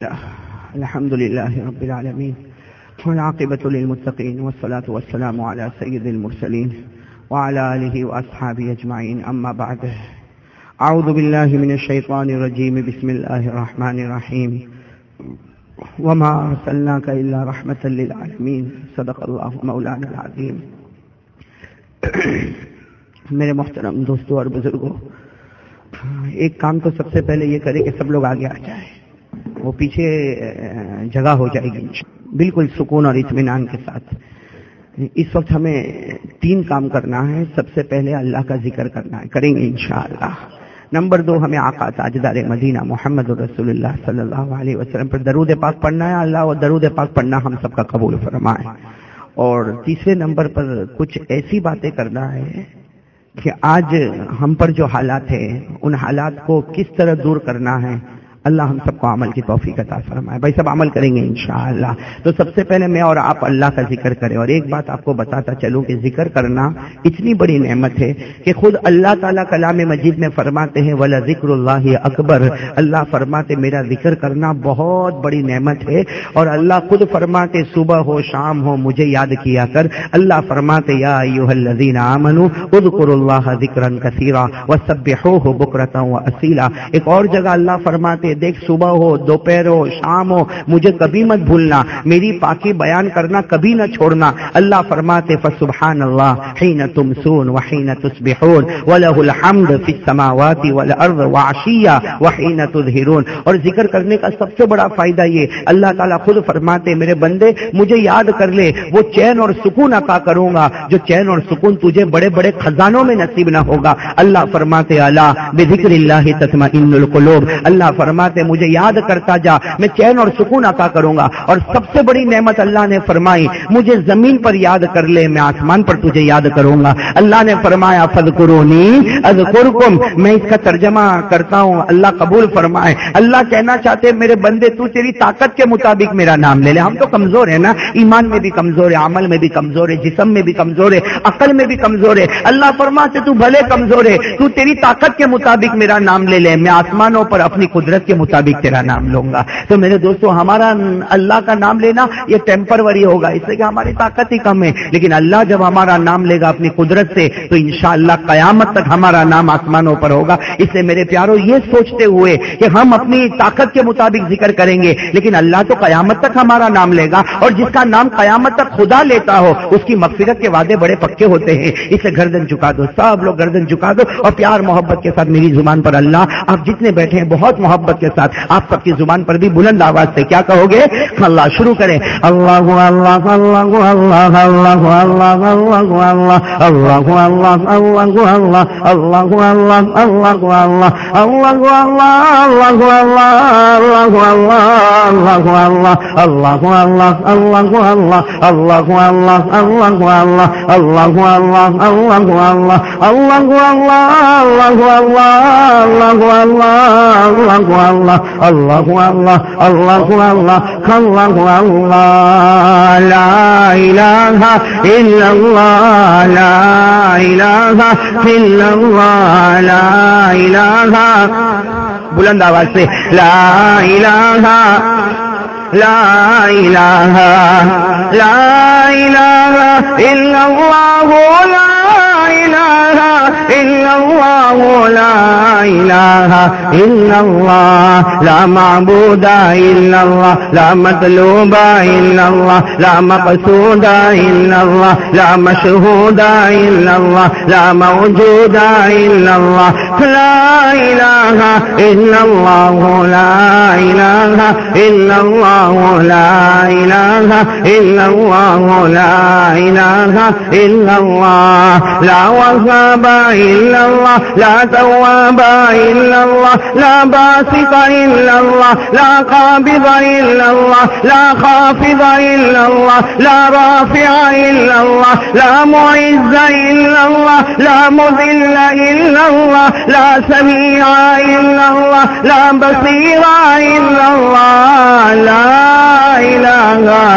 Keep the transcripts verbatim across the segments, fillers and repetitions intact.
الحمد لله رب العالمين والعاقبة للمتقين والصلاة والسلام على سيد المرسلين وعلى آله وأصحابه أجمعين أما بعد أعوذ بالله من الشيطان الرجيم بسم الله الرحمن الرحيم وما أرسلناك إلا رحمة للعالمين صدق الله مولانا العظيم. میرے محترم دوستوں اور بزرگوں، ایک کام تو سب سے پہلے یہ کرے کہ سب لوگ آگے آ جائیں، وہ پیچھے جگہ ہو جائے گی بالکل سکون اور اطمینان کے ساتھ. اس وقت ہمیں تین کام کرنا ہے. سب سے پہلے اللہ کا ذکر کرنا ہے، کریں گے انشاءاللہ. نمبر دو، ہمیں آقا تاجدار مدینہ محمد رسول اللہ صلی اللہ علیہ وسلم پر درود پاک پڑھنا ہے. اللہ اور درود پاک پڑھنا ہم سب کا قبول فرمائے. اور تیسرے نمبر پر کچھ ایسی باتیں کرنا ہے کہ آج ہم پر جو حالات ہیں ان حالات کو کس طرح دور کرنا ہے. اللہ ہم سب کو عمل کی توفیق عطا فرمائے. بھائی سب عمل کریں گے انشاءاللہ. تو سب سے پہلے میں اور آپ اللہ کا ذکر کریں. اور ایک بات آپ کو بتاتا چلوں کہ ذکر کرنا اتنی بڑی نعمت ہے کہ خود اللہ تعالیٰ کلام مجید میں فرماتے ہیں وَلَذِكْرُ اللَّهِ أَكْبَرُ. اللہ فرماتے میرا ذکر کرنا بہت بڑی نعمت ہے. اور اللہ خود فرماتے صبح ہو شام ہو مجھے یاد کیا کر. اللہ فرماتے یا ایھا الذین آمنوا اذکروا اللہ ذکرا کثیرا وسبحوہ بکرۃ واصیلا. ایک اور جگہ اللہ فرماتے دیکھ صبح ہو دوپہر ہو شام ہو مجھے کبھی مت بھولنا، میری پاکی بیان کرنا کبھی نہ چھوڑنا. اللہ فرماتے فسبحان اللہ حین تمسون وحین تصبحون وله الحمد فی السماوات والارض وعشیا وحین تظہرون. اور ذکر کرنے کا سب سے بڑا فائدہ یہ اللہ تعالیٰ خود فرماتے میرے بندے مجھے یاد کر لے، وہ چین اور سکون عطا کروں گا جو چین اور سکون تجھے بڑے بڑے خزانوں میں نصیب نہ ہوگا. اللہ فرماتے الا بذکر اللہ تطمئن القلوب. اللہ فرماتے مجھے یاد کرتا جا، میں چین اور سکون عطا کروں گا. اور سب سے بڑی نعمت اللہ نے فرمائی مجھے زمین پر یاد کر لے، میں آسمان پر تجھے یاد کروں گا. اللہ نے فرمایا فذکرونی اذکرکم. میں اس کا ترجمہ کرتا ہوں، اللہ قبول فرمائے. اللہ کہنا چاہتے میرے بندے تو تیری طاقت کے مطابق میرا نام لے لے. ہم تو کمزور ہیں نا، ایمان میں بھی کمزور ہے، عمل میں بھی کمزور ہے، جسم میں بھی کمزور ہے، عقل میں بھی کمزور ہے. اللہ فرماتے تو بھلے کمزور ہے، تو تیری طاقت کے مطابق میرا نام لے لے، میں آسمانوں پر اپنی قدرت کے مطابق تیرا نام لوں گا. تو میرے دوستو ہمارا اللہ کا نام لینا یہ ٹیمپروری ہوگا، اس لیے کہ ہماری طاقت ہی کم ہے. لیکن اللہ جب ہمارا نام لے گا اپنی قدرت سے تو انشاءاللہ قیامت تک ہمارا نام آسمانوں پر ہوگا. اس لیے میرے پیارو یہ سوچتے ہوئے کہ ہم اپنی طاقت کے مطابق ذکر کریں گے لیکن اللہ تو قیامت تک ہمارا نام لے گا. اور جس کا نام قیامت تک خدا لیتا ہو اس کی مغفرت کے وعدے بڑے پکے ہوتے ہیں. اسے گردن جھکا دو، سب لوگ گردن جھکا دو اور پیار محبت کے ساتھ میری زبان پر اللہ آپ جتنے بیٹھے ہیں بہت محبت کے ساتھ آپ سب کی زبان پر بھی بلند آواز سے کیا کہو گے؟ اللہ شروع کریں. اللہ اللہ اللہ اللہ اللہ اللہ اللہ اللہ اللہ اللہ اللہ اللہ اللہ اللہ اللہ اللہ اللہ لا الہ الا اللہ لا الہ الا اللہ لا الہ. بلند آواز سے لا الہ لا الہ لا الہ الا اللہ لا الہ الا اللہ لا الہ الا اللہ لا معبود الا اللہ لا مطلوب الا اللہ لا مقصود الا اللہ لا مشہود الا اللہ لا موجود الا اللہ لا الہ الا اللہ لا الہ الا اللہ لا الہ الا اللہ لا الہ الا اللہ لا وهاب الا اللہ لا تواب الا اللہ لا باسط الا اللہ لا قابض الا اللہ لا خافض الا اللہ لا رافع الا اللہ لا معز الا اللہ لا مذل الا اللہ لا سميع الا اللہ لا بصير الا اللہ لا الہ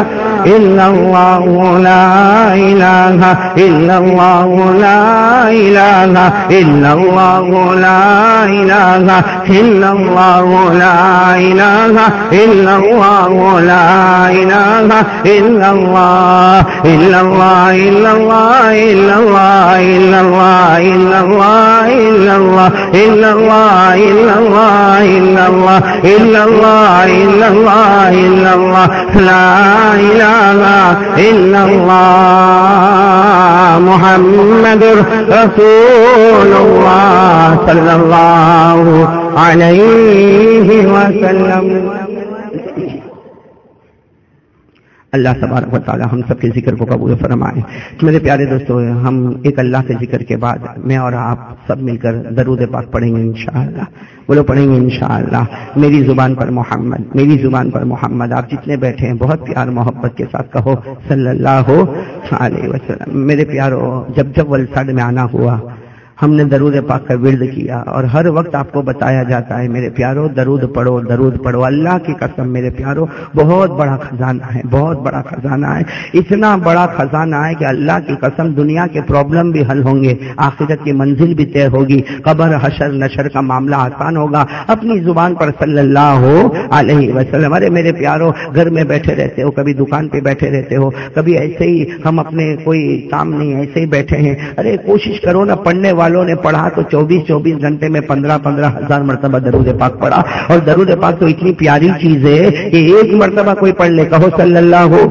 إلا الله لا إله إلا الله لا إله إلا الله لا إله إلا الله لا إله إلا الله لا إله إلا الله إلا الله إلا الله إلا الله إلا الله إلا الله إلا الله إلا الله إلا الله إلا الله إلا الله إلا الله إلا الله لا إله إلا الله محمد رسول الله صلى الله عليه وسلم. اللہ تبارک و تعالی ہم سب کے ذکر کو قبول فرمائے. میرے پیارے دوستو، ہم ایک اللہ کے ذکر کے بعد میں اور آپ سب مل کر درود پاک پڑھیں گے انشاءاللہ. بولو پڑھیں گے انشاءاللہ. میری زبان پر محمد، میری زبان پر محمد. آپ جتنے بیٹھے ہیں بہت پیار محبت کے ساتھ کہو صلی اللہ علیہ وسلم. میرے پیارو، جب جب ولساڈ میں آنا ہوا ہم نے درود پاک کا ورد کیا اور ہر وقت آپ کو بتایا جاتا ہے میرے پیارو درود پڑھو درود پڑھو. اللہ کی قسم میرے پیارو بہت بڑا خزانہ ہے، بہت بڑا خزانہ ہے. اتنا بڑا خزانہ ہے کہ اللہ کی قسم دنیا کے پرابلم بھی حل ہوں گے، آخرت کی منزل بھی طے ہوگی، قبر حشر نشر کا معاملہ آسان ہوگا. اپنی زبان پر صلی اللہ علیہ وسلم. ارے میرے پیارو، گھر میں بیٹھے رہتے ہو، کبھی دکان پہ بیٹھے رہتے ہو، کبھی ایسے ہی ہم اپنے کوئی کام نہیں ایسے ہی بیٹھے ہیں. ارے کوشش کرو نا، پڑھنے والوں نے پڑھا تو چوبیس چوبیس گھنٹے میں پندرہ پندرہ ہزار مرتبہ درود پاک پڑھا. اور درود پاک تو اتنی پیاری چیز ہے کہ ایک مرتبہ کوئی پڑھ لے، کہو صلی اللہ ہو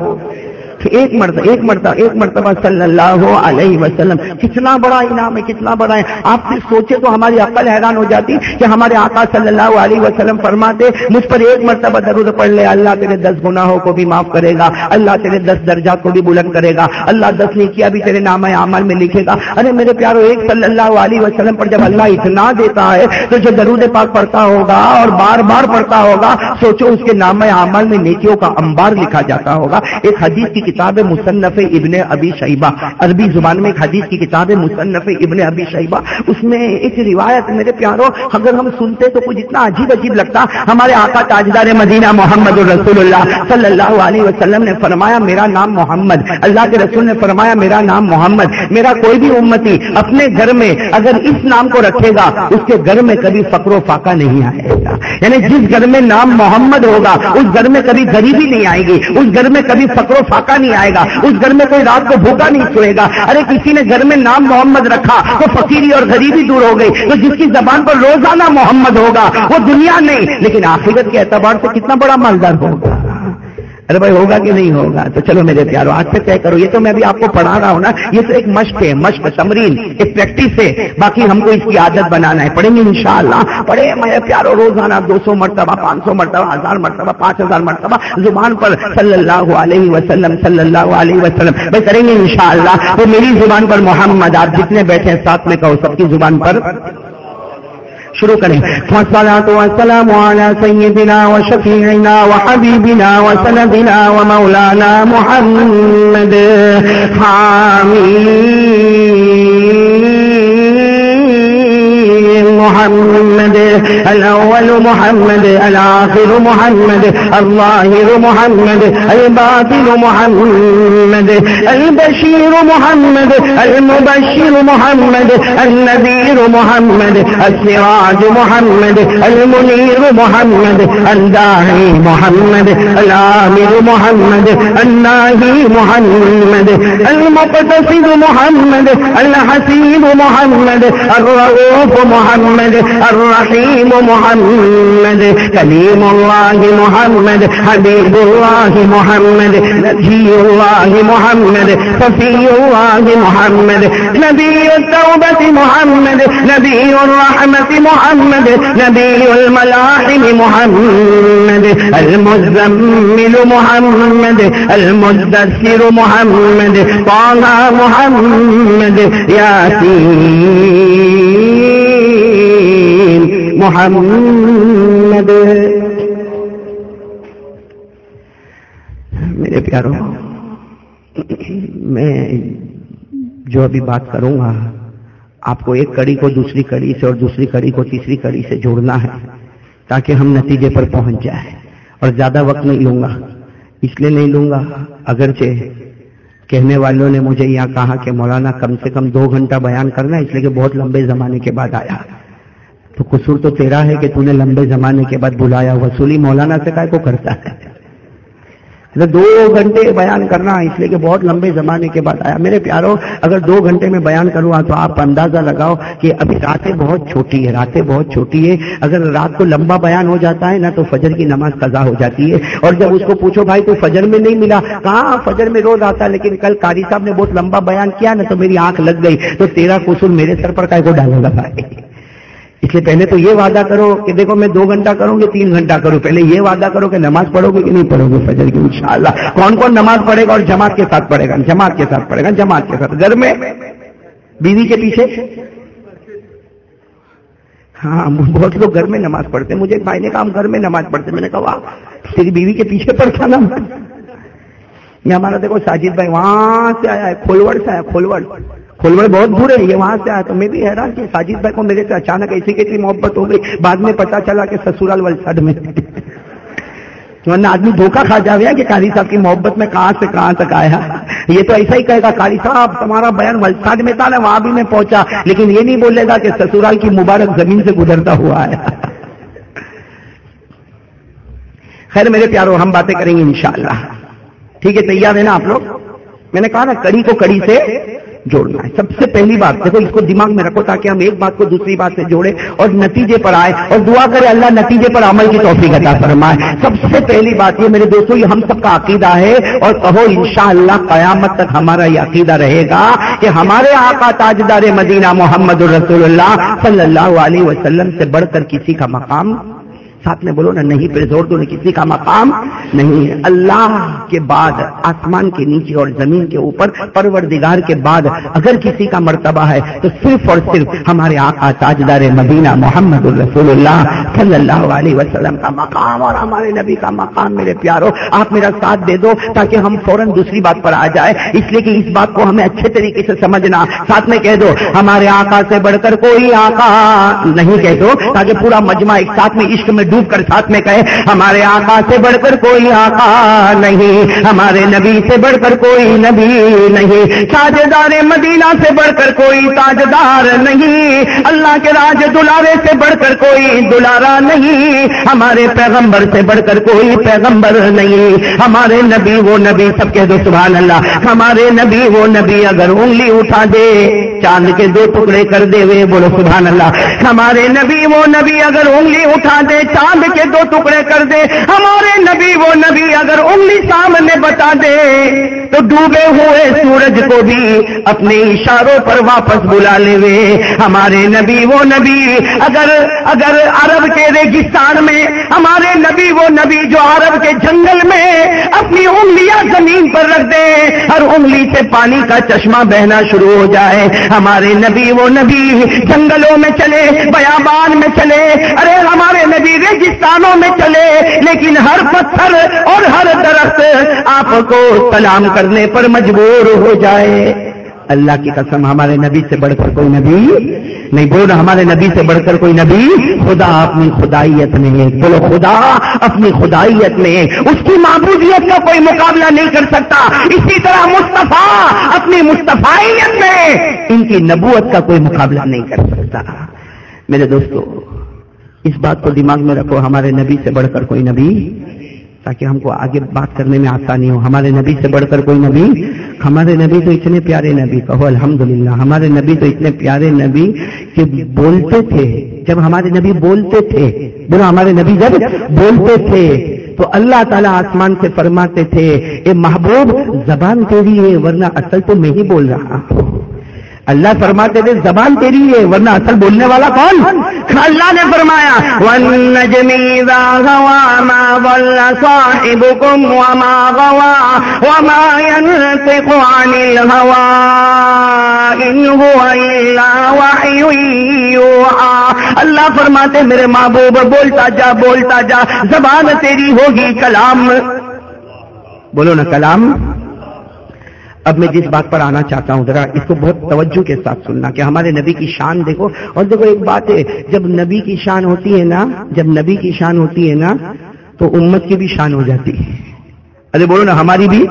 ایک مرتبہ ایک مرتبہ ایک مرتبہ صلی اللہ علیہ وسلم. کتنا بڑا انعام ہے، کتنا بڑا ہے. آپ پھر سوچے تو ہماری عقل حیران ہو جاتی کہ ہمارے آقا صلی اللہ علیہ وسلم فرماتے مجھ پر ایک مرتبہ درود پڑھ لے، اللہ تیرے دس گناہوں کو بھی معاف کرے گا، اللہ تیرے دس درجات کو بھی بلند کرے گا، اللہ دس نیکیاں بھی تیرے نامہ اعمال میں لکھے گا. ارے میرے پیارو، ایک صلی اللہ علیہ وسلم پر جب اللہ اتنا دیتا ہے تو جو درود پاک پڑھتا ہوگا اور بار بار پڑھتا ہوگا، سوچو اس کے نامہ اعمال میں نیکیوں کا انبار لکھا جاتا ہوگا. ایک حدیث کی کتاب مصنف ابن ابی شیبہ، عربی زبان میں ایک حدیث کی کتاب مصنف ابن ابی شیبہ، اس میں ایک روایت میرے پیاروں اگر ہم سنتے تو کچھ اتنا عجیب عجیب لگتا. ہمارے آقا تاجدار مدینہ محمد رسول اللہ صلی اللہ علیہ وسلم نے فرمایا میرا نام محمد. اللہ کے رسول نے فرمایا میرا نام محمد. میرا کوئی بھی امتی اپنے گھر میں اگر اس نام کو رکھے گا اس کے گھر میں کبھی فقر و فاقہ نہیں آئے گا. یعنی جس گھر میں نام محمد ہوگا اس گھر میں کبھی غریبی نہیں آئے گی، اس گھر میں کبھی فقر و فاقہ نہیں آئے گا، اس گھر میں کوئی رات کو بھوکا نہیں سوئے گا. ارے کسی نے گھر میں نام محمد رکھا تو فقیری اور غریبی دور ہو گئی. تو جس کی زبان پر روزانہ محمد ہوگا وہ دنیا نہیں لیکن آخرت کے اعتبار سے کتنا بڑا مالدار ہوگا. ارے بھائی ہوگا کہ نہیں ہوگا؟ تو چلو میرے پیارو آج سے طے کرو. یہ تو میں ابھی آپ کو پڑھا رہا ہوں نا، یہ تو ایک مشق ہے، مشق تمرین، ایک پریکٹس ہے. باقی ہم کو اس کی عادت بنانا ہے. پڑھیں گے انشاءاللہ. پڑھے میرے پیارو روزانہ دو سو مرتبہ، پانچ سو مرتبہ، ہزار مرتبہ، پانچ ہزار مرتبہ زبان پر صلی اللہ علیہ وسلم صلی اللہ علیہ وسلم بھائی کریں گے انشاءاللہ. تو میری زبان پر محمد، آپ جتنے بیٹھے ہیں ساتھ میں کہو سب کی زبان پر شروع کریں. والصلاة والسلام على سيدنا وشفيعنا وحبيبنا وسندنا ومولانا محمد. حميد محمد الأول محمد الآخر محمد الظاهر محمد الباطن محمد البشير محمد المبشر محمد النذير محمد السراج محمد المنير محمد الداعي محمد الآمر محمد الناهي محمد المقتصد محمد الحسيب محمد الرؤوف محمد الرحيم محمد كليم الله محمد حبيب الله محمد نبي الله محمد صفي الله محمد نبي التوبة محمد نبي الرحمة محمد نبي الملاحم محمد المزمل محمد المدثر محمد طه محمد ياسين محمد. میرے پیارو، میں جو ابھی بات کروں گا آپ کو ایک کڑی کو دوسری کڑی سے اور دوسری کڑی کو تیسری کڑی سے جوڑنا ہے تاکہ ہم نتیجے پر پہنچ جائیں. اور زیادہ وقت نہیں لوں گا. اس لیے نہیں لوں گا اگرچہ کہنے والوں نے مجھے یہاں کہا کہ مولانا کم سے کم دو گھنٹہ بیان کرنا، اس لیے کہ بہت لمبے زمانے کے بعد آیا، تو قصور تو تیرا ہے کہ تو نے لمبے زمانے کے بعد بلایا، وصولی مولانا سے کائے کو کرتا ہے؟ دو گھنٹے بیان کرنا اس لیے کہ بہت لمبے زمانے کے بعد آیا۔ میرے پیاروں، اگر دو گھنٹے میں بیان کروں تو آپ اندازہ لگاؤ کہ ابھی راتیں بہت چھوٹی ہے، راتیں بہت چھوٹی ہے، اگر رات کو لمبا بیان ہو جاتا ہے نا تو فجر کی نماز قضا ہو جاتی ہے۔ اور جب اس کو پوچھو بھائی تو فجر میں نہیں ملا، کہاں فجر میں روز آتا ہے، لیکن کل قاری صاحب نے بہت لمبا بیان کیا نا تو میری آنکھ لگ گئی، تو تیرا قصور میرے سر پر کائے کو ڈالے گا بھائی؟ اس لیے پہلے تو یہ وعدہ کرو کہ دیکھو میں دو گھنٹہ کروں گی، تین گھنٹہ کروں، پہلے یہ وعدہ کرو کہ نماز پڑھو گے کہ نہیں پڑھو گے فجر کی انشاءاللہ۔ کون کون نماز پڑھے گا اور جماعت کے ساتھ پڑھے گا؟ جماعت کے ساتھ پڑھے گا، جماعت کے ساتھ، گھر میں بیوی کے پیچھے۔ ہاں بہت لوگ گھر میں نماز پڑھتے ہیں، مجھے ایک بھائی نے کہا ہم گھر میں نماز پڑھتے ہیں، میں نے کہا واہ، تیری بیوی کے پیچھے پڑھتا نا۔ یہ ہمارا دیکھو ساجد بھائی وہاں سے آیا ہے، کھولوڑ سے آیا، کھولوڑ کھولوڑ بہت دور ہے، یہ وہاں سے آیا، تو میں بھی حیران کہ ساجد بھائی کو میرے سے اچانک ایسی کیسی محبت ہو گئی، بعد میں پتا چلا کہ سسرال ولسڈ میں، ورنہ آدمی دھوکہ کھا جاوے کہ قاری صاحب کی محبت میں کہاں سے کہاں تک آیا۔ یہ تو ایسا ہی کہے گا قاری صاحب تمہارا بیان ولسڈ میں تھا نا، وہاں بھی میں پہنچا، لیکن یہ نہیں بولے گا کہ سسرال کی مبارک زمین سے گزرتا ہوا ہے۔ خیر میرے پیاروں، ہم باتیں کریں گے انشاءاللہ، ٹھیک ہے؟ تیار ہے نا آپ لوگ؟ میں نے کہا نا کڑی کو کڑی سے جوڑنا ہے۔ سب سے پہلی بات دیکھو، اس کو دماغ میں رکھو تاکہ ہم ایک بات کو دوسری بات سے جوڑے اور نتیجے پر آئے، اور دعا کرے اللہ نتیجے پر عمل کی توفیق عطا فرمائے۔ سب سے پہلی بات یہ میرے دوستوں، یہ ہم سب کا عقیدہ ہے، اور کہو انشاءاللہ قیامت تک ہمارا یہ عقیدہ رہے گا کہ ہمارے آقا تاجدار مدینہ محمد الرسول اللہ صلی اللہ علیہ وسلم سے بڑھ کر کسی کا مقام، ساتھ میں بولو نا، نہیں پہ زور دو، کسی کا مقام نہیں ہے۔ اللہ کے بعد آسمان کے نیچے اور زمین کے اوپر پروردگار کے بعد اگر کسی کا مرتبہ ہے تو صرف اور صرف ہمارے آقا تاجدار مدینہ محمد الرسول اللہ صلی اللہ علیہ وسلم کا مقام اور ہمارے نبی کا مقام۔ میرے پیارو، آپ میرا ساتھ دے دو تاکہ ہم فوراً دوسری بات پر آ جائے، اس لیے کہ اس بات کو ہمیں اچھے طریقے سے سمجھنا۔ ساتھ میں کہہ دو ہمارے آقا سے بڑھ کر کوئی آقا نہیں، کہہ دو تاکہ پورا مجمع ایک ساتھ میں عشق میں ڈوب کر ساتھ میں کہے ہمارے آقا سے بڑھ کر کوئی آقا نہیں، ہمارے نبی سے بڑھ کر کوئی نبی نہیں، تاجدار مدینہ سے بڑھ کر کوئی تاجدار نہیں، اللہ کے راج دلارے سے بڑھ کر کوئی دلارا نہیں، ہمارے پیغمبر سے بڑھ کر کوئی پیغمبر نہیں، ہمارے نبی وہ نبی، سب کہہ دو سبحان اللہ، ہمارے نبی وہ نبی اگر انگلی اٹھا دے چاند کے دو ٹکڑے کر دے وے، بولو سبحان اللہ، ہمارے نبی وہ نبی اگر انگلی اٹھا دے چاند کے دو ٹکڑے کر دے، ہمارے نبی وہ نبی اگر انگلی سامنے بتا دے تو ڈوبے ہوئے سورج کو بھی اپنے اشاروں پر واپس بلا لے وے، ہمارے نبی وہ نبی اگر اگر عرب کے ریگستان میں، ہمارے نبی وہ نبی جو عرب کے جنگل میں اپنی انگلیاں زمین پر رکھ دے، ہر انگلی سے پانی کا چشمہ بہنا شروع ہو جائے، ہمارے نبی وہ نبی جنگلوں میں چلے، بیابان میں چلے، ارے ہمارے نبی ریگستانوں میں چلے، لیکن ہر پتھر اور ہر درخت آپ کو سلام کرنے پر مجبور ہو جائے۔ اللہ کی قسم ہمارے نبی سے بڑھ کر کوئی نبی نہیں، بولو ہمارے نبی سے بڑھ کر کوئی نبی، خدا اپنی خدائیت میں ہے، بولو خدا اپنی خدائیت میں ہے، اس کی معبودیت کا کوئی مقابلہ نہیں کر سکتا، اسی طرح مصطفیٰ اپنی مصطفیت میں ان کی نبوت کا کوئی مقابلہ نہیں کر سکتا۔ میرے دوستو اس بات کو دماغ میں رکھو، ہمارے نبی سے بڑھ کر کوئی نبی، تاکہ ہم کو آگے بات کرنے میں آسانی ہو، ہمارے نبی سے بڑھ کر کوئی نبی، ہمارے نبی تو اتنے پیارے نبی، کہو الحمدللہ، ہمارے نبی تو اتنے پیارے نبی کہ بولتے تھے، جب ہمارے نبی بولتے تھے، بولا ہمارے نبی جب بولتے تھے تو اللہ تعالیٰ آسمان سے فرماتے تھے اے محبوب زبان تیری ہے ورنہ اصل تو میں ہی بول رہا ہوں۔ اللہ فرماتے تھے زبان تیری ہے ورنہ اصل بولنے والا کون؟ اللہ نے فرمایا وَالنَّجْمِ إِذَا هَوَىٰ مَا ضَلَّ صَاحِبُكُمْ وَمَا غَوَىٰ وَمَا يَنطِقُ عَنِ الْهَوَىٰ إِنْ هُوَ إِلَّا وَحْيٌ يُوحَىٰ۔ اللہ فرماتے میرے محبوب بولتا جا بولتا جا، زبان تیری ہوگی کلام، بولو نا کلام۔ اب میں جس بات پر آنا چاہتا ہوں ذرا اس کو بہت توجہ کے ساتھ سننا کہ ہمارے نبی کی شان دیکھو، اور دیکھو ایک بات ہے، جب نبی کی شان ہوتی ہے نا، جب نبی کی شان ہوتی ہے نا تو امت کی بھی شان ہو جاتی ہے۔ ارے بولو نا ہماری بھی.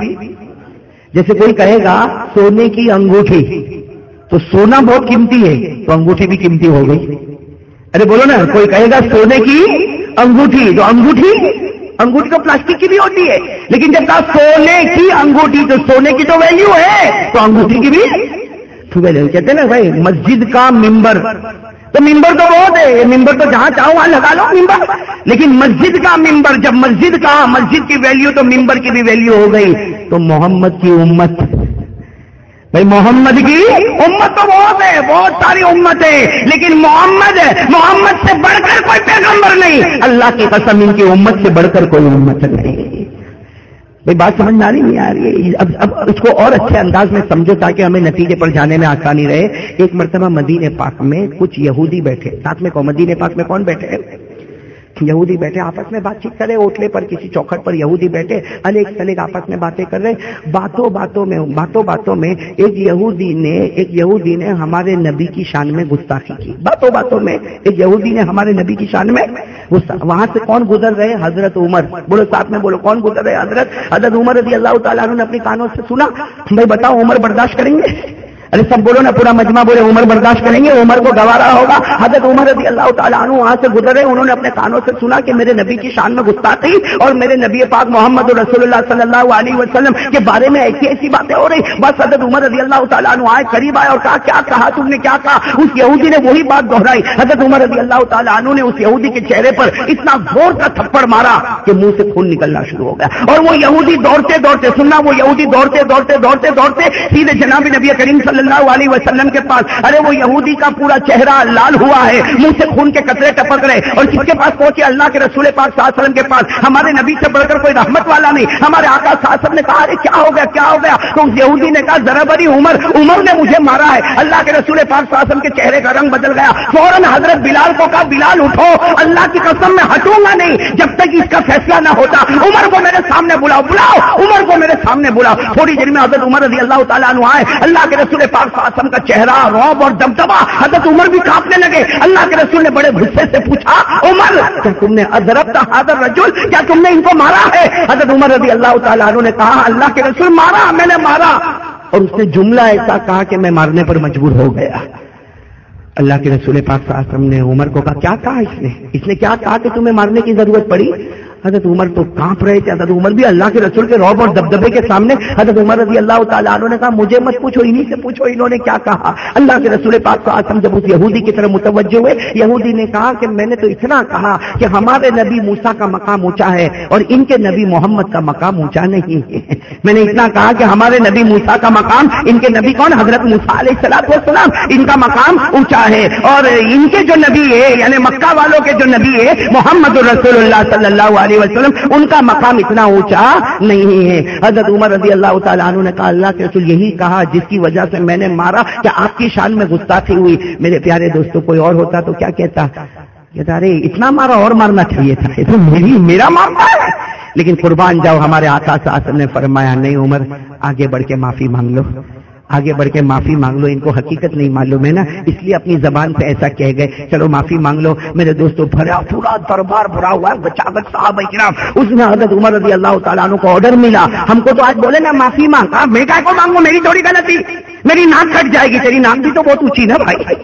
جیسے کوئی کہے گا سونے کی انگوٹھی تو سونا بہت قیمتی ہے تو انگوٹھی بھی قیمتی ہو گئی. ارے بولو نا کوئی کہے گا سونے کی انگوٹھی تو انگوٹھی انگوٹھی تو پلاسٹک کی بھی ہوتی ہے, لیکن جب کہا سونے کی انگوٹھی تو سونے کی تو ویلیو ہے تو انگوٹھی کی بھی ویلیو. کہتے ہیں نا بھائی مسجد کا ممبر تو ممبر تو بہت ہے, یہ ممبر تو جہاں چاہو وہاں لگا لو ممبر, لیکن مسجد کا ممبر جب مسجد کا مسجد کی ویلیو تو ممبر کی بھی ویلیو ہو گئی. تو محمد کی امت, بھائی محمد کی امت تو بہت ہے, بہت ساری امت ہے, لیکن محمد محمد سے بڑھ کر کوئی پیغمبر نہیں. اللہ کی قسم ان کی امت سے بڑھ کر کوئی امت نہیں. بھائی بات سمجھ میں آ رہی نہیں آ رہی ہے؟ اب اب اس کو اور اچھے انداز میں سمجھو تاکہ ہمیں نتیجے پر جانے میں آسانی رہے. ایک مرتبہ مدینے پاک میں کچھ یہودی بیٹھے, ساتھ میں کو مدینے پاک میں کون بیٹھے؟ یہودی بیٹھے, آپس میں بات چیت کرے, اوٹلے پر کسی چوکھٹ پر یہودی بیٹھے, الگ سلگ آپس میں باتیں کر رہے. باتوں باتوں میں باتوں باتوں میں ایک یہودی نے ایک یہودی نے ہمارے نبی کی شان میں گستاخی کی. باتوں باتوں میں ایک یہودی نے ہمارے نبی کی شان میں گستاخی. وہاں سے کون گزر رہے؟ حضرت عمر. بولو ساتھ میں بولو, کون گزر رہے؟ حضرت حضرت عمر رضی اللہ تعالیٰ عنہ نے اپنی کانوں سے سنا. بھائی بتاؤ عمر برداشت کریں گے؟ ارے سب بولو نا, پورا مجمع بولے عمر برداشت کریں گے, عمر کو گوارا ہوگا. حضرت عمر رضی اللہ تعالیٰ عنہ وہاں سے گزرے, انہوں نے اپنے کانوں سے سنا کہ میرے نبی کی شان میں گستاخی اور میرے نبی پاک محمد رسول اللہ صلی اللہ علیہ وسلم کے بارے میں ایسی ایسی باتیں ہو رہی. بس حضرت عمر رضی اللہ تعالیٰ عنہ آئے, قریب آئے اور کہا کیا کہا تم نے, کیا کہا؟ اس یہودی نے وہی بات دہرائی. حضرت عمر رضی اللہ تعالیٰ عنہ نے اس یہودی کے چہرے پر اتنا زور کا تھپڑ مارا کہ منہ سے خون نکلنا شروع ہو گیا. اور وہ یہودی دوڑتے دوڑتے سننا وہ یہودی دوڑتے دوڑتے دوڑتے دوڑتے سیدھے جناب نبی کریم صلی اللہ علیہ وسلم کے پاس. ارے وہ یہودی کا پورا چہرہ لال ہوا ہے, منہ سے خون کے قطرے ٹپک رہے, اور کس کے پاس پہنچے؟ اللہ کے رسول پاک صلی اللہ علیہ وسلم کے پاس. ہمارے نبی سے بڑھ کر کوئی رحمت والا نہیں. ہمارے آقا صلی اللہ علیہ وسلم نے کہا ارے کیا ہو گیا کیا ہو گیا؟ تو اس یہودی نے کہا ذرا بری عمر عمر نے مجھے مارا ہے. اللہ کے رسول پاک صلی اللہ علیہ وسلم کے چہرے کا رنگ بدل گیا. فوراً حضرت بلال کو کہا بلال اٹھو, اللہ کی قسم میں ہٹوں گا نہیں جب تک اس کا فیصلہ نہ ہوتا. عمر کو میرے سامنے بلاؤ بلاؤ عمر کو میرے سامنے بلاؤ. تھوڑی دیر میں حضرت عمر رضی اللہ تعالیٰ عنہ آئے. اللہ کے رسول پاک صلی اللہ علیہ وسلم کا چہرہ روب اور دبدبا, حضرت عمر بھی کانپنے لگے. اللہ کے رسول نے بڑے غصے سے پوچھا عمر کیا تم نے اضربت هذا الرجل, کیا تم نے ان کو مارا ہے؟ حضرت عمر رضی اللہ تعالیٰ عنہ نے کہا اللہ کے رسول مارا, میں نے مارا. اور اس نے جملہ ایسا کہا کہ میں مارنے پر مجبور ہو گیا. اللہ کے رسول پاک صلی اللہ علیہ وسلم نے عمر کو کہا کیا کہا اس نے اس نے کیا کہا کہ تمہیں مارنے کی ضرورت پڑی؟ حضرت عمر تو کانپ رہے تھے. حضرت عمر بھی اللہ کے رسول کے رعب اور دبدبے کے سامنے. حضرت عمر رضی اللہ تعالیٰ عنہ نے کہا مجھے مت پوچھو, انہی سے پوچھو انہوں نے کیا کہا. اللہ کے رسول پاک صلی اللہ علیہ وسلم جب اس یہودی کی طرف متوجہ ہوئے, یہودی نے کہا کہ میں نے تو اتنا کہا کہ ہمارے نبی موسیٰ کا مقام اونچا ہے اور ان کے نبی محمد کا مقام اونچا نہیں ہے. میں نے اتنا کہا کہ ہمارے نبی موسیٰ کا مقام, ان کے نبی کون؟ حضرت موسیٰ علیہ الصلوۃ والسلام, ان کا مقام اونچا ہے. اور ان کے جو نبی ہے یعنی مکہ والوں کے جو نبی ہے محمد رسول اللہ صلی اللہ علیہ وسلم, ان کا مقام اتنا اونچا نہیں ہے. حضرت عمر رضی اللہ تعالیٰ عنہ نے کہا اللہ کے رسول یہی کہا جس کی وجہ سے میں نے مارا کہ آپ کی شان میں گستاخی ہوئی. میرے پیارے دوستوں کوئی اور ہوتا تو کیا کہتا؟ کہتا ارے اتنا مارا اور مارنا چاہیے تھا, یہ تو میری میرا مارتا ہے. لیکن قربان جاؤ ہمارے آقا صلی اللہ علیہ وسلم نے فرمایا نہیں عمر آگے بڑھ کے معافی مانگ لو, آگے بڑھ کے معافی مانگ لو. ان کو حقیقت نہیں معلوم ہے نا, اس لیے اپنی زبان سے ایسا کہہ گئے, چلو معافی مانگ لو. میرے دوستوں بھرا پورا دربار بھرا ہوا ہے, بچاغت صحابہ کرام. اس میں حضرت عمر رضی اللہ تعالیٰ عنہ کو آرڈر ملا. ہم کو تو آج بولے نا معافی مانگا, میں کیا کو مانگوں, میری تھوڑی غلطی, میری ناک کٹ جائے گی. تیری ناک بھی تو بہت اونچی نا بھائی.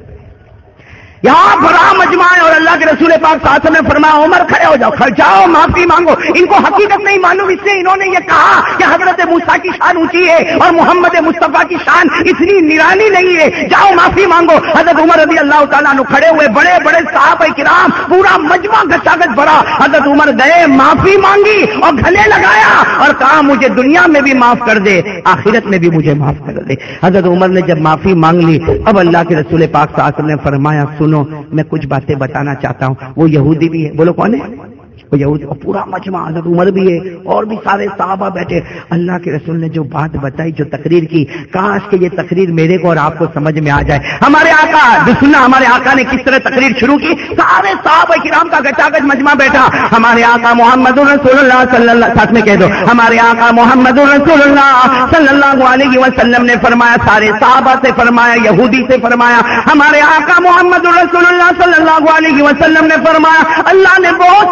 یہاں بڑا مجمع ہے اور اللہ کے رسول پاک صلی اللہ علیہ وسلم نے فرمایا عمر کھڑے ہو جاؤ, کھڑ جاؤ معافی مانگو. ان کو حقیقت نہیں معلوم, اس لیے انہوں نے یہ کہا کہ حضرت موسیٰ کی شان اونچی ہے اور محمد مصطفیٰ کی شان اتنی نرالی نہیں ہے, جاؤ معافی مانگو. حضرت عمر رضی اللہ تعالیٰ عنہ کھڑے ہوئے, بڑے بڑے صحابہ کرام, پورا مجمع گچاگچ بھرا. حضرت عمر گئے, معافی مانگی اور گلے لگایا اور کہا مجھے دنیا میں بھی معاف کر دے, آخرت میں بھی مجھے معاف کر دے. حضرت عمر نے جب معافی مانگ لی, اب اللہ کے رسول پاک صلی اللہ علیہ وسلم نے فرمایا سنو میں کچھ باتیں بتانا چاہتا ہوں. وہ یہودی بھی ہے, بولو کون ہے وہ یہودی, اور پورا مجمع, حضرت عمر بھی ہے اور بھی سارے صحابہ بیٹھے. اللہ کے رسول نے جو بات بتائی, جو تقریر کی, کاش کہ یہ تقریر میرے کو اور آپ کو سمجھ میں آ جائے. ہمارے آقا سننا, ہمارے آقا نے کس طرح تقریر شروع کی. سارے صحابہ کرام کا گچاگچ مجمع بیٹھا. ہمارے آقا محمد رسول اللہ صلی اللہ, ساتھ میں کہہ دو, ہمارے آقا محمد رسول اللہ صلی اللہ علیہ وسلم نے فرمایا, سارے صحابہ سے فرمایا, یہودی سے فرمایا. ہمارے آقا محمد رسول اللہ صلی اللہ علیہ وسلم نے فرمایا اللہ نے بہت سے پیغمبر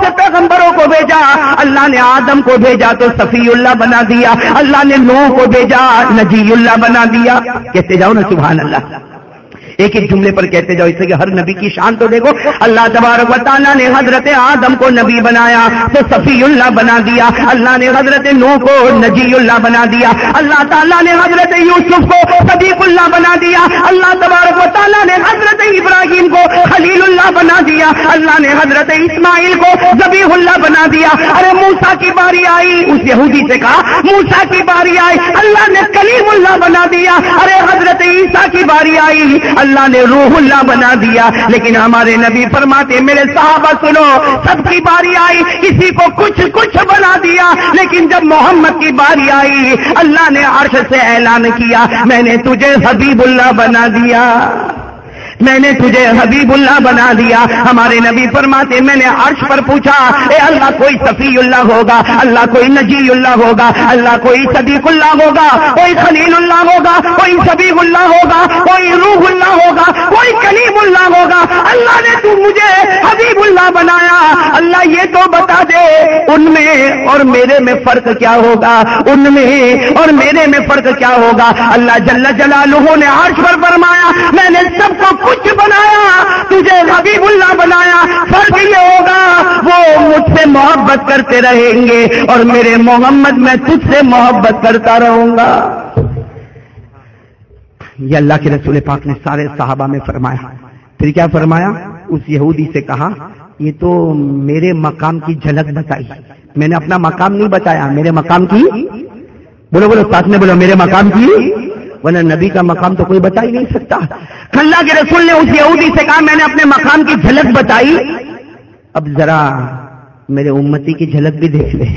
پیغمبروں کو بھیجا. اللہ نے آدم کو بھیجا تو صفی اللہ بنا دیا, اللہ نے نوح کو بھیجا نجی اللہ بنا دیا. کہتے جاؤ نا سبحان اللہ, ایک ایک جملے پر کہتے جاؤ, اس سے کہ ہر نبی کی شان تو دیکھو. اللہ تبارک و تعالیٰ نے حضرت آدم کو نبی بنایا تو صفی اللہ بنا دیا, اللہ نے حضرت نوح کو نجی اللہ بنا دیا, اللہ تعالیٰ نے حضرت یوسف کو صدیق اللہ بنا دیا, اللہ تبارک و تعالیٰ نے حضرت ابراہیم کو خلیل اللہ بنا دیا, اللہ نے حضرت اسماعیل کو ذبیح اللہ بنا دیا. ارے موسیٰ کی باری آئی, اس یہودی سے کہا موسیٰ کی باری آئی, اللہ نے کلیم اللہ بنا دیا. ارے حضرت عیسیٰ کی باری آئی, اللہ نے روح اللہ بنا دیا. لیکن ہمارے نبی فرماتے میرے صحابہ سنو, سب کی باری آئی, کسی کو کچھ کچھ بنا دیا, لیکن جب محمد کی باری آئی اللہ نے عرش سے اعلان کیا میں نے تجھے حبیب اللہ بنا دیا, میں نے تجھے حبیب اللہ بنا دیا. ہمارے نبی فرماتے میں نے عرش پر پوچھا اے اللہ کوئی صفی اللہ ہوگا, اللہ کوئی نجی اللہ ہوگا, اللہ کوئی صدیق اللہ ہوگا, کوئی خلیل اللہ ہوگا, کوئی صبیح اللہ ہوگا, کوئی روح اللہ ہوگا, کوئی کلیم اللہ ہوگا. اللہ نے تو مجھے حبیب اللہ بنایا, اللہ یہ تو بتا دے ان میں اور میرے میں فرق کیا ہوگا, ان میں اور میرے میں فرق کیا ہوگا. اللہ جل جلالہ نے عرش پر فرمایا میں نے سب کو کچھ بنایا, تجھے حبیب اللہ بنایا, فرق یہ ہوگا وہ مجھ سے محبت کرتے رہیں گے اور میرے محمد میں تجھ سے محبت کرتا رہوں گا. یہ اللہ کے رسول پاک نے سارے صحابہ میں فرمایا. پھر کیا فرمایا, اس یہودی سے کہا یہ تو میرے مقام کی جھلک بتائی, میں نے اپنا مقام نہیں بتایا, میرے مقام کی, بولو بولو ساتھ میں بولو, میرے مقام کی, ورنہ نبی کا مقام تو کوئی بتا ہی نہیں سکتا. اللہ کے رسول نے اس یہودی سے کہا میں نے اپنے مقام کی جھلک بتائی, اب ذرا میرے امتی کی جھلک بھی دیکھ لے.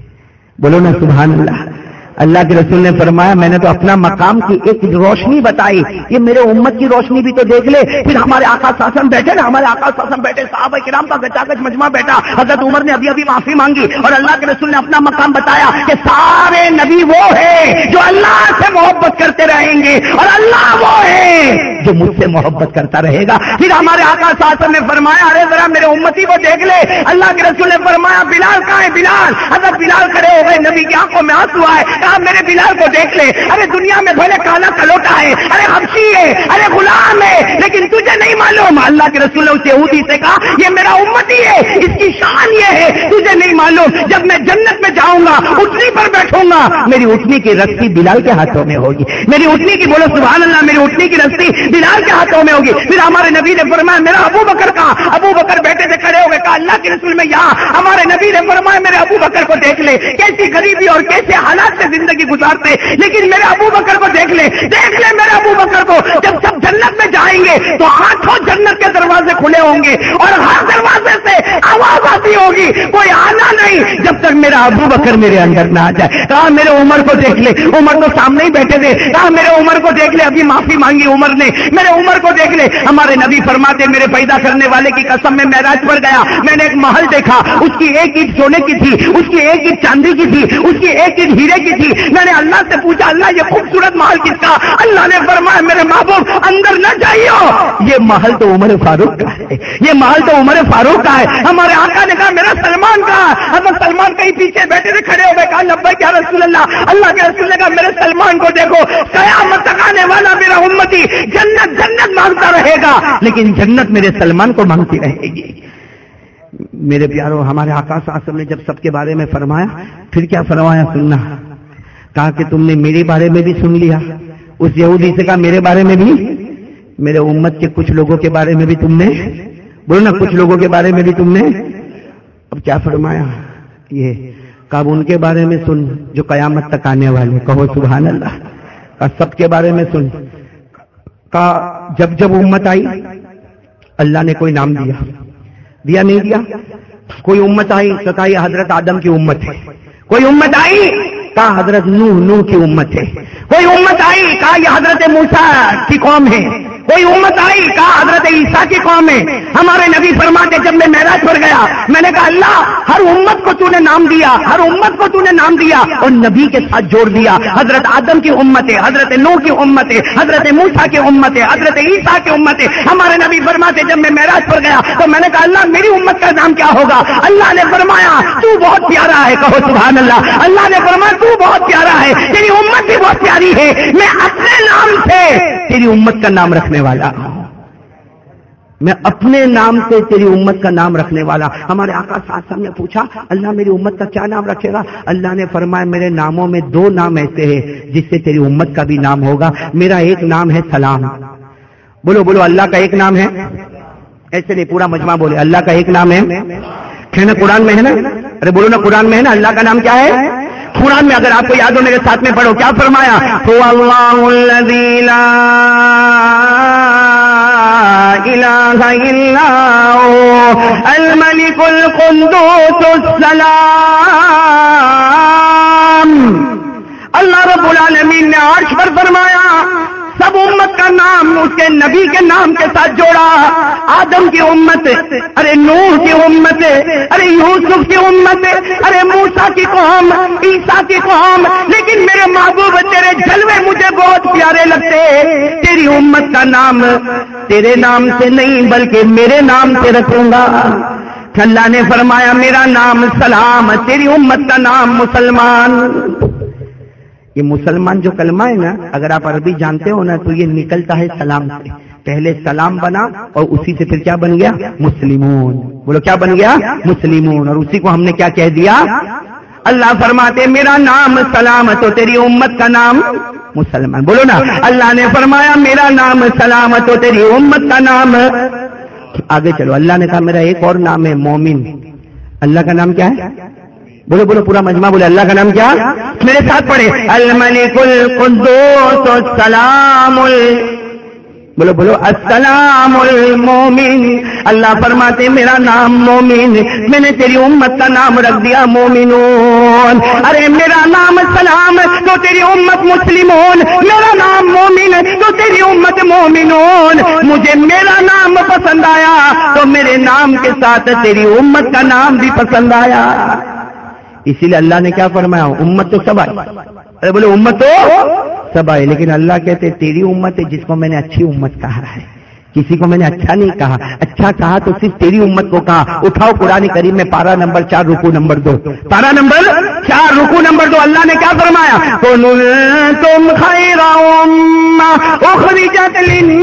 بولو نا سبحان اللہ. اللہ کے رسول نے فرمایا میں نے تو اپنا مقام کی ایک روشنی بتائی, یہ میرے امت کی روشنی بھی تو دیکھ لے. پھر ہمارے آقا صلی اللہ علیہ وسلم بیٹھے نا, ہمارے آقا صلی اللہ علیہ وسلم بیٹھے, صحابہ کرام کا گچا گچ مجمع بیٹھا, حضرت عمر نے ابھی ابھی معافی مانگی اور اللہ کے رسول نے اپنا مقام بتایا کہ سارے نبی وہ ہیں جو اللہ سے محبت کرتے رہیں گے اور اللہ وہ ہے جو مجھ سے محبت کرتا رہے گا. پھر ہمارے آقا صلی اللہ علیہ وسلم نے فرمایا ارے ذرا میرے امتی کو دیکھ لے. اللہ کے رسول نے فرمایا بلال کہاں ہے, بلال. حضرت بلال کھڑے ہو گئے, نبی کی آنکھوں میں آنسو آئے, کہا میرے بلال کو دیکھ لے. ارے دنیا میں بھلے کالا کلوٹا ہے, ارے حبشی ہے, ارے غلام ہے, لیکن تجھے نہیں معلوم. اللہ کے رسول نے اس یہودی سے کہا یہ میرا امتی ہے, اس کی شان یہ ہے, تجھے نہیں معلوم. جب میں جنت میں جاؤں گا اٹھنی پر بیٹھوں گا, میری اٹھنی کی رسی بلال کے ہاتھوں میں ہوگی, میری اٹھنی کی, بولو سبحان اللہ, میری اٹھنی کی رسی بلال کے ہاتھوں میں ہوگی. پھر ہمارے نبی نے فرمایا میرا ابو بکر کا, ابو بکر بیٹے سے کھڑے ہو گئے, کہا اللہ کے رسول میں یہاں. ہمارے نبی نے فرمایا میرے ابو بکر کو دیکھ لے, کیسی غریبی اور کیسے حالات سے زندگی گزارتے, لیکن میرے ابو بکر کو دیکھ لے, دیکھ لے میرے ابو بکر کو. جب سب جنت میں جائیں گے تو آٹھوں جنت کے دروازے کھلے ہوں گے اور ہر دروازے سے آواز آتی ہوگی, کوئی آنا نہیں جب تک میرا ابو بکر میرے اندر نہ آ جائے. کہا میرے عمر کو دیکھ لے, عمر تو سامنے ہی بیٹھے تھے, کہا میرے عمر کو دیکھ لے, ابھی معافی مانگی عمر نے, میرے عمر کو دیکھ لے. ہمارے نبی فرماتے میرے پیدا کرنے والے کی قسم میں معراج پر گیا, میں نے ایک محل دیکھا, اس کی ایک اینٹ سونے کی تھی, اس کی ایک اینٹ چاندی کی تھی, اس کی ایک اینٹ ہیرے کی تھی. میں نے اللہ سے پوچھا اللہ یہ خوبصورت محل کس کا؟ اللہ نے فرمایا میرے محبوب اندر نہ جائیے, یہ محل تو عمر فاروق کا ہے, یہ محل تو عمر فاروق کا ہے. ہمارے آقا نے کہا میرا سلمان کا, حضرت سلمان کہیں پیچھے بیٹھے تھے, کھڑے ہو گئے, کہا لبیک یا رسول اللہ. اللہ کے رسول نے کہا میرے سلمان کو دیکھو, قیامت تک آنے والا میرا امتی جنت جنت مانگتا رہے گا, لیکن جنت میرے سلمان کو مانگتی رہے گی. میرے پیاروں, ہمارے آقا صلی اللہ علیہ وسلم نے جب سب کے بارے میں فرمایا, پھر کیا فرمایا سننا, کہا کہ تم نے میرے بارے میں بھی سن لیا. اس یہودی سے کہا میرے بارے میں بھی, میرے امت کے کچھ لوگوں کے بارے میں بھی تم نے, بولو نا کچھ لوگوں کے بارے میں بھی تم نے. اب کیا فرمایا, یہ کہا ان کے بارے میں سن جو قیامت تک آنے والے, کہو سبحان اللہ. کہا سب کے بارے میں سن. کہا جب جب امت آئی اللہ نے کوئی نام دیا, دیا نہیں دیا. کوئی امت آئی تو کہا یہ حضرت آدم کی امت ہے, کوئی امت آئی کہا حضرت نوح نوح کی امت ہے, کوئی امت آئی کہا یہ حضرت موسیٰ کی قوم ہے, کوئی امت آئی، کہا حضرت عیسیٰ کی قوم ہے. ہمارے نبی فرماتے جب میں معراج پر گیا میں نے کہا اللہ ہر امت کو تو نے نام دیا، ہر امت کو تو نے نام دیا اور نبی کے ساتھ جوڑ دیا. حضرت آدم کی امت ہے، حضرت نوح کی امت ہے، حضرت موسیٰ کی امت ہے، حضرت عیسیٰ کی امت ہے. ہمارے نبی فرماتے جب میں معراج پر گیا تو میں نے کہا اللہ میری امت کا نام کیا ہوگا؟ اللہ نے فرمایا تو بہت پیارا ہے، کہو سبحان اللہ. اللہ نے فرمایا تو بہت پیارا ہے، تیری امت بھی بہت پیاری ہے، میں اپنے نام سے تیری امت کا نام رکھنے والا ہوں، میں اپنے نام سے تیری امت کا نام رکھنے والا. ہمارے آقا صلی اللہ علیہ وسلم نے پوچھا اللہ میری امت کا کیا نام رکھے گا؟ اللہ نے فرمایا میرے ناموں میں دو نام ایسے ہیں جس سے تیری امت کا بھی نام ہوگا. میرا ایک نام ہے سلام. بولو بولو اللہ کا ایک نام ہے، ایسے نہیں پورا مجمع بولے اللہ کا ایک نام ہے. نا قرآن میں ہے نا، ارے بولو نا قرآن میں ہے نا اللہ کا نام کیا ہے؟ قرآن میں اگر آپ کو یاد ہو میرے ساتھ میں پڑھو کیا فرمایا؟ هو اللہ الذی لا الہ الا هو الملک القدوس السلام. اللہ رب العالمین نے عرش پر فرمایا سب امت کا نام اس کے نبی کے نام کے ساتھ جوڑا. آدم کی امت، ارے نوح کی امت، ارے یوسف کی امت، ارے موسیٰ کی قوم، عیسیٰ کی قوم. لیکن میرے محبوب تیرے جلوے مجھے بہت پیارے لگتے، تیری امت کا نام تیرے نام سے نہیں بلکہ میرے نام سے رکھوں گا. اللہ نے فرمایا میرا نام سلام، تیری امت کا نام مسلمان. یہ مسلمان جو کلمہ ہے نا اگر آپ عربی جانتے ہو نا تو یہ نکلتا ہے سلام سے. پہلے سلام بنا اور اسی سے پھر کیا بن گیا؟ مسلمون. بولو کیا بن گیا؟ مسلمون. اور اسی کو ہم نے کیا کہہ دیا؟ اللہ فرماتے میرا نام سلام تو تیری امت کا نام مسلمان. بولو نا اللہ نے فرمایا میرا نام سلام تو تیری امت کا نام. آگے چلو اللہ نے کہا میرا ایک اور نام ہے مومن. اللہ کا نام کیا ہے؟ بولو بولو پورا مجمع بولے اللہ کا نام کیا؟ میرے ساتھ پڑھے الملک القدوس السلام ال... بولو بولو السلام المومن. اللہ فرماتے میرا نام مومن، میں نے تیری امت کا نام رکھ دیا مومنون. ارے میرا نام سلام تو تیری امت مسلمون، میرا نام مومن تو تیری امت مومنون. مجھے میرا نام پسند آیا تو میرے نام کے ساتھ تیری امت کا نام بھی پسند آیا. اسی لیے اللہ نے کیا فرمایا امت تو سب آئی. ارے بولے امت تو سب آئے لیکن اللہ کہتے تیری امت ہے جس کو میں نے اچھی امت کہا ہے، کسی کو میں نے اچھا نہیں کہا. اچھا کہا تو صرف تیری امت کو کہا. اٹھاؤ قرآن کریم میں پارہ نمبر چار رکو نمبر دو، پارہ نمبر چار رکو نمبر دو. اللہ نے کیا فرمایا؟ تم خیر امہ اخرجت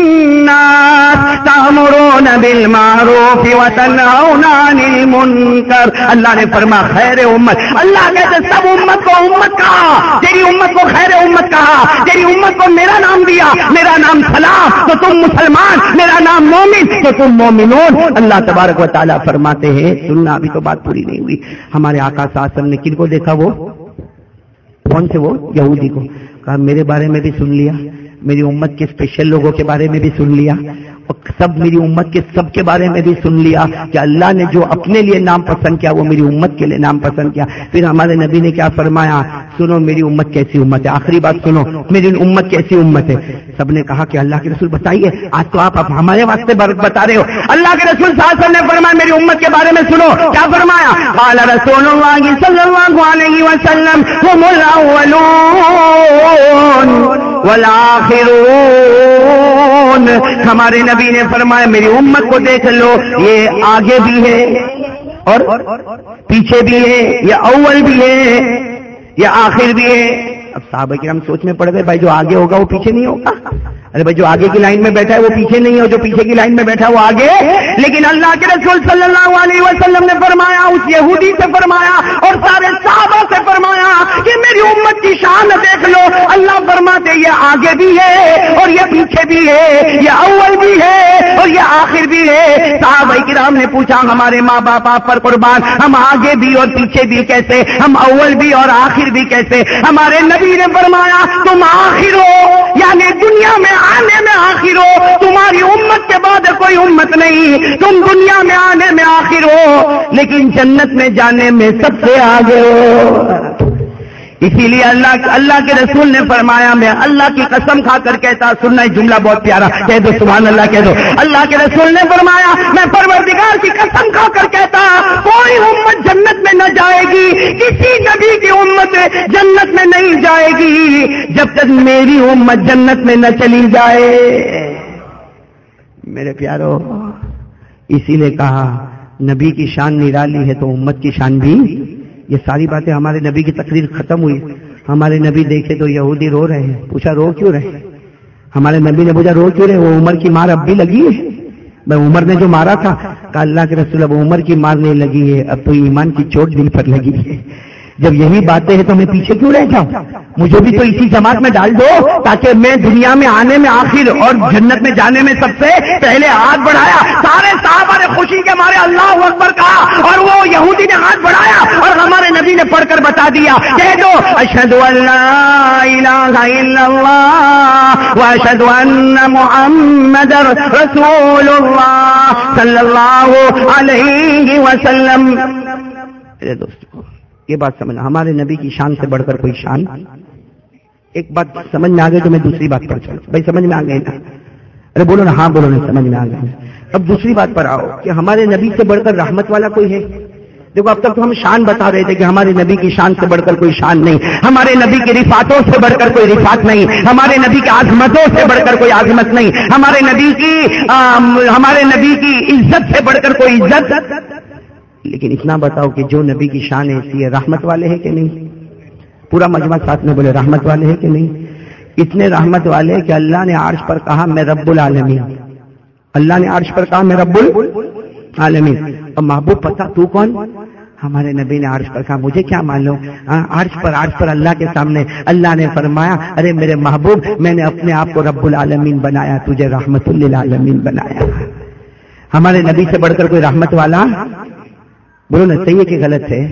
للناس تأمرون بالمعروف وتنہون عن المنکر. اللہ نے فرمایا خیر امت. اللہ کہتے سب امت کو امت کہا، تیری امت کو خیر امت کہا، تیری امت کو میرا نام دیا. میرا نام سلام تو تم مسلمان، میرا نام مومن تو تم مومنون. اللہ تبارک و تعالیٰ فرماتے ہیں سننا ابھی تو بات پوری نہیں ہوئی. ہمارے آقا صلی اللہ علیہ وسلم نے کن کو دیکھا؟ وہ کون سے؟ وہ یہودی کو. کہا میرے بارے میں بھی سن لیا، میری امت کے اسپیشل لوگوں کے بارے میں بھی سن لیا اور سب میری امت کے سب کے بارے میں بھی سن لیا کہ اللہ نے جو اپنے لیے نام پسند کیا وہ میری امت کے لیے نام پسند کیا. پھر ہمارے نبی نے کیا فرمایا؟ سنو میری امت کیسی امت ہے. آخری بات سنو میری امت کیسی امت ہے. سب نے کہا کہ اللہ کے رسول بتائیے. آج تو آپ ہمارے واسطے بتا رہے ہو. اللہ کے رسول صلی اللہ علیہ وسلم نے فرمایا میری امت کے بارے میں سنو. کیا فرمایا؟ قال رسول اللہ صلی اللہ علیہ وسلم هم الاولون والآخرون. ہمارے نبی نے فرمایا میری امت کو دیکھ لو، یہ آگے بھی ہے اور پیچھے بھی ہے، یہ اول بھی ہے، یہ آخر بھی ہے. اب صحابہ کرام سوچ میں پڑ گئے بھائی جو آگے ہوگا وہ پیچھے نہیں ہوگا. ارے بھائی جو آگے کی لائن میں بیٹھا ہے وہ پیچھے نہیں ہے، جو پیچھے کی لائن میں بیٹھا ہے وہ آگے. لیکن اللہ کے رسول صلی اللہ علیہ وسلم نے فرمایا اس یہودی سے فرمایا اور سارے صحابہ سے فرمایا کہ میری امت کی شان دیکھ لو. اللہ فرماتے یہ آگے بھی ہے اور یہ پیچھے بھی ہے، یہ اول بھی ہے اور یہ آخر بھی ہے. صحابہ کرام نے پوچھا ہمارے ماں باپ آپ پر قربان، ہم آگے بھی اور پیچھے بھی کیسے؟ ہم اول بھی اور آخر بھی کیسے؟ ہمارے نبی نے فرمایا تم آخر ہو، یعنی دنیا میں آنے میں آخر ہو. تمہاری امت کے بعد کوئی امت نہیں، تم دنیا میں آنے میں آخر ہو لیکن جنت میں جانے میں سب سے آگے ہو. اسی لیے اللہ اللہ کے رسول نے فرمایا میں اللہ کی قسم کھا کر کہتا، سننا یہ جملہ بہت پیارا، کہہ دو سبحان اللہ کہہ دو، اللہ کے رسول نے فرمایا میں پروردگار کی قسم کھا کر کہتا کوئی امت جنت میں نہ جائے گی، کسی نبی کی امت جنت میں نہیں جائے گی جب تک میری امت جنت میں نہ چلی جائے۔ میرے پیارو، اسی لیے کہا نبی کی شان نرالی ہے تو امت کی شان بھی۔ یہ ساری باتیں ہمارے نبی کی تقریر ختم ہوئی، ہمارے نبی دیکھے تو یہودی رو رہے ہیں، پوچھا رو کیوں رہے؟ ہمارے نبی نے پوچھا رو کیوں رہے؟ وہ عمر کی مار اب بھی لگی ہے؟ میں عمر نے جو مارا تھا، کہا اللہ کے رسول اب عمر کی مار نہیں لگی ہے، اب تو ایمان کی چوٹ دل پر لگی ہے۔ جب یہی باتیں ہیں تو میں پیچھے کیوں رہ جاؤں؟ مجھے بھی تو اسی جماعت میں ڈال دو تاکہ میں دنیا میں آنے میں آخر اور جنت میں جانے میں سب سے پہلے ہاتھ بڑھایا۔ سارے صحابہ نے خوشی کے مارے اللہ اکبر کہا اور وہ یہودی نے ہاتھ بڑھایا اور ہمارے نبی نے پڑھ کر بتا دیا، کہہ دو اشہد ان لا الہ الا اللہ واشہد ان محمد رسول اللہ صلی اللہ علیہ وسلم۔ میرے دوستو یہ بات سمجھنا، ہمارے نبی کی شان سے بڑھ کر کوئی شان۔ ایک بات سمجھ میں آ گئی تو میں دوسری بات پر چلوں۔ بھائی سمجھ میں آ گئی نا؟ ارے بولو نا ہاں بولو نا، سمجھ میں آ گئی۔ اب دوسری بات پر آؤ کہ ہمارے نبی سے بڑھ کر رحمت والا کوئی ہے؟ دیکھو اب تک تو ہم شان بتا رہے تھے کہ ہمارے نبی کی شان سے بڑھ کر کوئی شان نہیں، ہمارے نبی کی رفاتوں سے بڑھ کر کوئی رفات نہیں، ہمارے نبی کی عظمتوں سے بڑھ کر کوئی عظمت نہیں، ہمارے نبی کی ہمارے نبی کی عزت سے بڑھ کر کوئی عزت۔ لیکن اتنا بتاؤ کہ جو نبی کی شان ایسی ہے رحمت والے ہیں کہ نہیں؟ پورا مجمع ساتھ میں بولے رحمت والے ہیں کہ نہیں؟ اتنے رحمت والے کہ اللہ نے عرش پر کہا میں رب العالمین، اللہ نے عرش پر کہا میں رب العالمین۔ اور محبوب پتا تو کون؟ ہمارے نبی نے عرش پر کہا مجھے کیا معلوم، عرش پر عرش پر اللہ کے سامنے اللہ نے فرمایا ارے میرے محبوب میں نے اپنے آپ کو رب العالمین بنایا، تجھے رحمت للعالمین بنایا۔ ہمارے نبی سے بڑھ کر کوئی رحمت والا؟ بولو نا صحیح ہے کہ غلط ہے؟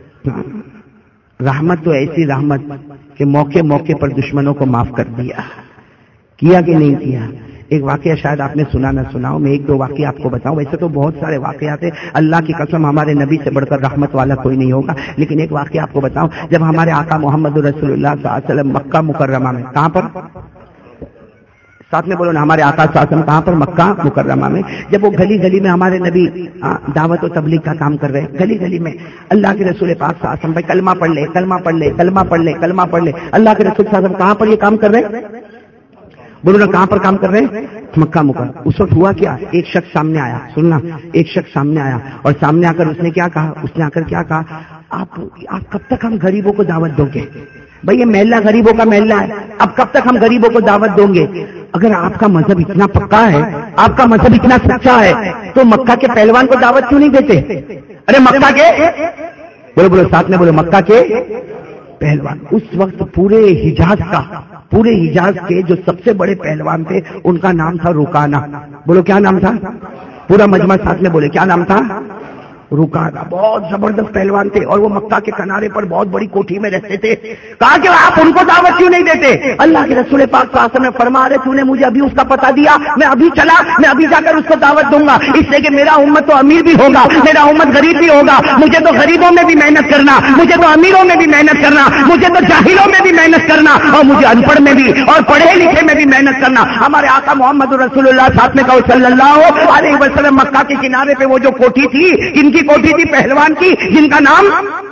رحمت تو ایسی رحمت کہ موقع موقع پر دشمنوں کو معاف کر دیا، کیا کہ نہیں کیا؟ ایک واقعہ شاید آپ نے سنا نہ سنا ہو، میں ایک دو واقعہ آپ کو بتاؤں، ویسے تو بہت سارے واقعات ہیں، اللہ کی قسم ہمارے نبی سے بڑھ کر رحمت والا کوئی نہیں ہوگا، لیکن ایک واقعہ آپ کو بتاؤں۔ جب ہمارے آقا محمد رسول اللہ صلی اللہ علیہ وسلم مکہ مکرمہ میں، کہاں پر؟ ساتھ میں بولو نا، ہمارے آقا صلی اللہ علیہ وسلم کہاں پر؟ مکہ مکرمہ میں۔ جب وہ گلی گلی میں ہمارے نبی دعوت و تبلیغ کا کام کر رہے ہیں، گلی گلی میں اللہ کے رسول پاک صلی اللہ علیہ وسلم بھائی کلمہ پڑھ لے کلمہ پڑھ لے کلمہ پڑھ لے کلمہ پڑھ لے، اللہ کے رسول صلی اللہ علیہ وسلم کہاں پر یہ کام کر رہے ہیں؟ بولو نا کہاں پر کام کر رہے ہیں؟ مکہ مکرمہ۔ اس وقت ہوا کیا، ایک شخص سامنے آیا، سننا، ایک شخص سامنے آیا اور سامنے آ کر اس نے کیا کہا، اس نے آ کر کیا کہا، آپ آپ کب تک ہم غریبوں کو دعوت دو گے؟ بھائی یہ محلہ غریبوں کا محلہ ہے، اب کب تک ہم غریبوں کو دعوت دیں گے؟ اگر آپ کا مذہب اتنا پکا ہے، آپ کا مذہب اتنا سچا ہے تو مکہ کے پہلوان کو دعوت کیوں نہیں دیتے؟ ارے مکہ کے بولو بولو ساتھ میں بولو، مکہ کے پہلوان۔ اس وقت پورے حجاز کا پورے حجاز کے جو سب سے بڑے پہلوان تھے ان کا نام تھا رکانہ۔ بولو کیا نام تھا؟ پورا مجمع ساتھ میں بولے کیا نام تھا؟ رکانہ۔ بہت زبردست پہلوان تھے اور وہ مکہ کے کنارے پر بہت بڑی کوٹھی میں رہتے تھے۔ کہا کہ آپ ان کو دعوت کیوں نہیں دیتے؟ اللہ کے رسول پاک صلی اللہ علیہ وسلم فرما رہے تو نے مجھے ابھی اس کا پتہ دیا، میں ابھی چلا، میں ابھی جا کر اس کو دعوت دوں گا، اس لیے کہ میرا امت تو امیر بھی ہوگا، میرا امت غریب بھی ہوگا، مجھے تو غریبوں میں بھی محنت کرنا، مجھے تو امیروں میں بھی محنت کرنا، مجھے تو جاہلوں میں بھی محنت کرنا اور مجھے ان پڑھ میں بھی اور پڑھے لکھے میں بھی محنت کرنا۔ ہمارے آقا محمد رسول اللہ ساتھ میں کہو صلی اللہ علیہ وسلم مکہ کے کنارے پہ وہ جو کوٹھی تھی، کن کی کوٹھی تھی؟ پہلوان کی، جن کا نام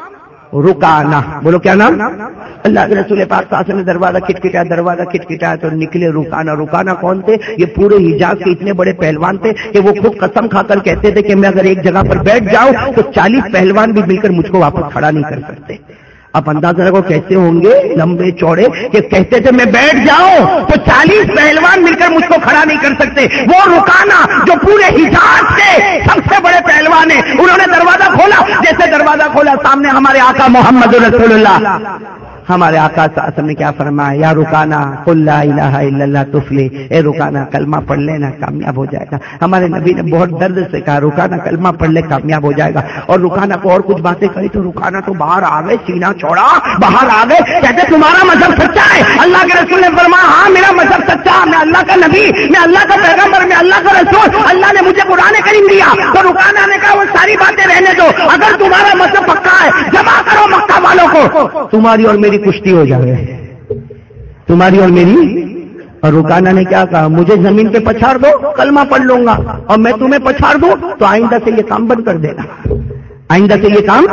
رکانہ۔ بولو کیا نام؟ اللہ کے رسول پاک صلی اللہ علیہ وسلم نے دروازہ کھٹکھٹایا، دروازہ کھٹکھٹایا تو نکلے رکانہ۔ رکانہ کون تھے؟ یہ پورے حجاز کے اتنے بڑے پہلوان تھے کہ وہ خود قسم کھا کر کہتے تھے کہ میں اگر ایک جگہ پر بیٹھ جاؤں تو چالیس پہلوان بھی مل کر مجھ کو واپس کھڑا نہیں کر سکتے۔ آپ اندازہ رکھو کیسے ہوں گے، لمبے چوڑے، کہ کہتے تھے میں بیٹھ جاؤں تو چالیس پہلوان مل کر مجھ کو کھڑا نہیں کر سکتے۔ وہ رکانہ جو پورے حجاز کے سب سے بڑے پہلوان ہیں، انہوں نے دروازہ کھولا، جیسے دروازہ کھولا سامنے ہمارے آقا محمد رسول اللہ، ہمارے آقا صلی اللہ علیہ وسلم نے کیا فرمایا؟ یا رکانہ قل لا الہ الا اللہ تفلح، اے رکانہ کلمہ پڑھ لینا کامیاب ہو جائے گا۔ ہمارے نبی نے بہت درد سے کہا رکانہ کلمہ پڑھ لے کامیاب ہو جائے گا، اور رکانہ کو اور کچھ باتیں کہی تو رکانہ تو باہر آ گئے، سینہ چھوڑا باہر آ گئے، کہتے تمہارا مذہب سچا ہے؟ اللہ کے رسول نے فرمایا ہاں میرا مذہب سچا، میں اللہ کا نبی، میں اللہ کا پیغمبر، میں اللہ کا رسول، اللہ نے مجھے قرآن کریم دیا۔ تو رکانہ نے کہا وہ ساری باتیں رہنے دو، اگر تمہارا مذہب پکا ہے جمع کرو مکہ والوں کو، تمہاری اور میری میری کشتی ہو جائے، تمہاری اور میری. اور رکانہ نے کیا کہا؟ مجھے زمین پہ پچھاڑ دو، کلمہ پڑھ لوں گا، اور میں تمہیں پچھاڑ دوں تو آئندہ سے یہ کام بند کر دینا، آئندہ سے یہ کام.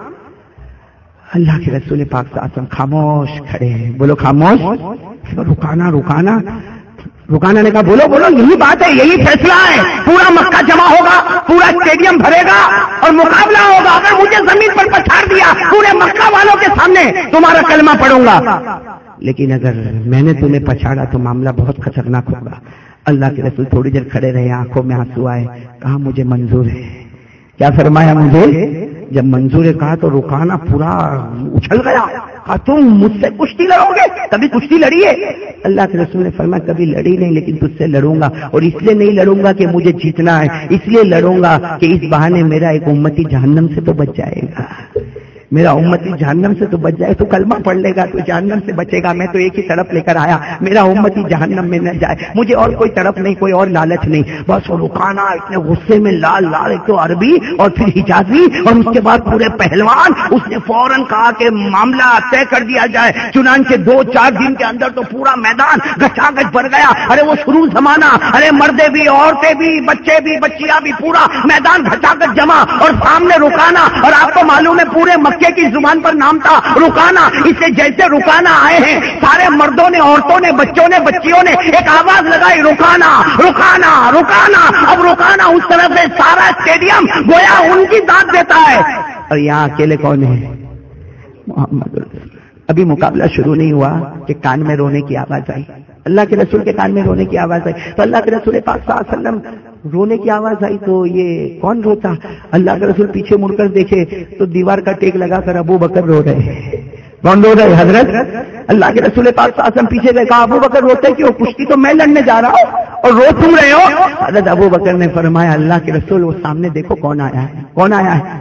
اللہ کے رسول پاک صلی اللہ علیہ وسلم خاموش کھڑے ہیں. بولو خاموش. رکانا رکانا رکانا نے کہا بولو بولو، یہی بات ہے، یہی فیصلہ ہے. پورا مکہ جمع ہوگا، پورا اسٹیڈیم بھرے گا اور مقابلہ ہوگا. اگر مجھے زمین پر پچھاڑ دیا پورے مکہ والوں کے سامنے تمہارا کلمہ پڑھوں گا، لیکن اگر میں نے تمہیں پچھاڑا تو معاملہ بہت خطرناک ہوگا. اللہ کے رسول تھوڑی دیر کھڑے رہے، آنکھوں میں آنسو آئے. کہا مجھے منظور ہے. کیا فرمایا؟ مجھے. جب منظور ہے کہا تو رکانا پورا اچھل گیا. کہا تم مجھ سے کشتی لڑو گے؟ کبھی کشتی لڑی ہے؟ اللہ کے رسول نے فرمایا کبھی لڑی نہیں، لیکن تجھ سے لڑوں گا. اور اس لیے نہیں لڑوں گا کہ مجھے جیتنا ہے، اس لیے لڑوں گا کہ اس بہانے میرا ایک امتی جہنم سے تو بچ جائے گا. میرا امتی جہنم سے تو بچ جائے. تو کلمہ پڑھ لے گا تو جہنم سے بچے گا. میں تو ایک ہی طرف لے کر آیا، میرا امتی جہنم میں نہ جائے. مجھے اور کوئی طرف نہیں، کوئی اور لالچ نہیں. بس رکانا اتنے غصے میں لال لال، ایک تو عربی اور پھر حجازی، اور اس کے بعد پورے پہلوان. اس نے فوراً کہا کہ معاملہ طے کر دیا جائے. چنانچہ دو چار دن کے اندر تو پورا میدان گچا گچ بھر گیا. ارے وہ شروع زمانہ، ارے مردے بھی، عورتیں بھی، بچے بھی، بچیاں بھی، پورا میدان گھچا گچ جمع. اور سامنے رکانا، اور آپ کو معلوم ہے پورے مکے کی زبان پر نام تھا رکانا. اسے جیسے رکانا آئے ہیں سارے مردوں نے، عورتوں نے، بچوں نے، بچیوں نے ایک آواز لگائی، رکانا رکانا رکانا. اب رکانا اس طرف سے سارا اسٹیڈیم گویا ان کی داد دیتا ہے. اور یہاں اکیلے کون ہے؟ محمد. ابھی مقابلہ شروع نہیں ہوا کہ کان میں رونے کی آواز آئی. اللہ کے رسول کے کان میں رونے کی آواز آئی تو اللہ کے رسول پاک صلی اللہ علیہ وسلم رونے کی آواز آئی تو یہ کون روتا؟ اللہ کے رسول پیچھے مڑ کر دیکھے تو دیوار کا ٹیک لگا کر ابو بکر رو رہے. کون رو رہے؟ حضرت. اللہ کے رسول پاک صلی اللہ علیہ وسلم پیچھے دیکھا، ابو بکر روتے کیوں؟ کشتی تو میں لڑنے جا رہا ہوں اور رو تم رہے ہو. حضرت ابو بکر نے فرمایا اللہ کے رسول وہ سامنے دیکھو کون آیا ہے. کون آیا ہے؟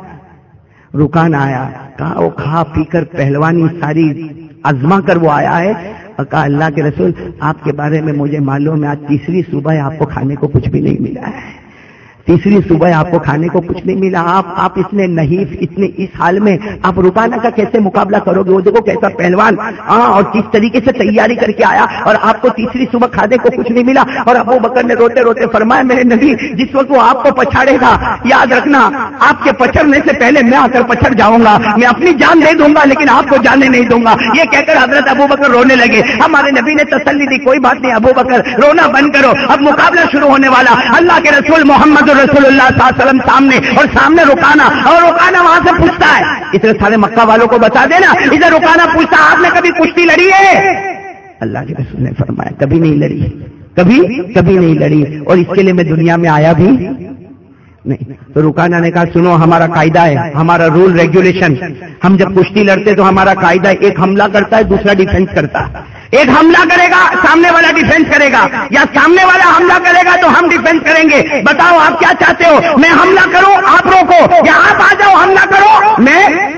رکان آیا. کہا وہ کھا پی کر پہلوانی ساری آزما کر وہ آیا ہے. اور کہا اللہ کے رسول آپ کے بارے میں مجھے معلوم ہے آج تیسری صبح آپ کو کھانے کو کچھ بھی نہیں ملا ہے. تیسری صبح آپ کو کھانے کو کچھ نہیں ملا. آپ آپ اتنے نحیف، اتنے اس حال میں آپ رکانا کا کیسے مقابلہ کرو گے؟ وہ دیکھو کیسا پہلوان، ہاں، اور کس طریقے سے تیاری کر کے آیا اور آپ کو تیسری صبح کھانے کو کچھ نہیں ملا. اور ابو بکر نے روتے روتے فرمایا میرے نبی جس وقت وہ آپ کو پچھاڑے گا یاد رکھنا آپ کے پچھڑنے سے پہلے میں آ کر پچھڑ جاؤں گا. میں اپنی جان دے دوں گا لیکن آپ کو جانے نہیں دوں گا. یہ کہہ کر حضرت ابو بکر رونے لگے. ہمارے نبی نے تسلی دی کوئی بات نہیں ابو بکر رونا بند کرو، اب مقابلہ شروع ہونے والا. اللہ کے رسول محمد رسول اللہ صلی اللہ علیہ وسلم سامنے اور سامنے رکانا. اور رکانا وہاں سے پوچھتا ہے، اتنے سارے مکہ والوں کو بتا دینا، ادھر رکانا پوچھتا آپ نے کبھی کشتی لڑی ہے؟ اللہ کے رسول نے فرمایا کبھی نہیں لڑی، کبھی کبھی نہیں لڑی، اور اس کے لیے میں دنیا میں آیا بھی نہیں. تو رکانا نے کہا سنو ہمارا قاعدہ ہے، ہمارا رول ریگولیشن. ہم جب کشتی لڑتے تو ہمارا قاعدہ ایک حملہ کرتا ہے دوسرا ڈیفینس کرتا ہے. ایک حملہ کرے گا سامنے والا ڈیفینس کرے گا، یا سامنے والا حملہ کرے گا تو ہم ڈیفینس کریں گے. بتاؤ آپ کیا چاہتے ہو؟ میں حملہ کروں آپ روکو، یا آپ آ جاؤ حملہ کرو میں؟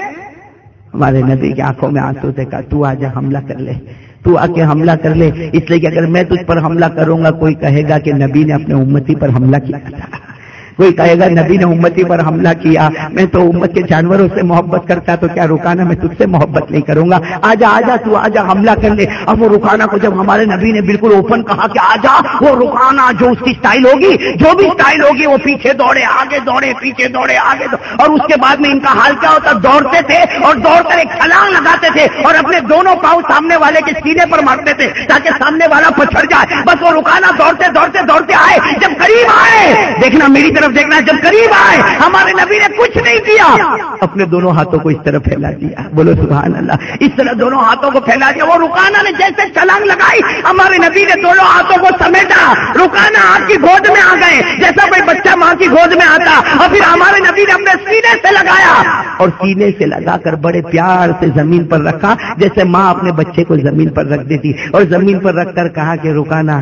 ہمارے نبی کی آنکھوں میں آنسو تھے. کہا تو آ جا حملہ کر لے، تو آ کے حملہ کر لے. اس لیے کہ اگر میں تجھ پر حملہ کروں گا کوئی کہے گا کہ نبی نے اپنے امتی پر حملہ کیا تھا، کوئی کہے گا نبی نے امتی پر حملہ کیا. میں تو امت کے جانوروں سے محبت کرتا تو کیا رکانا میں تجھ سے محبت نہیں کروں گا. آجا آجا تو آجا حملہ کر لے. اب وہ رکانا کو جب ہمارے نبی نے بالکل اوپن کہا کہ آجا، وہ رکانا جو اس کی سٹائل ہوگی، جو بھی سٹائل ہوگی، وہ پیچھے دوڑے آگے دوڑے پیچھے دوڑے آگے دوڑے. اور اس کے بعد میں ان کا حال کیا ہوتا؟ دوڑتے تھے اور دوڑ کر ایک چھلانگ لگاتے تھے اور اپنے دونوں پاؤں سامنے والے کے سینے پر مارتے تھے تاکہ سامنے والا پچھڑ جائے. بس وہ رکانا دوڑتے دوڑتے دوڑتے آئے. جب قریب آئے، دیکھنا میری طرف دیکھنا، جب قریب آئے ہمارے نبی نے کچھ نہیں کیا، اپنے دونوں ہاتھوں کو اس طرح پھیلا دیا. بولو سبحان اللہ. اس طرح دونوں ہاتھوں کو پھیلا دیا. وہ رکانا نے جیسے چھلانگ لگائی ہمارے نبی نے دونوں ہاتھوں کو سمیٹا. رکانا آپ کی گود میں آ گئے جیسا کوئی بچہ ماں کی گود میں آتا. اور پھر ہمارے نبی نے اپنے سینے سے لگایا اور سینے سے لگا کر بڑے پیار سے زمین پر رکھا جیسے ماں اپنے بچے کو زمین پر رکھ دیتی. اور زمین پر رکھ کر کہا کہ رکانا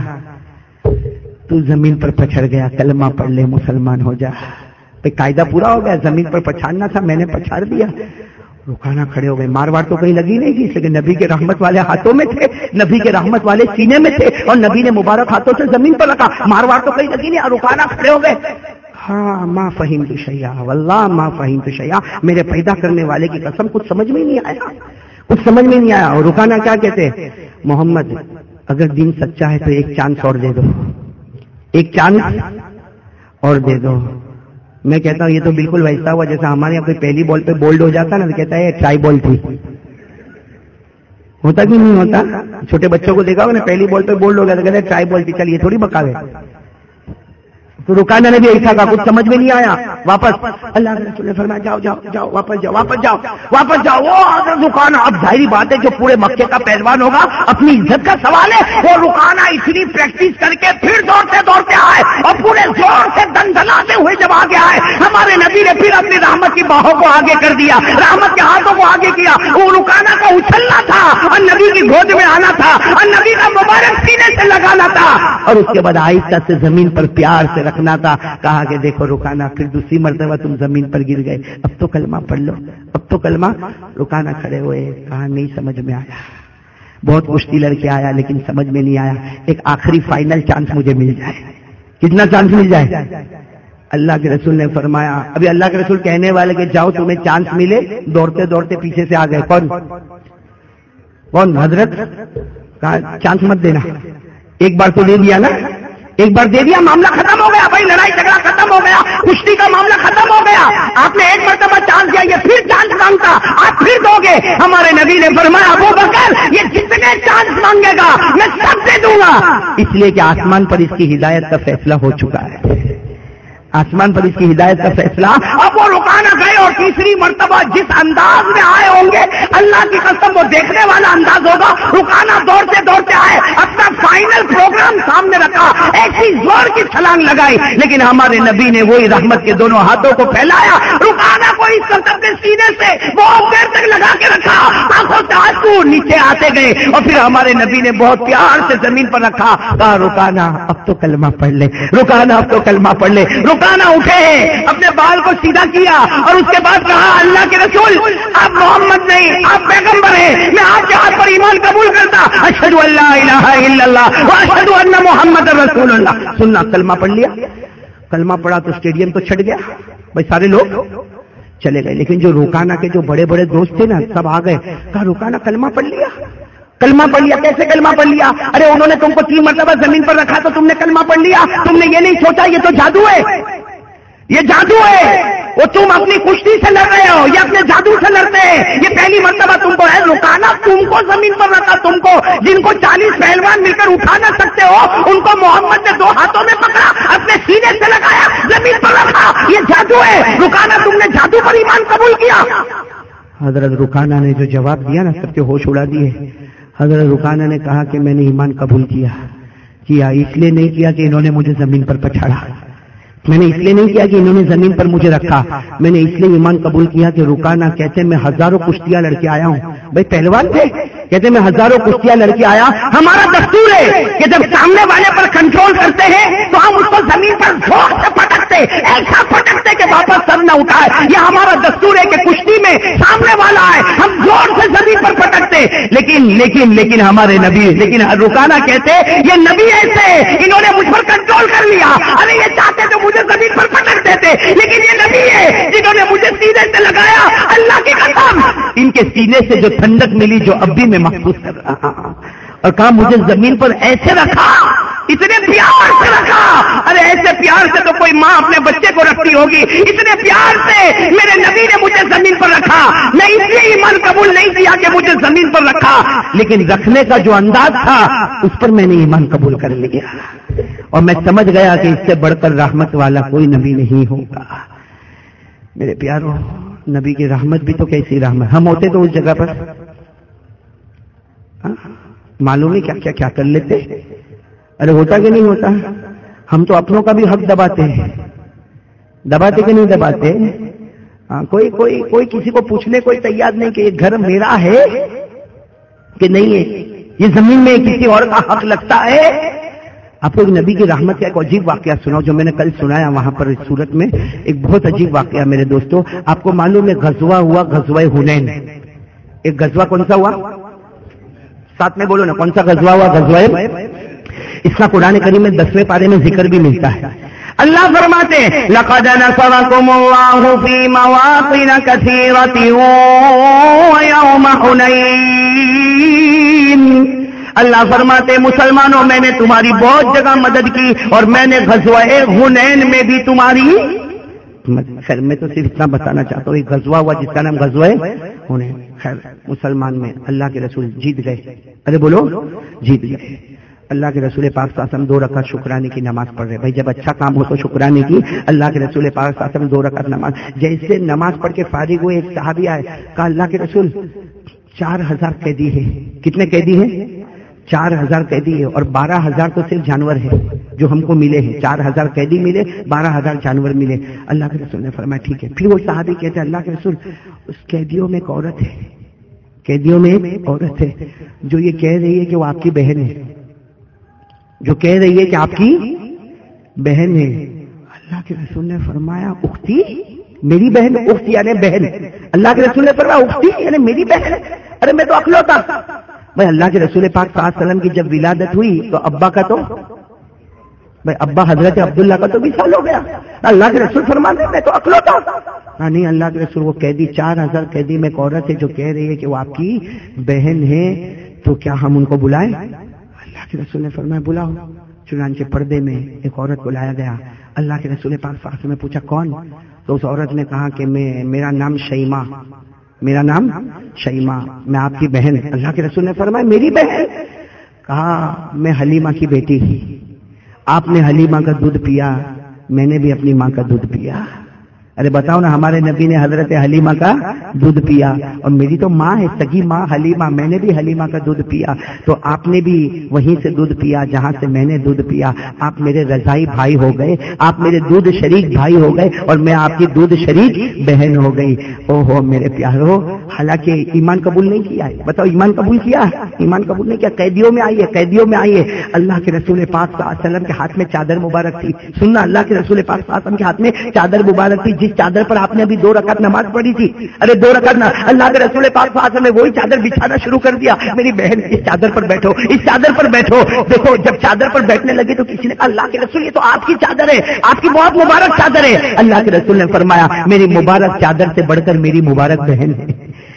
تو زمین پر پچھڑ گیا، کلمہ پڑھ لے مسلمان ہو جا. قاعدہ پورا ہو گیا، زمین پر پچھاڑنا تھا میں نے پچھاڑ دیا. رکانا کھڑے ہو گئے. مارواڑ تو کہیں لگی نہیں تھی، لیکن نبی کے رحمت والے ہاتھوں میں تھے، نبی کے رحمت والے سینے میں تھے اور نبی نے مبارک ہاتھوں سے زمین پر رکھا. مارواڑ تو کہیں لگی نہیں. رکانا کھڑے ہو گئے. ہاں ماں فہمت شیئا واللہ ماں فہمت شیئا، میرے پیدا کرنے والے کی قسم کچھ سمجھ میں نہیں آیا، کچھ سمجھ میں نہیں آیا. اور رکانا کیا کہتے ہیں؟ محمد اگر دین سچا ہے تو ایک چانس اور دے دو, ایک چانس اور دے دو. میں کہتا ہوں یہ تو بالکل ویسا ہوا جیسا ہمارے یہاں کوئی پہلی بال پہ بولڈ ہو جاتا نا, تو کہتا ہے ٹرائی بال تھی. ہوتا کہ نہیں ہوتا؟ چھوٹے بچوں کو دیکھا ہوگا نا, پہلی بال پہ بولڈ ہو گیا تو کہتے ہیں ٹرائی بال تھی. چلیے تھوڑی بکاوے. تو رکانا نے بھی ایسا کہا, کچھ سمجھ میں نہیں آیا, واپس اللہ کے رسول نے فرمایا جاؤ جاؤ جاؤ واپس جاؤ واپس جاؤ واپس جاؤ. وہ رکانا, اب ظاہری بات ہے جو پورے مکے کا پہلوان ہوگا اپنی عزت کا سوال ہے, وہ رکانا اتنی پریکٹس کر کے پھر دوڑتے دوڑتے آئے اور پورے زور سے دن دلاتے ہوئے جب آگے آئے, ہمارے نبی نے پھر اپنی رحمت کی باہوں کو آگے کر دیا, رحمت کے ہاتھوں کو آگے کیا. وہ رکانا کو اچھلنا تھا اور نبی کی گود میں آنا تھا اور نبی کا مبارک سینے سے لگانا تھا, اور اس کے بعد آہستہ سے زمین پر پیار سے رکھنا تھا. کہا کہ دیکھو رکانا, پھر دوسری مرتبہ تم زمین پر گر گئے, اب تو کلمہ پڑھ لو, اب تو کلمہ. رکانا کھڑے ہوئے, کہا نہیں سمجھ میں آیا, بہت کشتی لڑ کے آیا لیکن سمجھ میں نہیں آیا, ایک آخری فائنل چانس مجھے مل جائے. کتنا چانس مل جائے؟ اللہ کے رسول نے فرمایا, ابھی اللہ کے رسول کہنے والے کہ جاؤ تمہیں چانس ملے, دوڑتے دوڑتے پیچھے سے آ گئے. کون کون حضرت؟ کہا چانس مت دینا, ایک بار تو دے دیا نا, ایک بار دے دیا معاملہ ختم ہو گیا بھائی, لڑائی جھگڑا ختم ہو گیا, کشتی کا معاملہ ختم ہو گیا. آپ نے ایک مرتبہ چانس دیا, یہ پھر چانس مانگتا, آپ پھر دو گے. ہمارے نبی نے فرمایا ابو بکر یہ جتنے چانس مانگے گا میں سب دے دوں گا, اس لیے کہ آسمان پر اس کی ہدایت کا فیصلہ ہو چکا ہے, آسمان پر اس کی ہدایت کا فیصلہ. اب وہ رکانا گئے اور تیسری مرتبہ جس انداز میں آئے ہوں گے اللہ کی قسم وہ دیکھنے والا انداز ہوگا. رکانا دوڑتے دوڑتے آئے, اپنا فائنل پروگرام سامنے رکھا, ایسی زور کی چھلانگ لگائی, لیکن ہمارے نبی نے وہی رحمت کے دونوں ہاتھوں کو پھیلایا, رکانا کو اس قسم کے سینے سے بہت دیر تک لگا کے رکھا, آنکھوں سے آنسو نیچے آتے گئے, اور پھر ہمارے نبی نے بہت پیار سے زمین پر رکھا. کہا رکانا اب تو کلمہ پڑھ لے, رکانا اب تو کلمہ پڑھ لے. رکانا اٹھے, اپنے بال کو سیدھا کیا اور اس کے بعد کہا اللہ کے رسول آپ محمد نہیں آپ پیغمبر ہیں, میں آپ کے ہاتھ پر ایمان قبول کرتا, اشہد ان لا الہ الا اللہ واشہد ان محمد رسول اللہ. سننا, کلمہ پڑھ لیا, کلمہ پڑھا تو اسٹیڈیم تو چھٹ گیا بھائی, سارے لوگ چلے گئے, لیکن جو رکانا کے جو بڑے بڑے دوست تھے نا سب آ گئے. کہا رکانا کلمہ پڑھ لیا, کلمہ پڑھ لیا, کیسے کلمہ پڑھ لیا؟ ارے انہوں نے تم کو تین مرتبہ زمین پر رکھا تو تم نے کلمہ پڑھ لیا, تم نے یہ نہیں سوچا یہ تو جادو ہے, یہ جادو ہے, وہ تم اپنی کشتی سے لڑ رہے ہو, یہ اپنے جادو سے لڑتے ہیں, یہ پہلی مرتبہ تم کو ہے. رکانا تم کو زمین پر رکھا, تم کو جن کو چالیس پہلوان مل کر اٹھا نہ سکتے ہو ان کو محمد نے دو ہاتھوں میں پکڑا, اپنے سینے سے لگایا, زمین پر رکھا, یہ جادو ہے. رکانا تم نے جادو پر ایمان قبول کیا. حضرت رکانا نے جو جواب دیا نا سب کے ہوش اڑا دیے. حضرت رکانا نے کہا کہ میں نے ایمان قبول کیا, کیا اس لیے نہیں کیا کہ انہوں نے مجھے زمین پر پچھاڑا, میں نے اس لیے نہیں کیا کہ انہوں نے زمین پر مجھے رکھا, میں نے اس لیے ایمان قبول کیا کہ رکانا کہتے میں ہزاروں کشتیاں لڑ کے آیا ہوں. بھائی پہلوان تھے, کہتے میں ہزاروں کشتیاں لڑ کے آیا, ہمارا دستور ہے کہ جب سامنے والے پر کنٹرول کرتے ہیں تو ہم اس کو زمین پر زور سے پٹکتے, ایسا پٹکتے کہ واپس سر نہ اٹھائے. یہ ہمارا دستور ہے کہ کشتی میں سامنے والا ہے ہم زور سے زمین پر پٹکتے, لیکن لیکن لیکن ہمارے نبی, لیکن رکانا کہتے یہ نبی ایسے انہوں نے مجھ پر کنٹرول کر لیا. ارے یہ چاہتے تو مجھے زمین پر پٹک دیتے, لیکن یہ نبی ہے جنہوں نے مجھے سینے سے لگایا. اللہ کی قسم ان کے سینے سے جو ٹھنڈک ملی جو اب بھی میں محسوس کر رہا ہوں, اور کہا مجھے زمین پر ایسے رکھا, اتنے پیار سے رکھا. ارے ایسے پیار سے تو کوئی ماں اپنے بچے کو رکھتی ہوگی, اتنے پیار سے میرے نبی نے مجھے زمین پر رکھا. میں اس لیے ایمان قبول نہیں کیا کہ مجھے زمین پر رکھا, لیکن رکھنے کا جو انداز تھا اس پر میں نے ایمان قبول کر لیا, اور میں سمجھ گیا کہ اس سے بڑھ کر رحمت والا کوئی نبی نہیں ہوگا. میرے پیارو, نبی کی رحمت بھی تو کیسی رحمت, ہم ہوتے تو اس جگہ پر معلوم ہے کیا کیا کیا کر لیتے. ارے ہوتا کہ نہیں ہوتا, ہم تو اپنوں کا بھی حق دباتے ہیں, دباتے کہ نہیں دباتے. ہاں, کوئی کوئی کوئی کسی کو پوچھنے کوئی تیار نہیں کہ یہ گھر میرا ہے کہ نہیں ہے, یہ زمین میں کسی اور کا حق لگتا ہے. آپ کو ایک نبی کی رحمت کا ایک عجیب واقعہ سناؤ جو میں نے کل سنایا وہاں پر اس صورت میں, ایک بہت عجیب واقعہ میرے دوستوں. آپ کو معلوم ہے غزوہ ہوا, غزوہ حنین. ایک غزوہ کون سا ہوا, ساتھ میں بولو نا, کون سا غزوہ ہوا؟ غزوہ. اس کا قرآن کریم میں دسویں پارے میں ذکر بھی ملتا ہے. اللہ فرماتے ہیں لقد نصرکم اللہ فی مواطن کثیرۃ ویوم حنین، اللہ فرماتے مسلمانوں میں نے تمہاری بہت جگہ مدد کی اور میں نے غزوہ حنین میں بھی تمہاری، خیر میں تو صرف اتنا بتانا چاہتا ہوں، ایک غزوہ ہوا جس کا نام غزوہ حنین، خیر مسلمان میں اللہ کے رسول جیت گئے، ارے بولو جیت گئے۔ اللہ کے رسول پاک صلی اللہ علیہ وسلم دو رکعت شکرانے کی نماز پڑھ رہے، بھائی جب اچھا کام ہو تو شکرانے کی، اللہ کے رسول پاک صلی اللہ علیہ وسلم دو رکعت نماز، جیسے نماز پڑھ کے فارغ ہوئے ایک صحابی آئے، کہا اللہ کے رسول چار ہزار قیدی ہے، کتنے قیدی ہیں؟ چار ہزار قیدی ہے اور بارہ ہزار تو صرف جانور ہے جو ہم کو ملے ہیں، چار ہزار قیدی ملے، بارہ ہزار جانور ملے۔ اللہ کے رسول نے فرمایا ٹھیک ہے۔ پھر وہ صحابی کہتے ہیں اللہ کے رسول اس قیدیوں میں ایک عورت ہے، قیدیوں میں ایک عورت ہے جو یہ کہہ رہی ہے کہ وہ آپ کی بہن ہے، جو کہہ رہی ہے کہ آپ کی بہن ہے۔ اللہ کے رسول نے فرمایا اختی، میری بہن؟ اختی یعنی بہن؟ اللہ کے رسول نے فرمایا اختی یعنی میری بہن؟ ارے میں تو اکلوتا۔ بھائی اللہ کے رسول پاک صلی اللہ علیہ وسلم کی جب ولادت ہوئی تو ابا کا تو بھائی ابا حضرت عبداللہ کا تو بھی سال ہو گیا، اللہ کے رسول فرماتے میں تو اکلوتا۔ نہیں اللہ کے رسول وہ قیدی چار ہزار قیدی میں ایک عورت ہے جو کہہ رہی ہے کہ وہ آپ کی بہن ہے، تو کیا ہم ان کو بلائیں؟ اللہ کے رسول نے فرمایا بلاؤ۔ چنانچہ پردے میں ایک عورت کو لایا گیا، اللہ کے رسول پاک صلی اللہ علیہ وسلم نے پوچھا کون؟ تو اس عورت نے کہا کہ میں میرا نام شیما، میرا نام شیما، میں آپ کی بہن۔ اللہ کے رسول نے فرمایا میری بہن؟ کہا میں حلیمہ کی بیٹی، آپ نے حلیمہ کا دودھ پیا، میں نے بھی اپنی ماں کا دودھ پیا۔ ارے بتاؤ نا، ہمارے نبی نے حضرت حلیمہ کا دودھ پیا اور میری تو ماں ہے، سگی ماں حلیمہ، میں نے بھی حلیمہ کا دودھ پیا، تو آپ نے بھی وہیں سے دودھ پیا جہاں سے میں نے دودھ پیا، آپ میرے رضائی بھائی ہو گئے، آپ میرے دودھ شریک بھائی ہو گئے اور میں آپ کی دودھ شریک بہن ہو گئی۔ او ہو میرے پیارو، حالانکہ ایمان قبول نہیں کیا ہے، بتاؤ ایمان قبول کیا ہے؟ ایمان قبول نہیں کیا، قیدیوں میں آئیے، قیدیوں میں آئیے۔ اللہ کے رسول پاک صلی اللہ علیہ وسلم کے ہاتھ میں چادر مبارک تھی، سننا، اللہ کے رسول پاک صلی اللہ علیہ وسلم کے ہاتھ میں چادر مبارک تھی، جس چادر پر آپ نے ابھی دو رکعت نماز پڑھی تھی، ارے دو رکعت نہ، اللہ کے رسول پاک صلی اللہ علیہ وسلم نے وہی چادر بچھانا شروع کر دیا، میری بہن اس چادر پر بیٹھو، اس چادر پر بیٹھو۔ دیکھو جب چادر پر بیٹھنے لگی تو کسی نے کہا اللہ کے رسول یہ تو آپ کی چادر ہے، آپ کی بہت مبارک چادر ہے۔ اللہ کے رسول نے فرمایا میری مبارک چادر سے بڑھ کر میری مبارک بہن ہے۔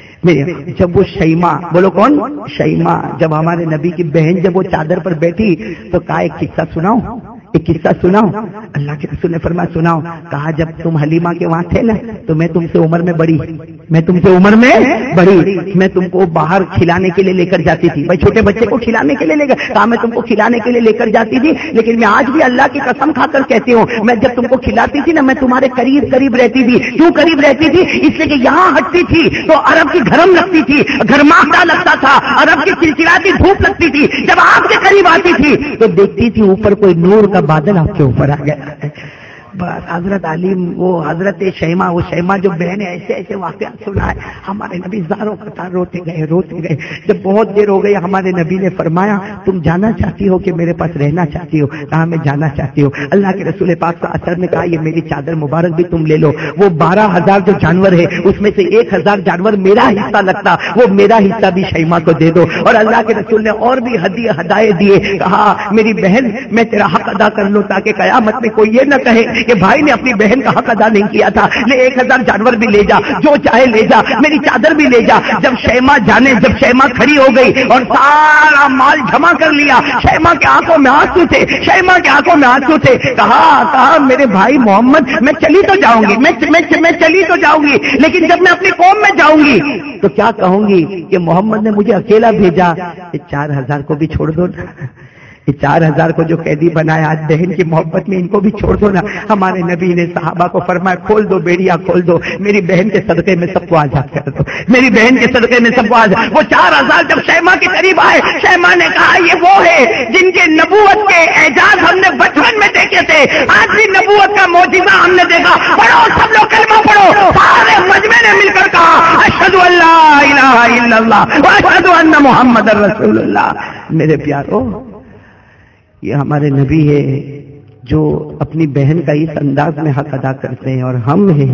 جب وہ شیما، بولو کون؟ شیما، جب ہمارے نبی کی بہن جب وہ چادر پر بیٹھی تو کہا ایک قصہ سناؤ، ایک قصہ سناؤ۔ اللہ کے رسول نے فرمایا سناؤ۔ کہا جب تم حلیمہ کے وہاں تھے نا تو میں تم سے عمر میں بڑی، میں تم سے عمر میں بڑی، میں تم کو باہر کھلانے کے لیے لے کر جاتی تھی، بھائی چھوٹے بچے کو کھلانے کے لیے لے کر، کہا میں تم کو کھلانے کے لیے لے کر جاتی تھی، لیکن میں آج بھی اللہ کی قسم کھا کر کہتی ہوں میں جب تم کو کھلاتی تھی نا میں تمہارے قریب قریب رہتی تھی۔ کیوں قریب رہتی تھی؟ اس لیے کہ یہاں ہٹتی تھی تو عرب کی گھرم لگتی تھی، گھرماہٹا لگتا تھا، عرب کی چلچلاتی دھوپ لگتی تھی، جب آپ کے قریب آتی تھی تو دیکھتی تھی اوپر کوئی نور کا بادل آپ کے اوپر آ گیا ہے۔ بس حضرت علیم، وہ حضرت شیما، وہ شیما جو بہن ہے، ایسے ایسے واقعات سنا ہے ہمارے نبی، زاروں قطار روتے گئے روتے گئے۔ جب بہت دیر ہو گئی ہمارے نبی نے فرمایا تم جانا چاہتی ہو کہ میرے پاس رہنا چاہتی ہو؟ کہا میں جانا چاہتی ہوں۔ اللہ کے رسول پاک صلی اللہ علیہ وسلم نے کہا یہ میری چادر مبارک بھی تم لے لو، وہ بارہ ہزار جو جانور ہے اس میں سے ایک ہزار جانور میرا حصہ لگتا، وہ میرا حصہ بھی شیما کو دے دو۔ اور اللہ کے رسول نے اور بھی ہدیے ہدایے دیے، کہا میری بہن میں تیرا حق ادا کر لوں تاکہ قیامت میں کوئی یہ نہ کہے کہ بھائی نے اپنی بہن کا حق ادا نہیں کیا تھا، لے ایک ہزار جانور بھی لے جا، جو چاہے لے جا، میری چادر بھی لے جا۔ جب شیما جانے، جب شیما کھڑی ہو گئی اور سارا مال جمع کر لیا، شیما کے آنکھوں میں آنسو تھے، شیما کے آنکھوں میں آنسو تھے۔ کہا کہا میرے بھائی محمد میں چلی تو جاؤں گی، میں میں چلی تو جاؤں گی، لیکن جب میں اپنی قوم میں جاؤں گی تو کیا کہوں گی کہ محمد نے مجھے اکیلا بھیجا، یہ چار ہزار کو بھی چھوڑ دو نا، یہ چار ہزار کو جو قیدی بنایا آج بہن کی محبت میں ان کو بھی چھوڑ دو نا۔ ہمارے نبی نے صحابہ کو فرمایا کھول دو بیڑیا کھول دو، میری بہن کے صدقے میں سب کو آزاد کر دو، میری بہن کے صدقے میں سب کو آزاد۔ وہ چار ہزار جب شیما کے قریب آئے، شیما نے کہا یہ وہ ہے جن کے نبوت کے اعجاز ہم نے بچپن میں دیکھے تھے، آج بھی نبوت کا معجزہ ہم نے دیکھا، پڑھو سب لوگ کلمہ پڑھو۔ سارے مجمع نے مل کر کہا اشہد ان لا الہ الا اللہ واشہد ان محمد رسول اللہ۔ میرے پیارو، یہ ہمارے نبی ہے جو اپنی بہن کا اس انداز میں حق ادا کرتے ہیں، اور ہم ہیں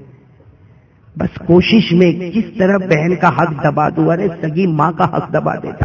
بس کوشش میں کس طرح بہن کا حق دبا دوں، ارے سگی ماں کا حق دبا دیتا۔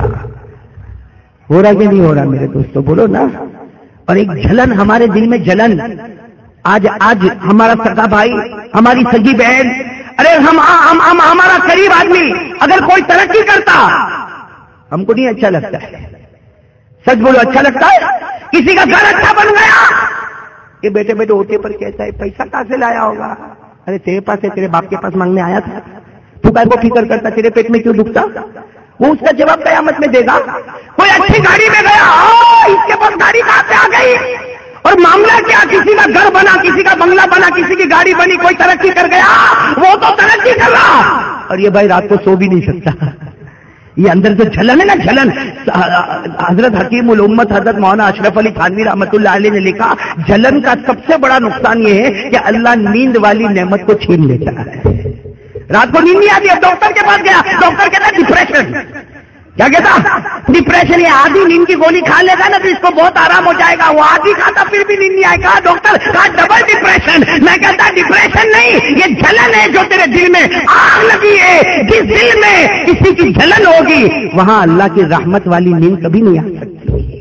ہو رہا کہ نہیں ہو رہا میرے دوستو؟ بولو نا۔ اور ایک جلن ہمارے دل میں، جلن آج آج ہمارا سگا بھائی، ہماری سگی بہن، ارے ہم, ہم, ہم ہمارا قریب آدمی اگر کوئی ترقی کرتا ہم کو نہیں اچھا لگتا ہے. سچ بولو اچھا لگتا ہے؟ کسی کا گھر اچھا بن گیا یہ بیٹے بیٹے ہوتے پر کہتا ہے پیسہ کہاں سے لایا ہوگا؟ ارے تیرے پاس ہے، تیرے باپ کے پاس مانگنے آیا تھا، تو کائے کو فکر کرتا؟ تیرے پیٹ میں کیوں دکھتا؟ وہ اس کا جواب قیامت میں دے گا. کوئی اچھی گاڑی میں گیا، اس کے پاس گاڑی کہاں سے آ گئی؟ اور معاملہ کیا؟ کسی کا گھر بنا، کسی کا بنگلہ بنا، کسی کی گاڑی بنی، کوئی ترقی کر گیا، وہ تو ترقی کر رہا اور یہ بھائی رات کو سو بھی نہیں سکتا. یہ اندر جو جھلن ہے نا، جھلن. حضرت حکیم الامت حضرت مولانا اشرف علی تھانوی رحمۃ اللہ علیہ نے لکھا، جھلن کا سب سے بڑا نقصان یہ ہے کہ اللہ نیند والی نعمت کو چھین لیتا ہے. رات کو نیند نہیں آتی. اب ڈاکٹر کے پاس گیا، ڈاکٹر کہتا ہے ڈپریشن. کیا کہتا؟ ڈپریشن. یہ آدھی نیند کی گولی کھا لے گا نا تو اس کو بہت آرام ہو جائے گا. وہ آدھی کھاتا پھر بھی نیند نہیں آئے گا. ڈاکٹر کہا ڈبل ڈپریشن. میں کہتا ڈپریشن نہیں، یہ جلن ہے جو تیرے دل میں آگ لگی ہے. جس دل میں کسی کی جلن ہوگی وہاں اللہ کی رحمت والی نیند کبھی نہیں آ سکتی.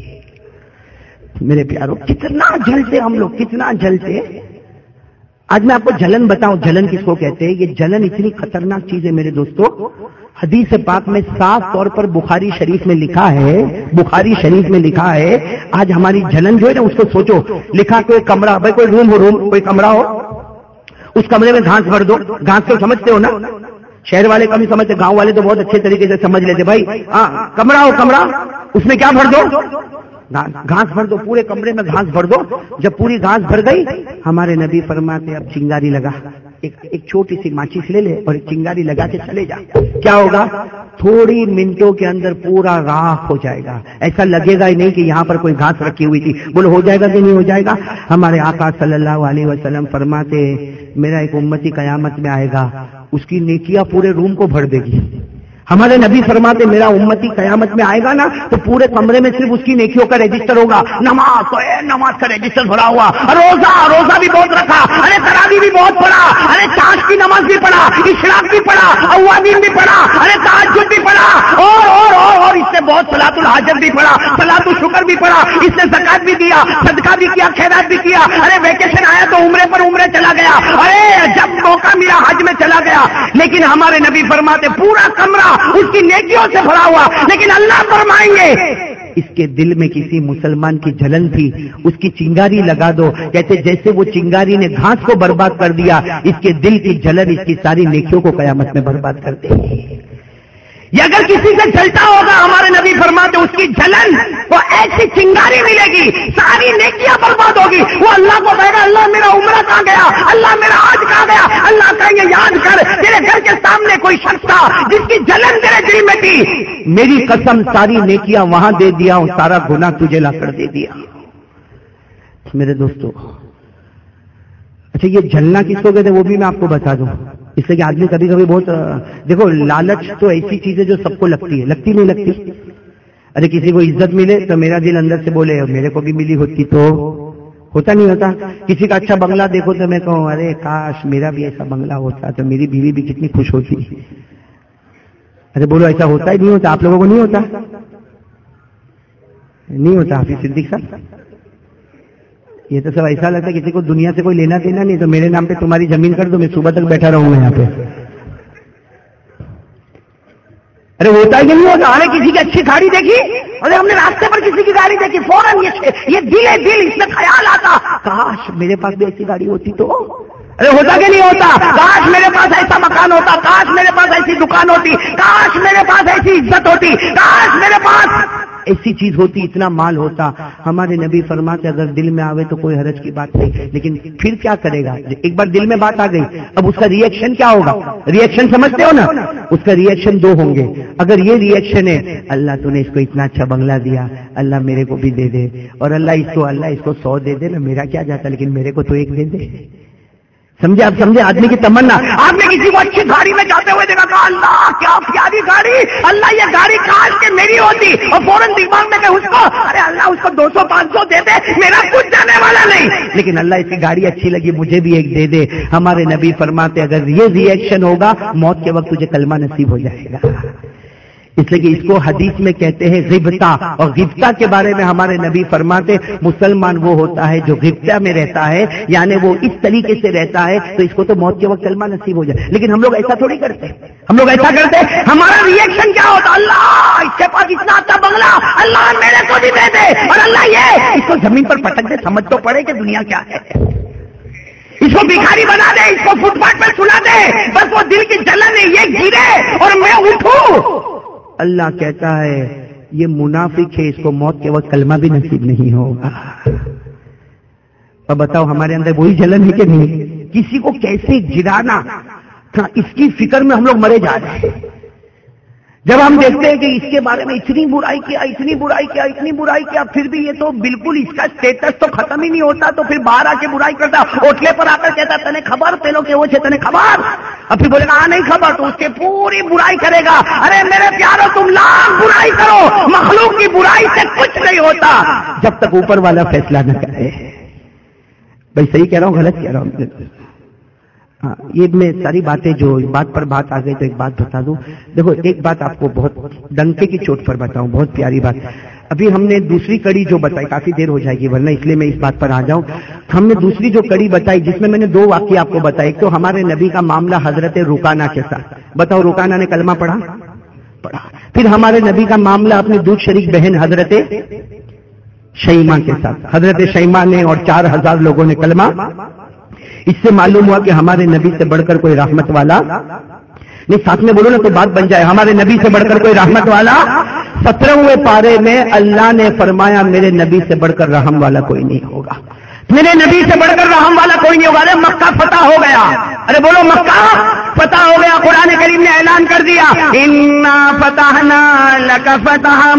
میرے پیاروں، کتنا جلتے ہم لوگ، کتنا جلتے. آج میں آپ کو جلن بتاؤں، جلن کس کو کہتے ہیں. یہ جلن اتنی خطرناک چیز ہے میرے دوستوں. حدیث پاک میں صاف طور پر بخاری شریف میں لکھا ہے، بخاری شریف میں لکھا ہے. آج ہماری جلن جو ہے نا، اس کو سوچو. لکھا کوئی کمرہ، بھائی کوئی روم ہو، روم کوئی کمرہ ہو، اس کمرے میں گھاس بھر دو. گھاس کو سمجھتے ہو نا؟ شہر والے کم ہی سمجھتے، گاؤں والے تو بہت اچھے طریقے سے سمجھ لیتے. بھائی ہاں کمرہ ہو، کمرہ، اس میں کیا بھر دو؟ گھاس بھر دو. پورے کمرے میں گھاس بھر دو. جب پوری گھاس بھر گئی، ہمارے نبی فرماتے اب چنگاری لگا. ایک ایک چھوٹی سی ماچس لے لے اور ایک چنگاری لگا کے چلے جا. کیا ہوگا؟ تھوڑی منٹوں کے اندر پورا راکھ ہو جائے گا. ایسا لگے گا ہی نہیں کہ یہاں پر کوئی گھاس رکھی ہوئی تھی. بولو ہو جائے گا کہ نہیں ہو جائے گا؟ ہمارے آقا صلی اللہ علیہ وسلم فرماتے میرا ایک امتی قیامت میں آئے گا، اس کی نیکیاں پورے روم کو بھر دے گی. ہمارے نبی فرماتے میرا امتی قیامت میں آئے گا نا تو پورے کمرے میں صرف اس کی نیکیوں کا رجسٹر ہوگا. نماز تو اے نماز کا رجسٹر بھرا ہوا، روزہ روزہ بھی بہت رکھا، ارے تراویح بھی بہت پڑھا، ارے تاج کی نماز بھی پڑھا، اشراق بھی پڑھا، اوابین بھی پڑھا، ارے تہجد بھی پڑھا، اور اور اور اور اس سے بہت صلاۃ الحاجت بھی پڑھا، صلاۃ الشکر بھی پڑھا، اس نے زکات بھی دیا، صدقہ بھی کیا، خیرات بھی کیا. ارے ویکیشن آیا تو عمرے پر عمرے چلا گیا، ارے جب موقع ملا حج میں چلا گیا. لیکن ہمارے نبی فرماتے پورا کمرہ اس کی نیکیوں سے بھرا ہوا. لیکن اللہ فرمائیں گے اس کے دل میں کسی مسلمان کی جلن تھی، اس کی چنگاری لگا دو. کہتے جیسے وہ چنگاری نے گھاس کو برباد کر دیا، اس کے دل کی جلن اس کی ساری نیکیوں کو قیامت میں برباد کر دے. یہ اگر کسی سے جلتا ہوگا، ہمارے نبی فرماتے اس کی جلن وہ ایسی چنگاری ملے گی، ساری نیکیاں برباد ہوگی. وہ اللہ کو کہے گا اللہ میرا عمرہ کہاں گیا، اللہ میرا حج کہاں گیا. اللہ کہیں گے یاد کر تیرے گھر کے سامنے کوئی شخص تھا جس کی جلن تیرے دل میں تھی، میری قسم ساری نیکیاں وہاں دے دیا ہوں، سارا گناہ تجھے لا کر دے دیا. میرے دوستو، اچھا یہ جلنا کس کو کہتے ہیں وہ بھی میں آپ کو بتا دوں. اس سے کہ آدمی کبھی کبھی بہت دیکھو، لالچ تو ایسی چیز ہے جو سب کو لگتی ہے، لگتی نہیں لگتی. ارے کسی کو عزت ملے تو میرا دل اندر سے بولے میرے کو بھی ملی ہوتی تو ہوتا نہیں ہوتا. کسی کا اچھا بنگلہ دیکھو تو میں کہوں ارے کاش میرا بھی ایسا بنگلہ ہوتا تو میری بیوی بھی کتنی خوش ہوتی. ارے بولو ایسا ہوتا ہی نہیں ہوتا؟ آپ لوگوں کو نہیں ہوتا؟ نہیں ہوتا حافظ صدیق صاحب؟ یہ تو سب ایسا لگتا ہے کسی کو دنیا سے کوئی لینا دینا نہیں، تو میرے نام پہ تمہاری زمین کر دو، میں صبح تک بیٹھا رہوں گا یہاں پہ. ارے ہوتا ہے کہ نہیں ہوتا؟ ارے کسی کی اچھی گاڑی دیکھی، ارے ہم نے راستے پر کسی کی گاڑی دیکھی، فوراً یہ دل ہے دل اس میں خیال آتا کاش میرے پاس بھی ایسی گاڑی ہوتی تو. ارے ہوتا کہ نہیں ہوتا؟ کاش میرے پاس ایسا مکان ہوتا، کاش میرے پاس ایسی دکان ہوتی، کاش میرے پاس ایسی عزت ہوتی، کاش میرے پاس ایسی چیز ہوتی، اتنا مال ہوتا. ہمارے نبی فرماتے اگر دل میں آوے تو کوئی حرج کی بات نہیں، لیکن پھر کیا کرے گا؟ ایک بار دل میں بات آ گئی، اب اس کا ری ایکشن کیا ہوگا؟ ری ایکشن سمجھتے ہو نا؟ اس کا ری ایکشن دو ہوں گے. اگر یہ ری ایکشن ہے اللہ تو نے اس کو اتنا اچھا بنگلہ دیا، اللہ میرے کو بھی دے دے، اور اللہ اس کو اللہ اس کو سو دے دے نا، میرا کیا جاتا لیکن میرے کو تو ایک دے دے. سمجھے آپ؟ سمجھے آدمی کی تمنا. آپ نے کسی کو اچھی گاڑی میں جاتے ہوئے دیکھا، کہا اللہ کیا پیاری گاڑی، اللہ یہ گاڑی کاش کے میری ہوتی، اور فوراً دماغ میں کہ اس کو ارے اللہ اس کو دو سو پانچ سو دے دے، میرا کچھ جانے والا نہیں، لیکن اللہ اس کی گاڑی اچھی لگی مجھے بھی ایک دے دے. ہمارے نبی فرماتے اگر یہ ری ایکشن ہوگا موت کے وقت تجھے کلمہ نصیب ہو جائے گا. اس لیے کہ اس کو حدیث میں کہتے ہیں غبطہ، اور غبطہ کے بارے میں ہمارے نبی فرماتے مسلمان وہ ہوتا ہے جو غبطہ میں رہتا ہے، یعنی وہ اس طریقے سے رہتا ہے تو اس کو تو موت کے وقت کلمہ نصیب ہو جائے. لیکن ہم لوگ ایسا تھوڑی کرتے، ہم لوگ ایسا کرتے ہمارا ریئیکشن کیا ہوتا؟ اللہ اس کے پاس اتنا اچھا بنگلہ، اللہ میرے کو بھی دے دے، اور اللہ یہ اس کو زمین پر پٹک دے. سمجھ تو پڑے کہ دنیا کیا ہے. اس کو بھکاری بنا دے، اس کو فٹ پاتھ پہ سلا دے، بس وہ دل کی جلن ہے یہ گرے اور میں اٹھوں. اللہ کہتا ہے یہ منافق ہے، اس کو موت کے وقت کلمہ بھی نصیب نہیں ہوگا. اب بتاؤ ہمارے اندر وہی جلن ہے کہ نہیں؟ کسی کو کیسے گرانا، اس کی فکر میں ہم لوگ مرے جا رہے ہیں. جب ہم دیکھتے ہیں کہ اس کے بارے میں اتنی برائی کیا اتنی برائی کیا اتنی برائی کیا، پھر بھی یہ تو بالکل اس کا اسٹیٹس تو ختم ہی نہیں ہوتا، تو پھر باہر آ کے برائی کرتا، ہوٹلے پر آ کر کہتا تنے خبر تینوں کے وہ چھے تنے خبر، اب پھر بولے گا ہاں نہیں خبر، تو اس کے پوری برائی کرے گا. ارے میرے پیارو تم لاکھ برائی کرو، مخلوق کی برائی سے کچھ نہیں ہوتا جب تک اوپر والا فیصلہ نہ کرے. بھائی صحیح کہہ رہا ہوں غلط کہہ رہا ہوں؟ ہاں یہ میں ساری باتیں جو بات پر بات آ گئی تو ایک بات بتا دوں. دیکھو ایک بات آپ کو بہت ڈنکے کی چوٹ پر بتاؤں، بہت پیاری بات. ابھی ہم نے دوسری کڑی جو بتائی، کافی دیر ہو جائے گی ورنہ اس لیے میں اس بات پر آ جاؤں. ہم نے دوسری جو کڑی بتائی جس میں میں نے دو واقعے آپ کو بتائے، ایک تو ہمارے نبی کا معاملہ حضرت رکانہ کے ساتھ. بتاؤ رکانہ نے کلمہ پڑھا پڑھا پھر ہمارے نبی کا معاملہ اپنی دودھ شریک بہن حضرت شیمہ کے ساتھ. حضرت شیمہ نے اور چار ہزار لوگوں نے کلمہ. اس سے معلوم ہوا کہ ہمارے نبی سے بڑھ کر کوئی رحمت والا نہیں. ساتھ میں بولو نا تو بات بن جائے. ہمارے نبی سے بڑھ کر کوئی رحمت والا. سترہویں پارے میں اللہ نے فرمایا میرے نبی سے بڑھ کر رحم والا کوئی نہیں ہوگا، میرے نبی سے بڑھ کر رحم والا کوئی نہیں ہوگا. ارے مکہ فتح ہو گیا، ارے بولو مکہ فتح ہو گیا. قرآن کریم نے اعلان کر دیا انا فتحنا لک فتحا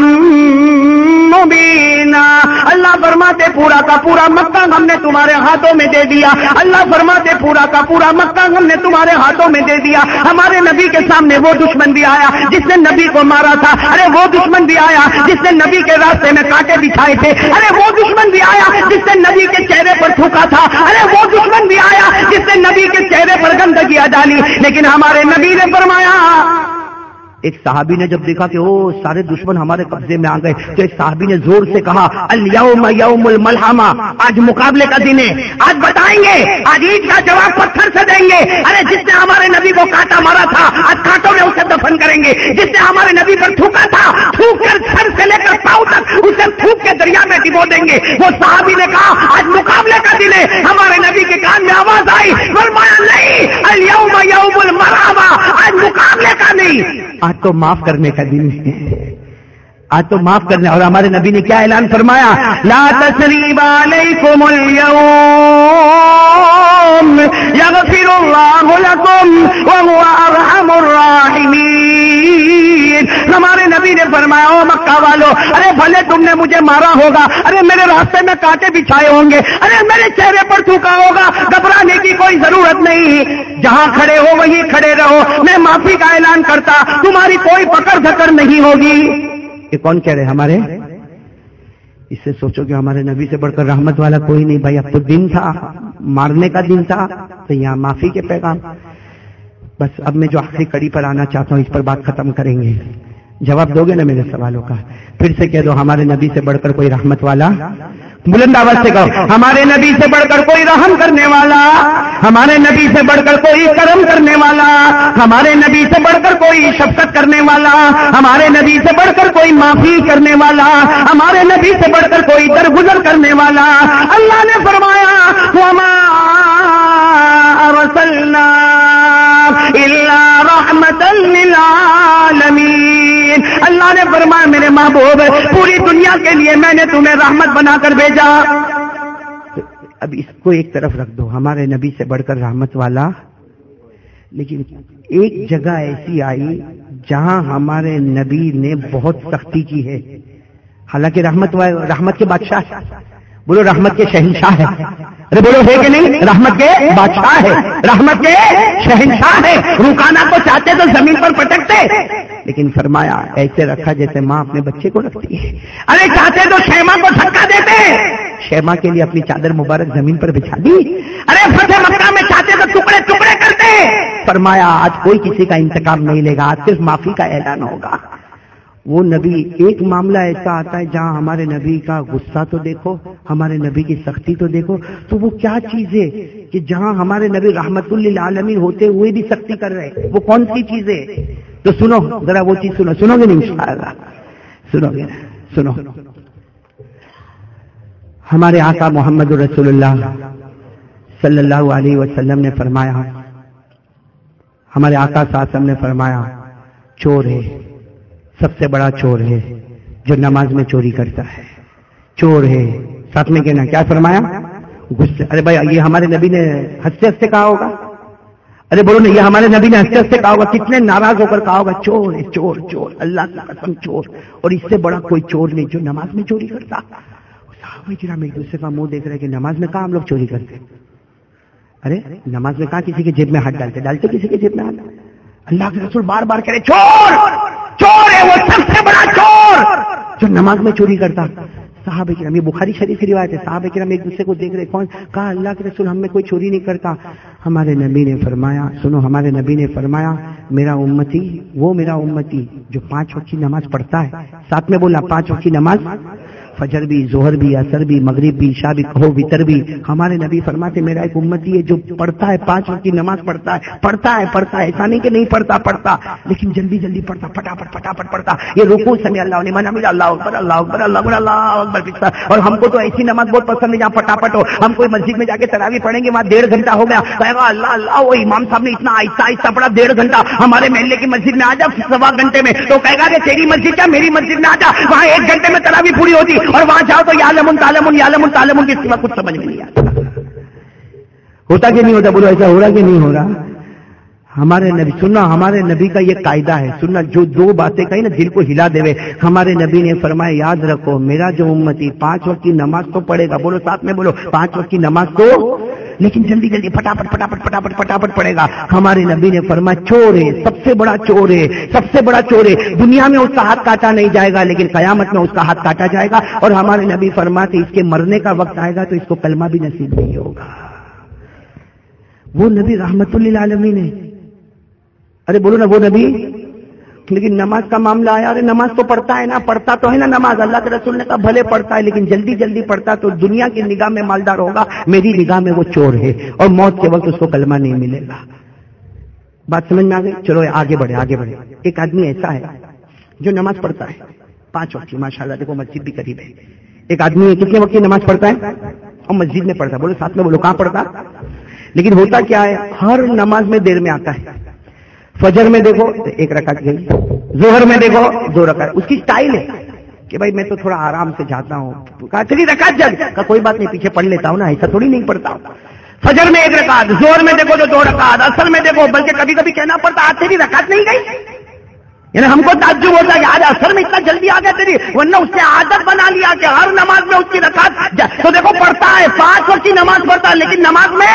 مبینا. اللہ فرماتے پورا کا پورا مکہ ہم نے تمہارے ہاتھوں میں دے دیا. اللہ فرماتے پورا کا پورا مکہ ہم نے تمہارے ہاتھوں میں دے دیا. ہمارے نبی کے سامنے وہ دشمن بھی آیا جس نے نبی کو مارا تھا، ارے وہ دشمن بھی آیا جس نے نبی کے راستے میں کانٹے بچھائے تھے، ارے وہ دشمن بھی آیا جس نے نبی کے چہرے پر تھوکا تھا، ارے وہ دشمن بھی آیا جس نے نبی کے چہرے پر گندگیاں ڈالی. لیکن ہمارے نبی نے فرمایا، ایک صحابی نے جب دیکھا کہ او سارے دشمن ہمارے قبضے میں آ گئے تو ایک صحابی نے زور سے کہا الیوم یوم الملحمہ، آج مقابلے کا دن ہے، آج بتائیں گے، آج عید کا جواب پتھر سے دیں گے. ارے جس نے ہمارے نبی کو کانٹا مارا تھا آج کانٹوں میں اسے دفن کریں گے. جس نے ہمارے نبی پر تھوکا تھا تھوک کر سر سے لے کر پاؤں تک اسے تھوک کے دریا میں ڈبو دیں گے. وہ صحابی نے کہا آج مقابلے کا دن ہے. ہمارے نبی کے کان میں آواز آئی، فرمایا نہیں الیوم یوم الملحمہ، آج مقابلے کا نہیں، آج تو معاف کرنے کا دن ہے، آج تو معاف کرنے. اور ہمارے نبی نے کیا اعلان فرمایا، لا تثریب علیکم اليوم یغفر اللہ لکم وهو ارحم الراحمین. ہمارے نبی نے فرمایا او مکہ والو، ارے بھلے تم نے مجھے مارا ہوگا، ارے میرے راستے میں کانٹے بچھائے ہوں گے، ارے میرے چہرے پر تھوکا ہوگا، گھبرانے کی کوئی ضرورت نہیں. جہاں کھڑے ہو وہیں کھڑے رہو، میں معافی کا اعلان کرتا، تمہاری کوئی پکڑ دھکڑ نہیں ہوگی. یہ کون کہہ رہے ہمارے؟ اس سے سوچو کہ ہمارے نبی سے بڑھ کر رحمت والا کوئی نہیں. بھائی اب تو دن تھا، مارنے کا دن تھا، تو یہاں معافی کے پیغام. بس اب میں جو آخری کڑی پر آنا چاہتا ہوں اس پر بات ختم کریں گے. جواب دو گے نا میرے سوالوں کا؟ پھر سے کہہ دو ہمارے نبی سے بڑھ کر کوئی رحمت والا. بلند آواز سے کہو ہمارے نبی سے بڑھ کر کوئی رحم کرنے والا، ہمارے نبی سے بڑھ کر کوئی کرم کرنے والا، ہمارے نبی سے بڑھ کر کوئی شفقت کرنے والا، ہمارے نبی سے بڑھ کر کوئی معافی کرنے والا، ہمارے نبی سے بڑھ کر کوئی درگزر کرنے والا. اللہ نے فرمایا وما ارسلنا الا رحمتا للعالمین. اللہ نے فرمایا میرے محبوب پوری دنیا کے لیے میں نے تمہیں رحمت بنا کر بھیجا. اب اس کو ایک طرف رکھ دو، ہمارے نبی سے بڑھ کر رحمت والا. لیکن ایک جگہ ایسی آئی جہاں ہمارے نبی نے بہت سختی کی ہے، حالانکہ رحمت رحمت کے بادشاہ، بولو رحمت کے شہنشاہ ہے. ارے بولو ہے کہ نہیں؟ رحمت کے بادشاہ ہے، رحمت کے شہنشاہ ہے. رکانا کو چاہتے تو زمین پر پٹکتے، لیکن فرمایا ایسے رکھا جیسے ماں اپنے بچے کو رکھتی ہے. ارے چاہتے تو شیما کو دھکا دیتے، شیما کے لیے اپنی چادر مبارک زمین پر بچھا دی. ارے فتح مکہ میں چاہتے تو ٹکڑے ٹکڑے کرتے. فرمایا آج کوئی کسی کا انتقام نہیں لے گا، آج صرف معافی کا اعلان ہوگا. وہ نبی ایک معاملہ ایسا آتا ہے جہاں ہمارے نبی کا غصہ تو دیکھو، ہمارے نبی کی سختی تو دیکھو، تو وہ کیا چیز ہے کہ جہاں ہمارے نبی رحمت للعالمین ہوتے ہوئے بھی سختی کر رہے، وہ کون سی چیز ہے؟ تو سنو ذرا وہ چیز سنو، سنو گے نہیں انشاءاللہ؟ سنو گے؟ سنو، ہمارے آقا محمد رسول اللہ صلی اللہ علیہ وسلم نے فرمایا، ہمارے آقا صلی اللہ علیہ وسلم نے فرمایا، چور ہے، سب سے بڑا چور ہے جو نماز میں چوری کرتا ہے، چور ہے۔ ساتھ میں کہنا کیا فرمایا؟ غصے۔ ارے بھائی یہ ہمارے نبی نے ہنستے ہنستے کہا ہوگا، ارے بولو نا، یہ ہمارے نبی نے ہنستے ہنستے کہا ہوگا، کتنے ناراض ہو کر کہا ہوگا، چور ہے، چور چور، اللہ کی قسم چور، اور اس سے بڑا کوئی چور نہیں جو نماز میں چوری کرتا۔ صحابہ کرام ایک دوسرے کا منہ دیکھ رہے کہ نماز میں کہاں ہم لوگ چوری کرتے؟ ارے نماز میں کہاں کسی کے جیب میں ہاتھ ڈالتے؟ ڈالتے کسی کے جیب میں ہاتھ؟ اللہ کے رسول بار بار کہہ رہے چور چور ہے، وہ سب سے بڑا چور جو نماز میں چوری کرتا۔ صحابہ کرام، یہ بخاری شریف کی روایت ہے، صحابہ کرام ایک دوسرے کو دیکھ رہے، کون؟ کہا اللہ کے رسول ہم میں کوئی چوری نہیں کرتا۔ ہمارے نبی نے فرمایا، سنو، ہمارے نبی نے فرمایا، میرا امتی وہ میرا امتی جو پانچ وقت کی نماز پڑھتا ہے، ساتھ میں بولا پانچ وقت کی نماز، فجر بھی، ظہر بھی، عصر بھی، مغرب بھی، عشاء بھی، کہو وتر بھی۔ ہمارے نبی فرماتے میرا ایک امتی ہے جو پڑھتا ہے، پانچ وقت کی نماز پڑھتا ہے، پڑھتا ہے پڑھتا ہے ایسا نہیں کہ نہیں پڑھتا پڑھتا لیکن جلدی جلدی پڑھتا، پٹافٹ پٹافٹ پڑھتا، یہ رکوع سمع اللہ لمن حمدہ، اللہ اکبر اللہ اکبر اللہ اکبر اللہ اکبر پڑھتا۔ اور ہم کو تو ایسی نماز بہت پسند ہے جہاں پٹافٹ ہو۔ ہم کوئی مسجد میں جا کے تراویح پڑھیں گے، وہاں ڈیڑھ گھنٹہ ہو گیا، کہے گا اللہ اللہ وہ امام صاحب نے اتنا آہستہ آہستہ پڑھا ڈیڑھ گھنٹہ، ہمارے محلے کی مسجد میں آ جا سوا گھنٹے میں، تو کہے گا کہ تیری مسجد کیا میری مسجد میں آ جا، وہاں ایک گھنٹے میں تراویح پوری ہوتی، اور وہاں جاؤ تو یعلمون تعلمون یعلمون تعلمون کے سوا کچھ سمجھ میں نہیں آتا۔ ہوتا کہ نہیں ہوتا؟ بولو ایسا ہو رہا کہ نہیں ہو رہا؟ ہمارے نبی سننا، ہمارے نبی کا یہ قاعدہ ہے، سننا، جو دو باتیں کہیں نا دل کو ہلا دے۔ ہمارے نبی نے فرمایا یاد رکھو میرا جو امتی پانچ وقت کی نماز تو پڑھے گا، بولو ساتھ میں بولو پانچ وقت کی نماز تو، لیکن جلدی جلدی پٹافٹ پٹافٹ پٹافٹ پٹافٹ پڑے گا۔ ہمارے نبی نے فرمایا چور ہے، سب سے بڑا چور ہے، سب سے بڑا چور ہے، دنیا میں اس کا ہاتھ کاٹا نہیں جائے گا لیکن قیامت میں اس کا ہاتھ کاٹا جائے گا، اور ہمارے نبی فرماتے اس کے مرنے کا وقت آئے گا تو اس کو کلمہ بھی نصیب نہیں ہوگا۔ وہ نبی رحمت للعالمین ہے، ارے بولو نا وہ نبی، لیکن نماز کا معاملہ آیا، ارے نماز تو پڑھتا ہے نا، پڑھتا تو ہے نا نماز، اللہ کے رسول نے کہا بھلے پڑھتا ہے لیکن جلدی جلدی پڑھتا تو دنیا کی نگاہ میں مالدار ہوگا، میری نگاہ میں وہ چور ہے، اور موت کے وقت اس کو کلمہ نہیں ملے گا۔ بات سمجھ میں آ گئی؟ چلو آگے بڑھے آگے بڑھے۔ ایک آدمی ایسا ہے جو نماز پڑھتا ہے پانچ وقت کی، ماشاء اللہ دیکھو مسجد بھی قریب ہے۔ ایک آدمی ہے کتنے وقت کی نماز پڑھتا ہے؟ اور مسجد میں پڑھتا، بولو ساتھ میں بولو کہاں پڑھتا؟ لیکن ہوتا کیا ہے، ہر نماز میں دیر میں آتا ہے۔ فجر میں دیکھو ایک رکعت گئی، ظہر میں دیکھو دو رکعت، اس کی سٹائل ہے کہ بھائی میں تو تھوڑا آرام سے جاتا ہوں، کہا چلی رکعت جگ، کہا کوئی بات نہیں پیچھے پڑھ لیتا ہوں نا، ایسا تھوڑی نہیں پڑھتا۔ فجر میں ایک رکعت، ظہر میں دیکھو جو دو رکعت، عصر میں دیکھو، بلکہ کبھی کبھی کہنا پڑتا آج تیری رکعت نہیں گئی، یعنی ہم کو تعجب ہوتا ہے کہ آج عصر میں اتنا جلدی آ گیا تیری، ورنہ اس نے عادت بنا لیا کہ ہر نماز میں اس کی رکعت، تو دیکھو پڑھتا ہے پانچ وقت کی نماز پڑھتا ہے لیکن نماز میں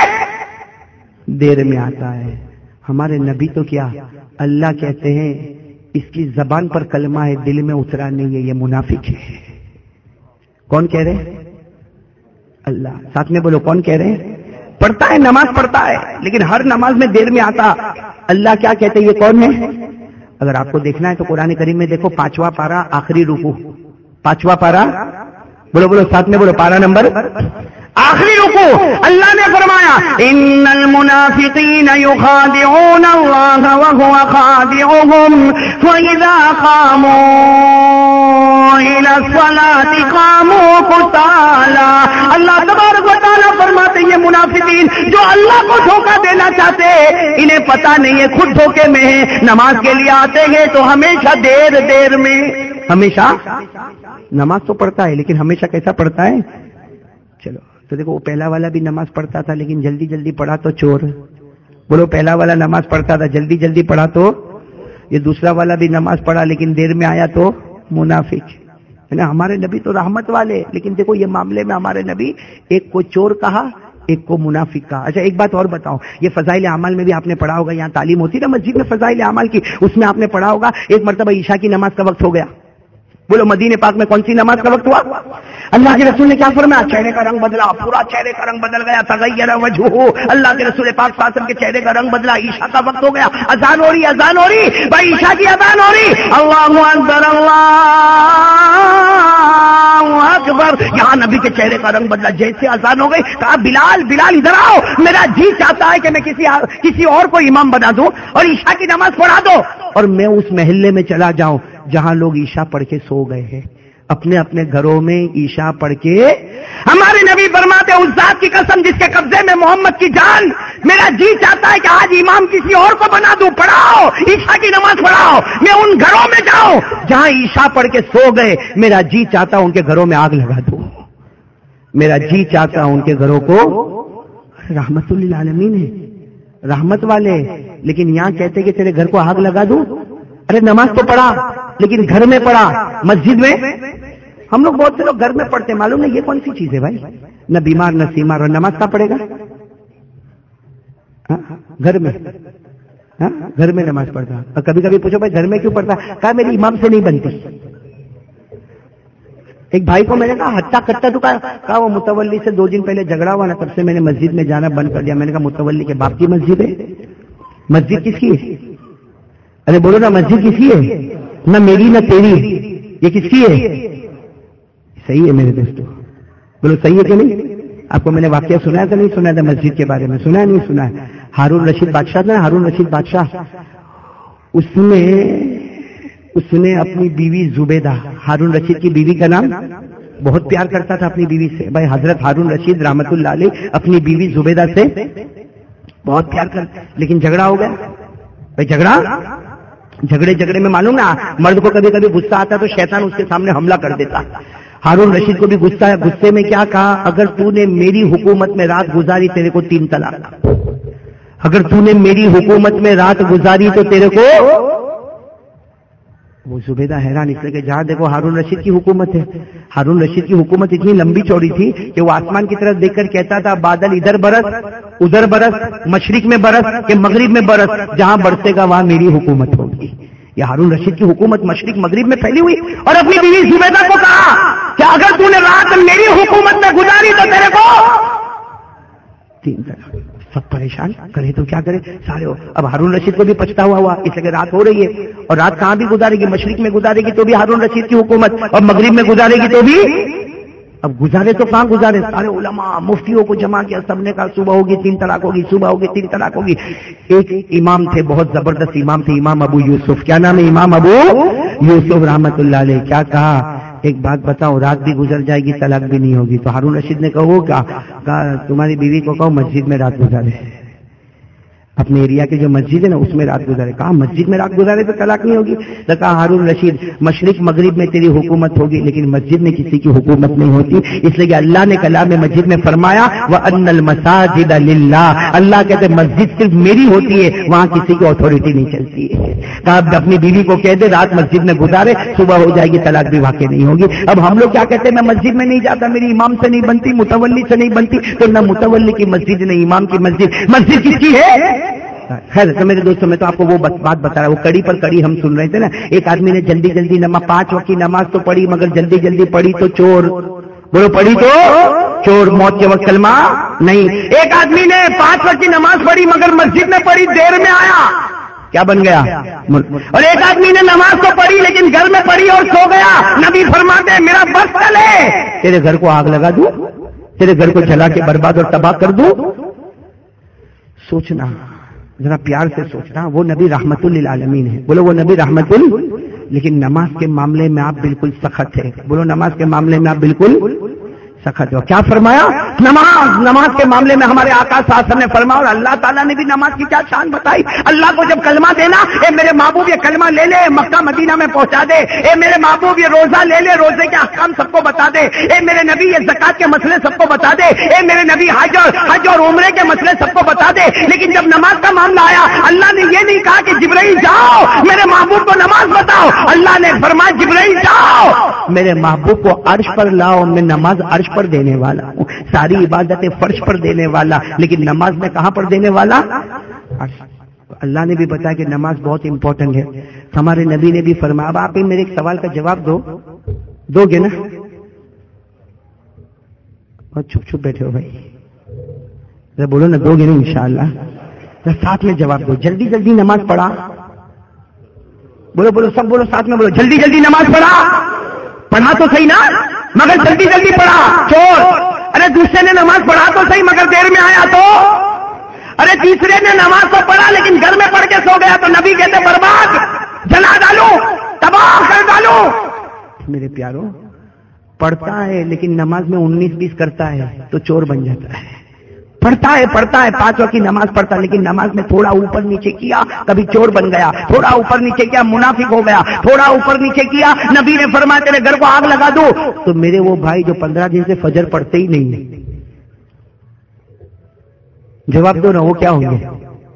دیر میں آتا ہے۔ ہمارے نبی تو کیا اللہ کہتے ہیں اس کی زبان پر کلمہ ہے دل میں اترا نہیں ہے، یہ منافق ہے۔ کون کہہ رہے؟ اللہ، ساتھ میں بولو کون کہہ رہے؟ پڑھتا ہے نماز پڑھتا ہے لیکن ہر نماز میں دیر میں آتا، اللہ کیا کہتے ہیں یہ کون ہے؟ اگر آپ کو دیکھنا ہے تو قرآن کریم میں دیکھو پانچواں پارا آخری رکوع، پانچواں پارا، بولو بولو ساتھ میں بولو پارا نمبر آخری رکوع، اللہ نے فرمایا ان المنافقین یخادعون اللہ وهو خادعهم فاذا قاموا الى الصلاة قاموا کسالى۔ اللہ تبارک و تعالیٰ فرماتے ہیں یہ منافقین جو اللہ کو دھوکہ دینا چاہتے انہیں پتہ نہیں ہے خود دھوکے میں ہیں، نماز کے لیے آتے ہیں تو ہمیشہ دیر دیر میں، ہمیشہ نماز تو پڑھتا ہے لیکن ہمیشہ کیسا پڑھتا ہے؟ چلو تو دیکھو وہ پہلا والا بھی نماز پڑھتا تھا لیکن جلدی جلدی پڑھا تو چور، بولو پہلا والا نماز پڑھتا تھا جلدی جلدی پڑھا تو، یہ دوسرا والا بھی نماز پڑھا لیکن دیر میں آیا تو منافق۔ ہمارے نبی تو رحمت والے، لیکن دیکھو یہ معاملے میں ہمارے نبی ایک کو چور کہا ایک کو منافق کہا۔ اچھا ایک بات اور بتاؤ، یہ فضائل اعمال میں بھی آپ نے پڑھا ہوگا، یہاں تعلیم ہوتی نا مسجد میں فضائل اعمال کی، اس میں آپ نے پڑھا ہوگا ایک مرتبہ عشاء کی نماز کا وقت ہو گیا، بولو مدینے پاک میں کون سی نماز کا وقت ہوا؟ اللہ کے رسول نے کیا فرمایا؟ چہرے کا رنگ بدلا، پورا چہرے کا رنگ بدل گیا، تغیر وجہہ، اللہ کے رسول پاک صلی اللہ علیہ وسلم کے چہرے کا رنگ بدلا، عشاء کا وقت ہو گیا، اذان ہو رہی اذان ہو رہی بھائی، عشاء کی اذان ہو رہی، اللہ اکبر اللہ اکبر، یہاں نبی کے چہرے کا رنگ بدلا، جیسے اذان ہو گئی کہا بلال بلال ادھر آؤ، میرا جی چاہتا ہے کہ میں کسی کسی اور کو امام بنا دوں اور عشاء کی نماز پڑھا دو، اور میں اس محلے میں چلا جاؤں جہاں لوگ عشاء پڑھ کے سو گئے ہیں، اپنے اپنے گھروں میں عشاء پڑھ کے۔ ہمارے نبی فرماتے اس ذات کی قسم جس کے قبضے میں محمد کی جان، میرا جی چاہتا ہے کہ آج امام کسی اور کو بنا دوں، پڑھاؤ عشاء کی نماز پڑھاؤ، میں ان گھروں میں جاؤں جہاں عشاء پڑھ کے سو گئے، میرا جی چاہتا ان کے گھروں میں آگ لگا دوں، میرا جی چاہتا ان کے گھروں کو۔ رحمت للعالمین ہے، رحمت والے، لیکن یہاں کہتے کہ تیرے گھر کو آگ لگا دوں، ارے نماز تو پڑھا لیکن گھر میں پڑھا، مسجد میں۔ ہم لوگ بہت سے لوگ گھر میں پڑھتے، معلوم نہیں یہ کون سی چیز ہے بھائی، نہ بیمار نہ سیمار، اور نماز کہاں پڑھے گا؟ گھر میں، گھر میں نماز پڑھتا۔ اور کبھی کبھی پوچھو بھائی گھر میں کیوں پڑھتا؟ کہا میری امام سے نہیں بنتی۔ ایک بھائی کو میں نے کہا ہٹا کٹا تو کہا وہ متولی سے دو دن پہلے جھگڑا ہوا نا، تب سے میں نے مسجد میں جانا بند کر دیا۔ میں نے کہا متولی کے باپ کی مسجد ہے، مسجد کس کی ہے؟ ارے بولو نا، مسجد کس کی ہے؟ نہ میری نہ تیری، یہ کس کی ہے؟ صحیح ہے میرے دوستو، بولو صحیح ہے کہ نہیں؟ آپ کو میں نے واقعہ سنایا تھا نہیں سنایا تھا مسجد کے بارے میں؟ سنا نہیں سنا؟ ہارون رشید بادشاہ تھا، ہارون رشید بادشاہ، اس نے اس نے اپنی بیوی زبیدہ، ہارون رشید کی بیوی کا نام، بہت پیار کرتا تھا اپنی بیوی سے بھائی، حضرت ہارون رشید رحمت اللہ علیہ اپنی بیوی زبیدہ سے بہت پیار کرتا، لیکن جھگڑا ہو گیا بھائی، جھگڑا جھگڑے جھگڑے میں معلوم نا مرد کو کبھی کبھی غصہ آتا تو شیطان اس کے سامنے حملہ کر دیتا۔ ہارون رشید کو بھی غصہ ہے، غصے میں کیا کہا؟ اگر تو نے میری حکومت میں رات گزاری تیرے کو تین طلاق، اگر تو نے میری حکومت میں رات گزاری تو تیرے کو۔ وہ زبیدہ حیران، اس لیے کہ جہاں دیکھو ہارون رشید کی حکومت ہے، ہارون رشید کی حکومت اتنی لمبی چوڑی تھی کہ وہ آسمان کی طرف دیکھ کر کہتا تھا بادل ادھر برس ادھر برس، مشرق میں برس کہ مغرب میں برس، جہاں برسے گا وہاں میری حکومت ہوگی۔ یہ ہارون رشید کی حکومت مشرق مغرب میں پھیلی ہوئی، اور اپنی بیوی زبیدہ کو کہا کہ اگر تو نے رات میری حکومت میں گزاری تو تیرے کو تین طلاق۔ سب پریشان، کرے تو کیا کرے سارے ہو۔ اب ہارون رشید کو بھی پچھتاوا ہوا، اس لیے رات ہو رہی ہے، اور رات کہاں بھی گزارے گی، مشرق میں گزارے گی تو بھی ہارون رشید کی حکومت، اور مغرب میں گزارے گی تو بھی۔ اب گزارے تو کہاں گزارے، سارے علماء مفتیوں کو جمع کیا، سب نے کہا صبح ہوگی تین طلاق ہوگی، صبح ہوگی تین طلاق ہوگی۔ ایک امام تھے، بہت زبردست امام تھے، امام ابو یوسف، کیا نام ہے؟ امام ابو یوسف رحمت اللہ علیہ۔ کیا کہا؟ ایک بات بتاؤ، رات بھی گزر جائے گی طلاق بھی نہیں ہوگی، تو ہارون رشید نے کہا کہا تمہاری بیوی کو کہو مسجد میں رات گزارے، اپنے ایریا کے جو مسجد ہے نا اس میں رات گزارے۔ کہا مسجد میں رات گزارے تو طلاق نہیں ہوگی؟ تو کہا ہارون رشید مشرق مغرب میں تیری حکومت ہوگی لیکن مسجد میں کسی کی حکومت نہیں ہوتی، اس لیے کہ اللہ نے کلام مسجد میں فرمایا وَأَنَّ الْمَسَاجِدَ لِلَّهِ، اللہ کہتے مسجد صرف میری ہوتی ہے، وہاں کسی کی اتھارٹی نہیں چلتی ہے۔ کہا اپنی بیوی کو کہہ دے رات مسجد میں گزارے، صبح ہو جائے گی طلاق بھی واقع نہیں ہوگی۔ اب ہم لوگ کیا کہتے ہیں، میں مسجد میں نہیں جاتا، میری امام سے نہیں بنتی، متولی سے نہیں بنتی، تو نہ متولی کی مسجد نہ امام کی مسجد، مسجد کس کی ہے؟ خیر تو میرے دوستوں، میں تو آپ کو وہ بات بتا رہا ہوں، وہ کڑی پر کڑی ہم سن رہے تھے نا۔ ایک آدمی نے جلدی جلدی نماز، پانچ وقت کی نماز تو پڑھی مگر جلدی جلدی پڑھی تو چور، بولو پڑھی تو چور، موت کے وقت کلمہ نہیں۔ ایک آدمی نے پانچ وقت کی نماز پڑھی مگر مسجد میں پڑھی، دیر میں آیا، کیا بن گیا؟ اور ایک آدمی نے نماز تو پڑھی لیکن گھر میں پڑھی اور سو گیا، نبی فرماتے ہیں میرا بس چلے، تیرے گھر کو آگ لگا دوں، تیرے گھر کو جلا کے برباد اور تباہ کر دوں۔ سوچنا ذرا پیار سے سوچنا، وہ نبی رحمت للعالمین ہے، بولو وہ نبی رحمت ال، لیکن نماز کے معاملے میں آپ بالکل سخت ہے، بولو نماز کے معاملے میں آپ بالکل سخت ہو۔ کیا فرمایا؟ نماز نماز کے معاملے میں ہمارے آقا صلی اللہ علیہ وسلم نے فرمایا، اور اللہ تعالیٰ نے بھی نماز کی کیا شان بتائی۔ اللہ کو جب کلمہ دینا، اے میرے محبوب یہ کلمہ لے لے، مکہ مدینہ میں پہنچا دے، اے میرے محبوب یہ روزہ لے لے، روزے کے احکام سب کو بتا دے، اے میرے نبی یہ زکات کے مسئلے سب کو بتا دے، اے میرے نبی حج اور حج اور عمرے کے مسئلے سب کو بتا دے۔ لیکن جب نماز کا معاملہ آیا، اللہ نے یہ نہیں کہا کہ جبرائیل جاؤ میرے محبوب کو نماز بتاؤ، اللہ نے فرمایا جبرائیل جاؤ میرے محبوب کو عرش پر لاؤ، میں نماز عرش پر دینے والا ہوں، ساری عبادتیں فرش پر دینے والا، لیکن نماز میں کہاں پر دینے والا؟ اللہ نے بھی بتایا کہ نماز بہت امپورٹنٹ ہے، ہمارے نبی نے بھی فرمایا۔ اب آپ میرے ایک سوال کا جواب دو، دو گے نا؟ اور چھپ چھپ بیٹھے ہو بھائی، بولو نا دو گے نا انشاءاللہ؟ ساتھ میں جواب دو، جلدی جلدی نماز پڑھا، بولو بولو سب بولو ساتھ میں بولو، جلدی جلدی نماز پڑھا، پڑھا تو صحیح نا مگر جلدی جلدی پڑھا، چور، ارے دوسرے نے نماز پڑھا تو صحیح مگر دیر میں آیا تو، ارے تیسرے نے نماز تو پڑھا لیکن گھر میں پڑھ کے سو گیا تو نبی کہتے برباد، جلا ڈالو، تباہ کر ڈالو۔ میرے پیارو، پڑھتا ہے لیکن نماز میں انیس بیس کرتا ہے تو چور بن جاتا ہے، پڑھتا ہے پڑھتا ہے پانچ وقت کی نماز پڑھتا ہے لیکن نماز میں تھوڑا اوپر نیچے کیا کبھی چور بن گیا، تھوڑا اوپر نیچے کیا منافق ہو گیا، تھوڑا اوپر نیچے کیا نبی نے فرمایا تیرے گھر کو آگ لگا دو۔ تو میرے وہ بھائی جو پندرہ دن سے فجر پڑھتے ہی نہیں، جواب دو نا، وہ کیا ہوں گے؟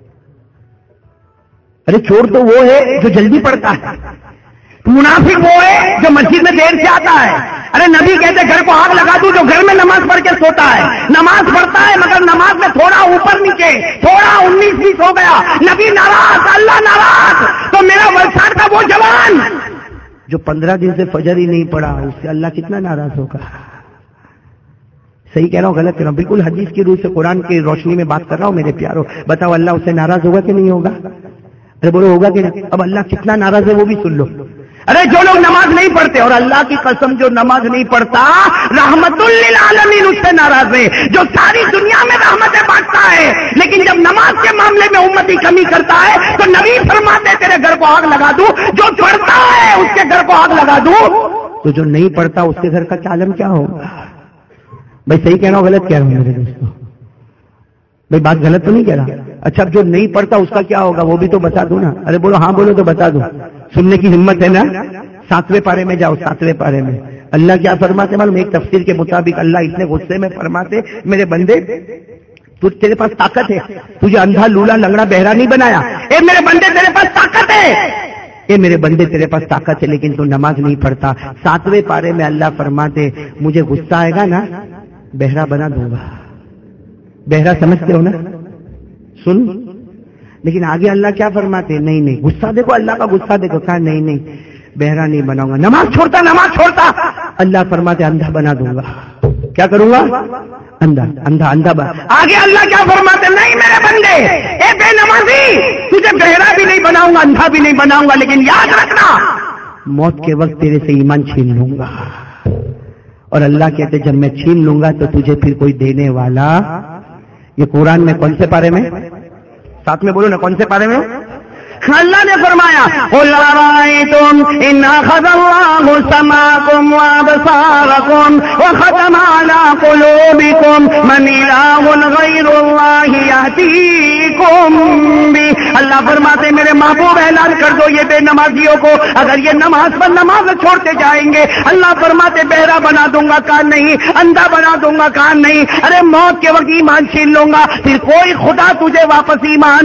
ارے چور تو وہ ہے جو جلدی پڑھتا ہے، منافق وہ ہے جو مسجد میں دیر سے آتا ہے۔ ارے نبی کہتے گھر کو آگ لگا دوں جو گھر میں نماز پڑھ کے سوتا ہے، نماز پڑھتا ہے مگر نماز میں تھوڑا اوپر نیچے، تھوڑا انیس بیس ہو گیا، نبی ناراض، اللہ ناراض۔ تو میرا ولسان کا وہ جوان جو پندرہ دن سے فجر ہی نہیں پڑا، اس سے اللہ کتنا ناراض ہوگا؟ صحیح کہہ رہا ہوں غلط کہہ رہا ہوں؟ بالکل حدیث کی روح سے قرآن کی روشنی میں بات کر رہا ہوں میرے پیارو، بتاؤ اللہ اس سے ناراض ہوگا کہ نہیں ہوگا؟ ارے بولو ہوگا کہ نہیں؟ اب اللہ کتنا ناراض ہے وہ بھی سن لو۔ ارے جو لوگ نماز نہیں پڑھتے، اور اللہ کی قسم جو نماز نہیں پڑھتا رحمت للعالمین اس سے ناراض ہے، جو ساری دنیا میں رحمتیں بانٹتا ہے لیکن جب نماز کے معاملے میں امتی کمی کرتا ہے تو نبی فرماتے تیرے گھر کو آگ لگا دوں، جو پڑھتا ہے اس کے گھر کو آگ لگا دوں، تو جو نہیں پڑھتا اس کے گھر کا عالم کیا ہوگا؟ بھائی صحیح کہہ رہا ہوں غلط کہہ رہا ہوں میرے دوستوں؟ بھائی بات غلط تو نہیں کہہ رہا؟ اچھا جو نہیں پڑھتا اس کا کیا ہوگا وہ بھی تو بتا دوں نا۔ ارے بولو ہاں بولو تو بتا دوں، سننے کی ہمت ہے نا؟ ساتویں پارے میں جاؤ، ساتویں پارے میں اللہ کیا فرماتے معلوم؟ ایک تفسیر کے مطابق اللہ اتنے غصے میں فرماتے میرے بندے تو تیرے پاس طاقت ہے، تجھے اندھا لولا لنگڑا بہرا نہیں بنایا، اے میرے بندے تیرے پاس طاقت ہے، اے میرے بندے تیرے پاس طاقت ہے لیکن تو نماز نہیں پڑھتا۔ ساتویں پارے میں اللہ فرماتے مجھے غصہ آئے گا نا بہرا بنا دوں گا۔ بہرا سمجھتے ہو نا؟ سن، لیکن آگے اللہ کیا فرماتے؟ نہیں نہیں، غصہ دیکھو اللہ کا غصہ دیکھو، کہا نہیں نہیں بہرا نہیں بناؤں گا، نماز چھوڑتا نماز چھوڑتا، اللہ فرماتے اندھا بنا دوں گا۔ کیا کروں گا؟ اندھا اندھا اندھا بنا۔ آگے اللہ کیا فرماتے؟ نہیں میرے بندے اے بے نمازی، تجھے بہرا بھی نہیں بناؤں گا اندھا بھی نہیں بناؤں گا، لیکن یاد رکھنا موت کے وقت تیرے سے ایمان چھین لوں گا۔ اور اللہ کہتے جب میں چھین لوں گا تو تجھے پھر کوئی دینے والا۔ یہ قرآن میں کون سے پارے میں؟ ساتھ میں بولو نا کون سے پارے میں؟ اللہ نے فرمایا قُلْ أَرَأَيْتُمْ إِنْ أَخَذَ اللَّهُ سَمْعَكُمْ وَأَبْصَارَكُمْ وَخَتَمَ عَلَى قُلُوبِكُمْ مَنْ إِلَٰهٌ غَيْرُ اللَّهِ يَأْتِيكُمْ بِهِ۔ اللہ فرماتے میرے محبوب اعلان کر دو یہ بے نمازیوں کو، اگر یہ نماز پر نماز چھوڑتے جائیں گے اللہ فرماتے بہرا بنا دوں گا، کان نہیں، اندھا بنا دوں گا، کان نہیں، ارے موت کے وقت ایمان چھین لوں گا، پھر کوئی خدا تجھے واپس ایمان۔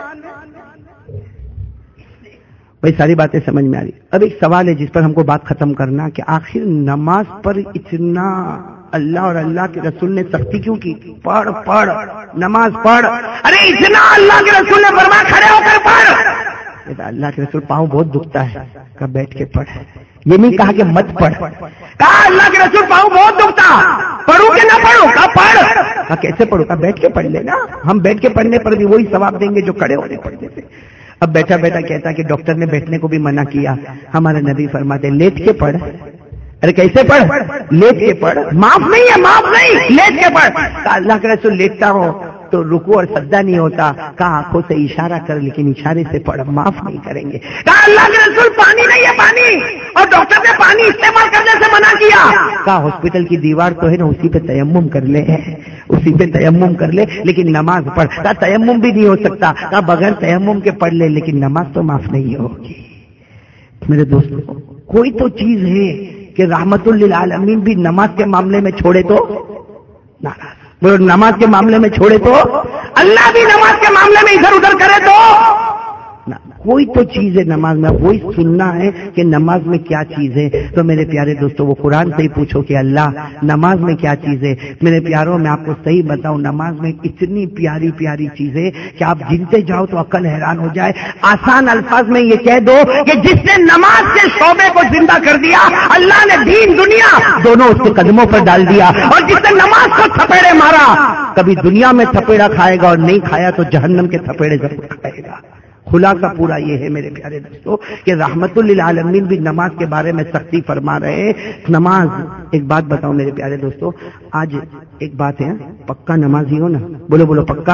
بھائی ساری باتیں سمجھ میں آ رہی؟ اب ایک سوال ہے جس پر ہم کو بات ختم کرنا کہ آخر نماز پر اتنا اللہ اور اللہ کے رسول نے سختی کیوں کی؟ پڑھ پڑھ نماز پڑھ، ارے اتنا اللہ کے رسول نے فرمایا کھڑے ہو کر پڑھ۔ اللہ کے رسول پاؤں بہت دکھتا ہے، کہا بیٹھ کے پڑھ، یہ نہیں کہا کہ مت پڑھ، کہا اللہ کے رسول پاؤں بہت دکھتا، پڑھوں کہ نہ پڑھوں؟ کہا پڑھ، کہا کیسے پڑھوں؟ کہا بیٹھ کے پڑھ لینا، ہم بیٹھ کے پڑھنے پر بھی وہی ثواب دیں گے جو کھڑے ہونے پڑھتے تھے۔ اب بیٹھا بیٹھا کہتا کہ ڈاکٹر نے بیٹھنے کو بھی منع کیا، ہمارے نبی فرماتے لیٹ کے پڑھ۔ ارے کیسے پڑھ؟ لیٹ کے پڑھ، معاف نہیں ہے، معاف نہیں، لیٹ کے پڑھ۔ کہا اللہ کے رسول لیٹتا ہو تو رکوع اور سجدہ نہیں ہوتا، کہا آنکھوں سے اشارہ کر لیکن اشارے سے پڑھ، معاف نہیں کریں گے۔ کہا اللہ کے رسول پانی نہیں ہے پانی، اور ڈاکٹر نے پانی استعمال کرنے سے منع کیا، کہا ہاسپٹل کی دیوار تو ہے نا اسی پہ تیمم کر لے، اسی پہ تیمم کر لے لیکن نماز پڑھ۔ کہا تیمم بھی نہیں ہو سکتا، کہا بغیر تیمم کے پڑھ لے لیکن نماز تو معاف نہیں ہوگی۔ میرے دوستوں کوئی تو چیز ہے کہ رحمت للعالمین بھی نماز کے معاملے میں چھوڑے تو ناراض، نماز کے معاملے میں چھوڑے تو اللہ بھی نماز کے معاملے میں ادھر ادھر کرے تو نہ کوئی تو چیز ہے نماز میں، وہی سننا ہے کہ نماز میں کیا چیز ہے. تو میرے پیارے دوستوں وہ قرآن سے ہی پوچھو کہ اللہ نماز میں کیا چیز ہے. میرے پیاروں میں آپ کو صحیح بتاؤں، نماز میں اتنی پیاری پیاری چیزیں کہ آپ گنتے جاؤ تو عقل حیران ہو جائے. آسان الفاظ میں یہ کہہ دو کہ جس نے نماز کے شعبے کو زندہ کر دیا اللہ نے دین دنیا دونوں اس کے قدموں پر ڈال دیا، اور جس نے نماز کو تھپیڑے مارا کبھی دنیا میں تھپیڑا کھائے گا اور نہیں کھایا تو جہنم کے تھپیڑے ضرور کھائے گا. خلاصہ پورا یہ ہے میرے پیارے دوستوں کہ رحمت للعالمین بھی نماز کے بارے میں سختی فرما رہے ہیں. نماز ایک بات بتاؤں میرے پیارے دوستوں، آج ایک بات ہے، پکا نمازی ہو نا، بولو بولو پکا،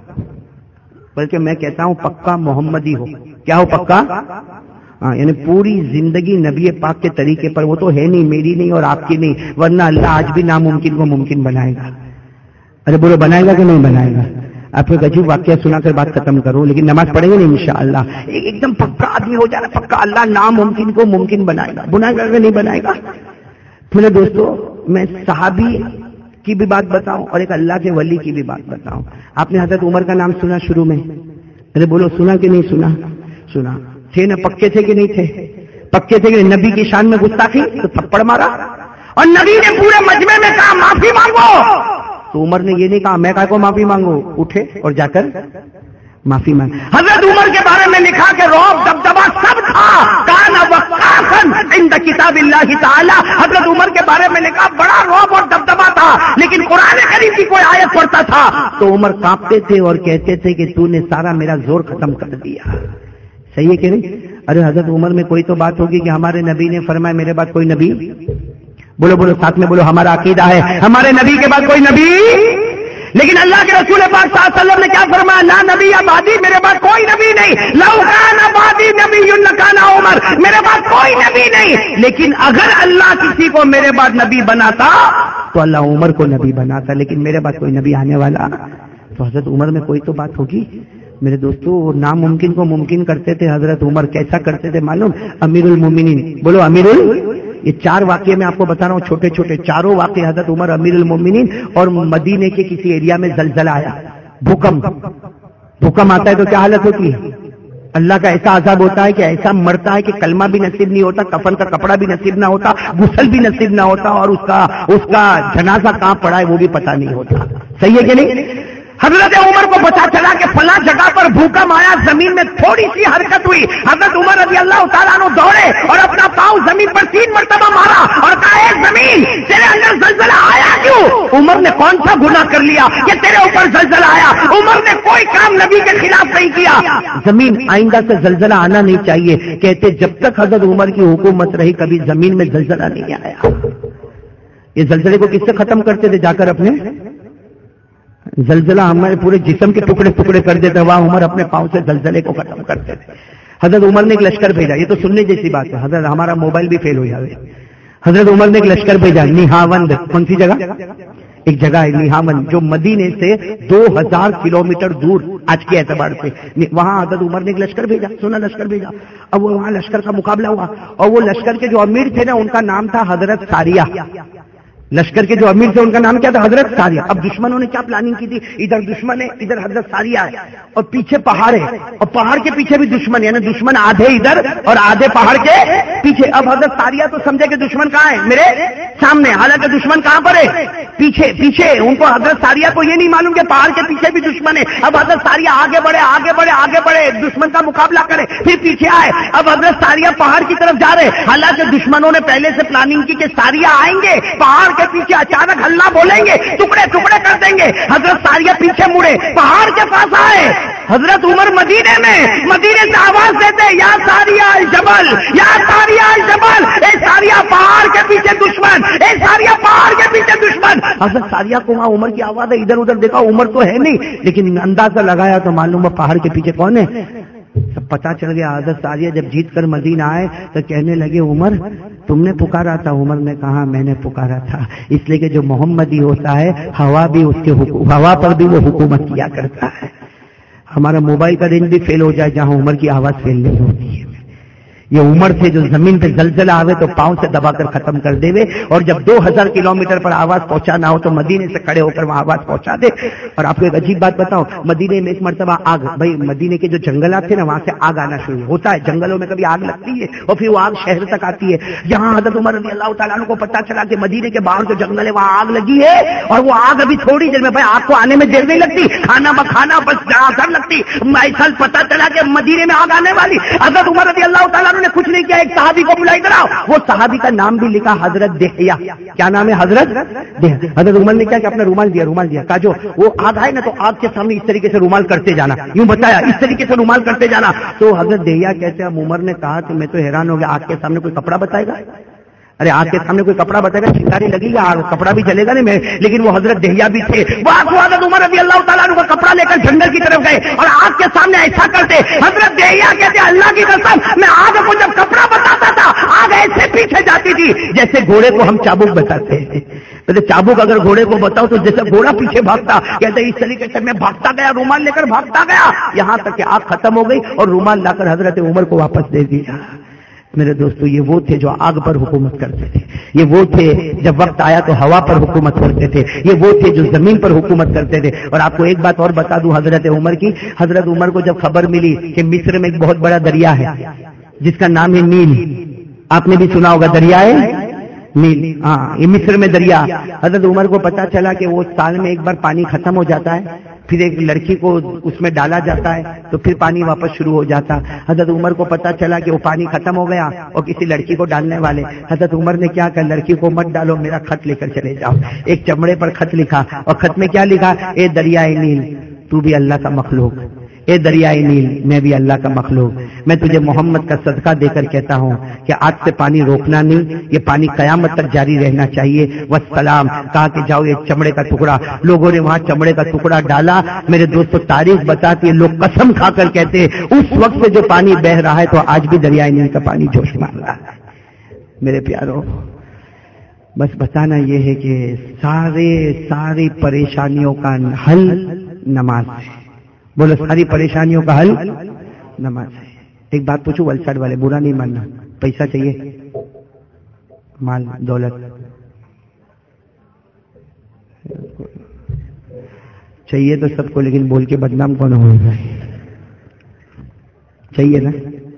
بلکہ میں کہتا ہوں پکا محمدی ہو. کیا ہو پکا؟ ہاں، یعنی پوری زندگی نبی پاک کے طریقے پر. وہ تو ہے نہیں، میری نہیں اور آپ کی نہیں، ورنہ اللہ آج بھی ناممکن کو ممکن بنائے گا. ارے بولو بنائے گا کہ نہیں بنائے گا؟ آپ کو ایک عجیب واقعہ سنا کر بات ختم کروں، لیکن نماز پڑھیں گے نہیں انشاءاللہ. ایک دم پکا آدمی ہو جائے، پکا اللہ ناممکن کو ممکن بنائے گا. بنائے گا کہ نہیں بنائے گا؟ میرے دوستوں میں صحابی کی بھی بات بتاؤں اور ایک اللہ کے ولی کی بھی بات بتاؤں. آپ نے حضرت عمر کا نام سنا شروع میں؟ ارے بولو سنا کہ نہیں سنا؟ سنا. تھے نا پکے تھے کہ نہیں تھے؟ پکے تھے کہ نبی کی شان میں گستاخی تو تھپڑ مارا، اور نبی نے پورے مجمع میں کہا معافی مانگو، تو عمر نے یہ نہیں کہا میں کہا کو معافی مانگو، اٹھے اور جا کر معافی مانگ. حضرت عمر کے بارے میں لکھا کہ رعب دبدبا سب تھا، کان وقافا عند کتاب اللہ تعالی. حضرت عمر کے بارے میں لکھا بڑا رعب اور دبدبا تھا، لیکن قرآن کریم کی کوئی آیت پڑھتا تھا تو عمر کانپتے تھے اور کہتے تھے کہ تو نے سارا میرا زور ختم کر دیا. صحیح ہے کہ نہیں؟ ارے حضرت عمر میں کوئی تو بات ہوگی کہ ہمارے نبی نے فرمایا میرے بعد کوئی نبی، بولو بولو ساتھ میں بولو، ہمارا عقیدہ ہے ہمارے نبی کے بعد کوئی نبی. لیکن اللہ کے رسول پاک صلی اللہ علیہ وسلم نے کیا فرمایا؟ لا نبی بعدی، میرے بعد کوئی نبی نہیں. لو کان بعدی نبی لکان عمر، میرے بعد کوئی نبی نہیں، لیکن اگر اللہ کسی کو میرے بعد نبی بناتا تو اللہ عمر کو نبی بناتا، لیکن میرے بعد کوئی نبی آنے والا. تو حضرت عمر میں کوئی تو بات ہوگی. میرے دوستو ناممکن کو ممکن کرتے تھے حضرت عمر. کیسا کرتے تھے معلوم؟ امیر المومنین، بولو امیر ال یہ چار واقعے میں آپ کو بتا رہا ہوں، چھوٹے چھوٹے چاروں واقعے حضرت عمر امیر المومنین. اور مدینے کے کسی ایریا میں زلزلہ آیا، بھوکمپ بھوکمپ آتا ہے تو کیا حالت ہوتی ہے؟ اللہ کا ایسا عذاب ہوتا ہے کہ ایسا مرتا ہے کہ کلمہ بھی نصیب نہیں ہوتا، کفن کا کپڑا بھی نصیب نہ ہوتا، غسل بھی نصیب نہ ہوتا، اور اس کا اس کا جنازہ کہاں پڑا ہے وہ بھی پتہ نہیں ہوتا. صحیح ہے کہ نہیں؟ حضرت عمر کو پتا چلا کہ فلاں جگہ پر بھوکم آیا، زمین میں تھوڑی سی حرکت ہوئی. حضرت عمر رضی اللہ تعالیٰ عنہ دوڑے اور اپنا پاؤں زمین پر تین مرتبہ مارا اور کہا اے زمین تیرے اندر زلزلہ آیا کیوں؟ عمر نے کون سا گناہ کر لیا کہ تیرے اوپر زلزلہ آیا؟ عمر نے کوئی کام نبی کے خلاف نہیں کیا. زمین آئندہ سے زلزلہ آنا نہیں چاہیے. کہتے جب تک حضرت عمر کی حکومت رہی کبھی زمین میں زلزلہ نہیں آیا. یہ زلزلے کو کس سے ختم کرتے تھے؟ جا کر اپنے زلزلہ ہمارے پورے جسم کے ٹکڑے ٹکڑے کر دیتے، وہاں عمر اپنے پاؤں سے زلزلے کو ختم کرتے تھے. حضرت عمر نے ایک لشکر بھیجا، یہ تو سننے جیسی بات ہے، حضرت ہمارا موبائل بھی فیل ہو جائے. حضرت عمر نے ایک لشکر بھیجا نیہاوند. کون سی جگہ؟ ایک جگہ ہے نیہاوند جو مدینے سے دو ہزار کلو میٹر دور آج کے اعتبار سے. وہاں حضرت عمر نے ایک لشکر بھیجا، سونا لشکر بھیجا. اب وہاں لشکر کا مقابلہ ہوا اور وہ لشکر کے جو امیر تھے نا ان کا نام تھا حضرت ساریہ. لشکر کے جو امیر تھے ان کا نام کیا تھا؟ حضرت ساریہ. اب دشمنوں نے کیا پلاننگ کی تھی؟ ادھر دشمن ہے، ادھر حضرت ساریہ ہے، اور پیچھے پہاڑ ہے، اور پہاڑ کے پیچھے بھی دشمن، یعنی دشمن آدھے ادھر اور آدھے پہاڑ کے پیچھے. اب حضرت ساریہ تو سمجھے کہ دشمن کہاں ہے؟ میرے سامنے، حالانکہ دشمن کہاں پر ہے؟ پیچھے پیچھے. ان کو حضرت ساریہ کو یہ نہیں معلوم کہ پہاڑ کے پیچھے بھی دشمن ہے. اب حضرت ساریہ آگے بڑھے آگے بڑھے آگے بڑھے دشمن کا مقابلہ کرے، پھر پیچھے آئے. اب حضرت ساریہ پہاڑ کی طرف جا رہے، حالانکہ دشمنوں نے پہلے سے پلاننگ کی کہ ساریہ آئیں گے پہاڑ کے پیچھے، اچانک ہلّا بولیں گے، ٹکڑے ٹکڑے کر دیں گے. حضرت ساریہ پیچھے مڑے، پہاڑ کے پاس آئے. حضرت عمر مدینے میں مدینے سے آواز دیتے یا ساریہ الجبل یا ساریہ الجبل، اے ساریہ پہاڑ کے پیچھے دشمن، اے ساریہ پہاڑ کے پیچھے دشمن. حضرت ساریہ کو وہاں عمر کی آواز ہے، ادھر ادھر دیکھا عمر تو ہے نہیں، لیکن اندازہ لگایا تو معلوم ہے پہاڑ کے پیچھے کون ہے. سب پتا چل گیا. حضرت ساریہ جب جیت کر مدینہ آئے تو کہنے لگے عمر تم نے پکارا تھا. عمر نے کہا میں نے پکارا تھا، اس لیے کہ جو محمدی ہوتا ہے ہوا بھی اس کے ہوا پر بھی وہ حکومت کیا کرتا ہے. ہمارا موبائل کا رینج بھی فیل ہو جائے جہاں عمر کی آواز فیل نہیں ہوتی ہے. یہ عمر تھے جو زمین پہ زلزلہ آوے تو پاؤں سے دبا کر ختم کر دے وے، اور جب دو ہزار کلومیٹر پر آواز پہنچانا ہو تو مدینے سے کھڑے ہو کر وہاں آواز پہنچا دے۔ اور آپ کو ایک عجیب بات بتاؤں، مدینے میں ایک مرتبہ آگ، بھائی مدینے کے جو جنگلات تھے نا وہاں سے آگ آنا شروع ہوتا ہے، جنگلوں میں کبھی آگ لگتی ہے اور پھر وہ آگ شہر تک آتی ہے۔ یہاں حضرت عمر رضی اللہ تعالیٰ عنہ کو پتا چلا کہ مدینے کے باہر جو جنگل ہے وہاں آگ لگی ہے، اور وہ آگ ابھی تھوڑی دیر میں، بھائی آگ کو آنے میں دیر نہیں لگتی، کھانا بکھانا بس جہاں کر لگتی، ایسا پتا چلا کہ مدینے میں آگ آنے والی۔ حضرت عمر رضی اللہ تعالیٰ عنہ نے کچھ نہیں کیا، ایک صحابی کو بلائی کراؤ، وہ صحابی کا نام بھی لکھا حضرت دہیا، کیا نام ہے؟ حضرت دہیا۔ حضرت عمر نے کیا کہ اپنا رومال دیا، رومال دیا، کہا جو وہ آگ آئے نا تو آگ کے سامنے اس طریقے سے رومال کرتے جانا، یوں بتایا اس طریقے سے رومال کرتے جانا۔ تو حضرت دہیا کہتے ہیں اب عمر نے کہا کہ میں تو حیران ہو گیا، آگ کے سامنے کوئی کپڑا بتائے گا؟ ارے آگ کے سامنے کوئی کپڑا بتائے گا، چنگاری لگی گا، کپڑا بھی جلے گا نہیں میں، لیکن وہ حضرت دہیا بھی تھے، وہ حضرت عمر رضی اللہ تعالیٰ عنہ کا کپڑا لے کر جنگل کی طرف گئے اور آگ کے سامنے ایسا کرتے۔ حضرت دہیا کہتے اللہ کی قسم میں آگ کو جب کپڑا بتاتا تھا آگ ایسے پیچھے جاتی تھی جیسے گھوڑے کو ہم چابک بتاتے ہیں۔ تو چابک اگر گھوڑے کو بتاؤ تو جیسے گھوڑا پیچھے بھاگتا، کہتے اس طریقے سے میں بھاگتا گیا، رومال لے کر بھاگتا گیا، یہاں تک کہ آگ ختم ہو گئی اور رومال لا کر حضرت عمر کو واپس دے دیا۔ میرے دوستو یہ وہ تھے جو آگ پر حکومت کرتے تھے، یہ وہ تھے جب وقت آیا تو ہوا پر حکومت کرتے تھے، یہ وہ تھے جو زمین پر حکومت کرتے تھے۔ اور آپ کو ایک بات اور بتا دوں حضرت عمر کی، حضرت عمر کو جب خبر ملی کہ مصر میں ایک بہت بڑا دریا ہے جس کا نام ہے نیل، آپ نے بھی سنا ہوگا دریا ہے نیل، ہاں یہ مصر میں دریا، حضرت عمر کو پتا چلا کہ وہ سال میں ایک بار پانی ختم ہو جاتا ہے، پھر ایک لڑکی کو اس میں ڈالا جاتا ہے تو پھر پانی واپس شروع ہو جاتا۔ حضرت عمر کو پتا چلا کہ وہ پانی ختم ہو گیا اور کسی لڑکی کو ڈالنے والے، حضرت عمر نے کیا کہا لڑکی کو مت ڈالو، میرا خط لے کر چلے جاؤ۔ ایک چمڑے پر خط لکھا اور خط میں کیا لکھا؟ اے دریائے نیل تو بھی اللہ کا مخلوق، اے دریائے نیل میں بھی اللہ کا مخلوق، میں تجھے محمد کا صدقہ دے کر کہتا ہوں کہ آج سے پانی روکنا نہیں، یہ پانی قیامت تک جاری رہنا چاہیے۔ والسلام کہا کہ جاؤ یہ چمڑے کا ٹکڑا، لوگوں نے وہاں چمڑے کا ٹکڑا ڈالا۔ میرے دوستو تاریخ بتاتی ہے، لوگ قسم کھا کر کہتے ہیں اس وقت سے جو پانی بہ رہا ہے تو آج بھی دریائے نیل کا پانی جوش مار رہا ہے۔ میرے پیارو بس بتانا یہ ہے کہ سارے ساری پریشانیوں کا حل نماز ہے، بولو ساری پریشانیوں کا حل نماز ہے۔ ایک بات پوچھو ولساڈ والے، برا نہیں ماننا، پیسہ چاہیے، مال دولت چاہیے تو سب کو، لیکن بول کے بدنام کون ہوگا؟ چاہیے نا؟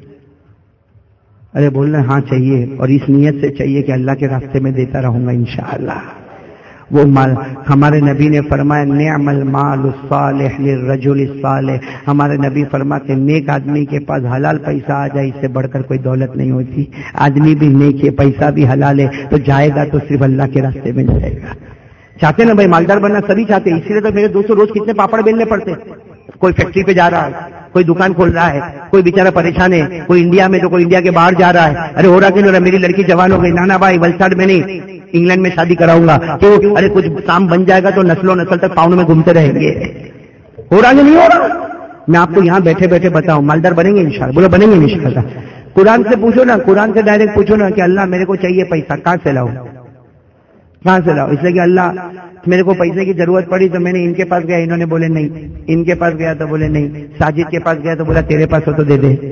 ارے بولنا ہاں چاہیے، اور اس نیت سے چاہیے کہ اللہ کے راستے میں دیتا رہوں گا انشاءاللہ۔ وہ مال ہمارے نبی نے فرمایا نعم المال الصالح للرجل الصالح، ہمارے نبی فرماتے نیک آدمی کے پاس حلال پیسہ آ جائے اس سے بڑھ کر کوئی دولت نہیں ہوتی۔ آدمی بھی نیک ہے، پیسہ بھی حلال ہے تو جائے گا تو صرف اللہ کے راستے میں جائے گا۔ چاہتے نا بھائی مالدار بننا سبھی چاہتے ہیں، اسی لیے تو میرے دوستوں روز کتنے پاپڑ بیلنے پڑتے، کوئی فیکٹری پہ جا رہا ہے، کوئی دکان کھول رہا ہے، کوئی بیچارہ پریشان ہے، کوئی انڈیا میں تو کوئی انڈیا کے باہر جا رہا ہے۔ ارے ہو رہا کہ نہیں، میری لڑکی جوان ہو گئی، نانا بھائی ولساڈ میں نہیں انگلینڈ میں شادی کراؤں گا، کیوں؟ ارے کچھ کام بن جائے گا تو نسلوں نسل تک پاؤں میں گھومتے رہیں گے۔ ہو رہا کہ نہیں ہو رہا؟ میں آپ کو یہاں بیٹھے بیٹھے بتاؤں مالدار بنیں گے انشاءاللہ، بولو بنیں گے انشاءاللہ۔ قرآن سے پوچھو نا، قرآن سے ڈائریکٹ پوچھو نا کہ اللہ میرے کو چاہیے پیسہ، کہاں سے لاؤ، کہاں سے لاؤ؟ اس لیے کہ اللہ میرے کو پیسے کی ضرورت پڑی تو میں نے ان کے پاس گیا، انہوں نے بولے نہیں، ان کے پاس گیا تو بولے نہیں، ساجد کے پاس گیا تو بولا تیرے پاس ہو تو دے دے،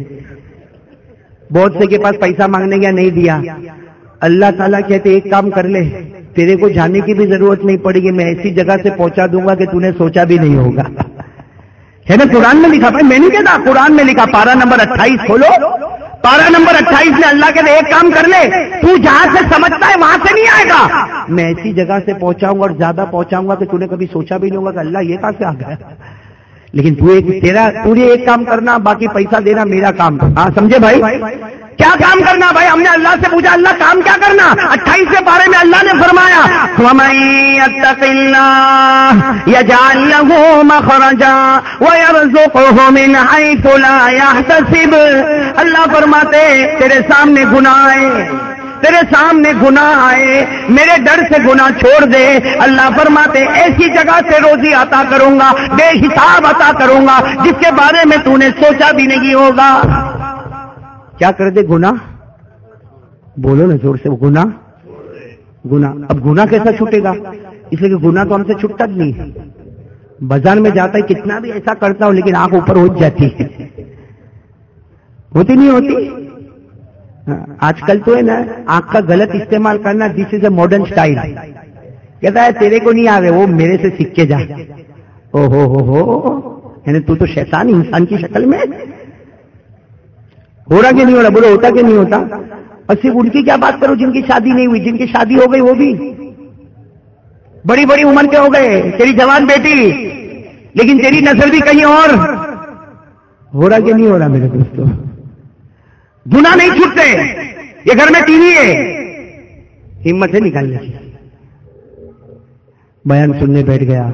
بہت سے کے پاس پیسہ مانگنے گیا نہیں دیا۔ اللہ تعالیٰ کہتے ایک کام کر لے، تیرے کو جانے کی بھی ضرورت نہیں پڑے گی، میں ایسی جگہ سے پہنچا دوں گا کہ تو نے سوچا بھی نہیں ہوگا۔ ہے نا قرآن میں لکھا، بھائی میں نہیں کہتا، قرآن میں لکھا، پارہ نمبر اٹھائیس کھولو، پارہ نمبر اٹھائیس میں اللہ کہتے ایک کام کر لے، تو جہاں سے سمجھتا ہے وہاں سے نہیں آئے گا، میں ایسی جگہ سے پہنچاؤں گا اور زیادہ پہنچاؤں گا کہ تو نے کبھی سوچا بھی نہیں ہوگا کہ اللہ یہ کہاں سے آ گیا۔ لیکن تو ایک تیرا پورے ایک کام کرنا، باقی پیسہ دینا میرا کام۔ ہاں سمجھے بھائی؟ کیا کام کرنا بھائی؟ ہم نے اللہ سے پوچھا اللہ کام کیا کرنا؟ اٹھائیسویں پارے میں اللہ نے فرمایا وَمَن يَتَّقِ اللَّهَ يَجْعَل لَّهُ مَخْرَجًا وَيَرْزُقْهُ مِنْ حَيْثُ لَا يَحْتَسِبُ۔ اللہ فرماتے تیرے سامنے گناہ ہے، تیرے سامنے گناہ آئے، میرے ڈر سے گناہ چھوڑ دے، اللہ فرماتے ایسی جگہ سے روزی عطا کروں گا، بے حساب عطا کروں گا جس کے بارے میں تو نے سوچا بھی نہیں ہوگا۔ کیا کر دے؟ گناہ، بولو نا زور سے، گناہ گناہ اب گناہ کیسا چھوٹے گا؟ اس لیے کہ گناہ تو ہم سے چھٹتا نہیں ہے، بازار میں جاتا ہے کتنا بھی ایسا کرتا ہوں لیکن آنکھ اوپر ہو جاتی ہے، ہوتی نہیں ہوتی؟ آج کل تو ہے نا آنکھ کا غلط استعمال کرنا، دس از اے ماڈرن اسٹائل. کہتا ہے تیرے کو نہیں آ رہے، وہ میرے سے سیکھ کے جا. او ہو ہو ہو یعنی تو تو شیطان انسان کی شکل میں. ہو رہا کہ نہیں ہو رہا؟ بولو ہوتا کہ نہیں ہوتا؟ اور صرف ان کی کیا بات کرو جن کی شادی نہیں ہوئی، جن کی شادی ہو گئی وہ بھی بڑی بڑی عمر کے ہو گئے، تیری جوان بیٹی، لیکن تیری نسل بھی کہیں اور. ہو رہا کہ نہیں ہو رہا میرے دوستوں؟ گناہ نہیں چھوٹتے. یہ گھر میں ٹی وی ہے، ہمت ہے نکالنے کی. بیان سننے بیٹھ گیا،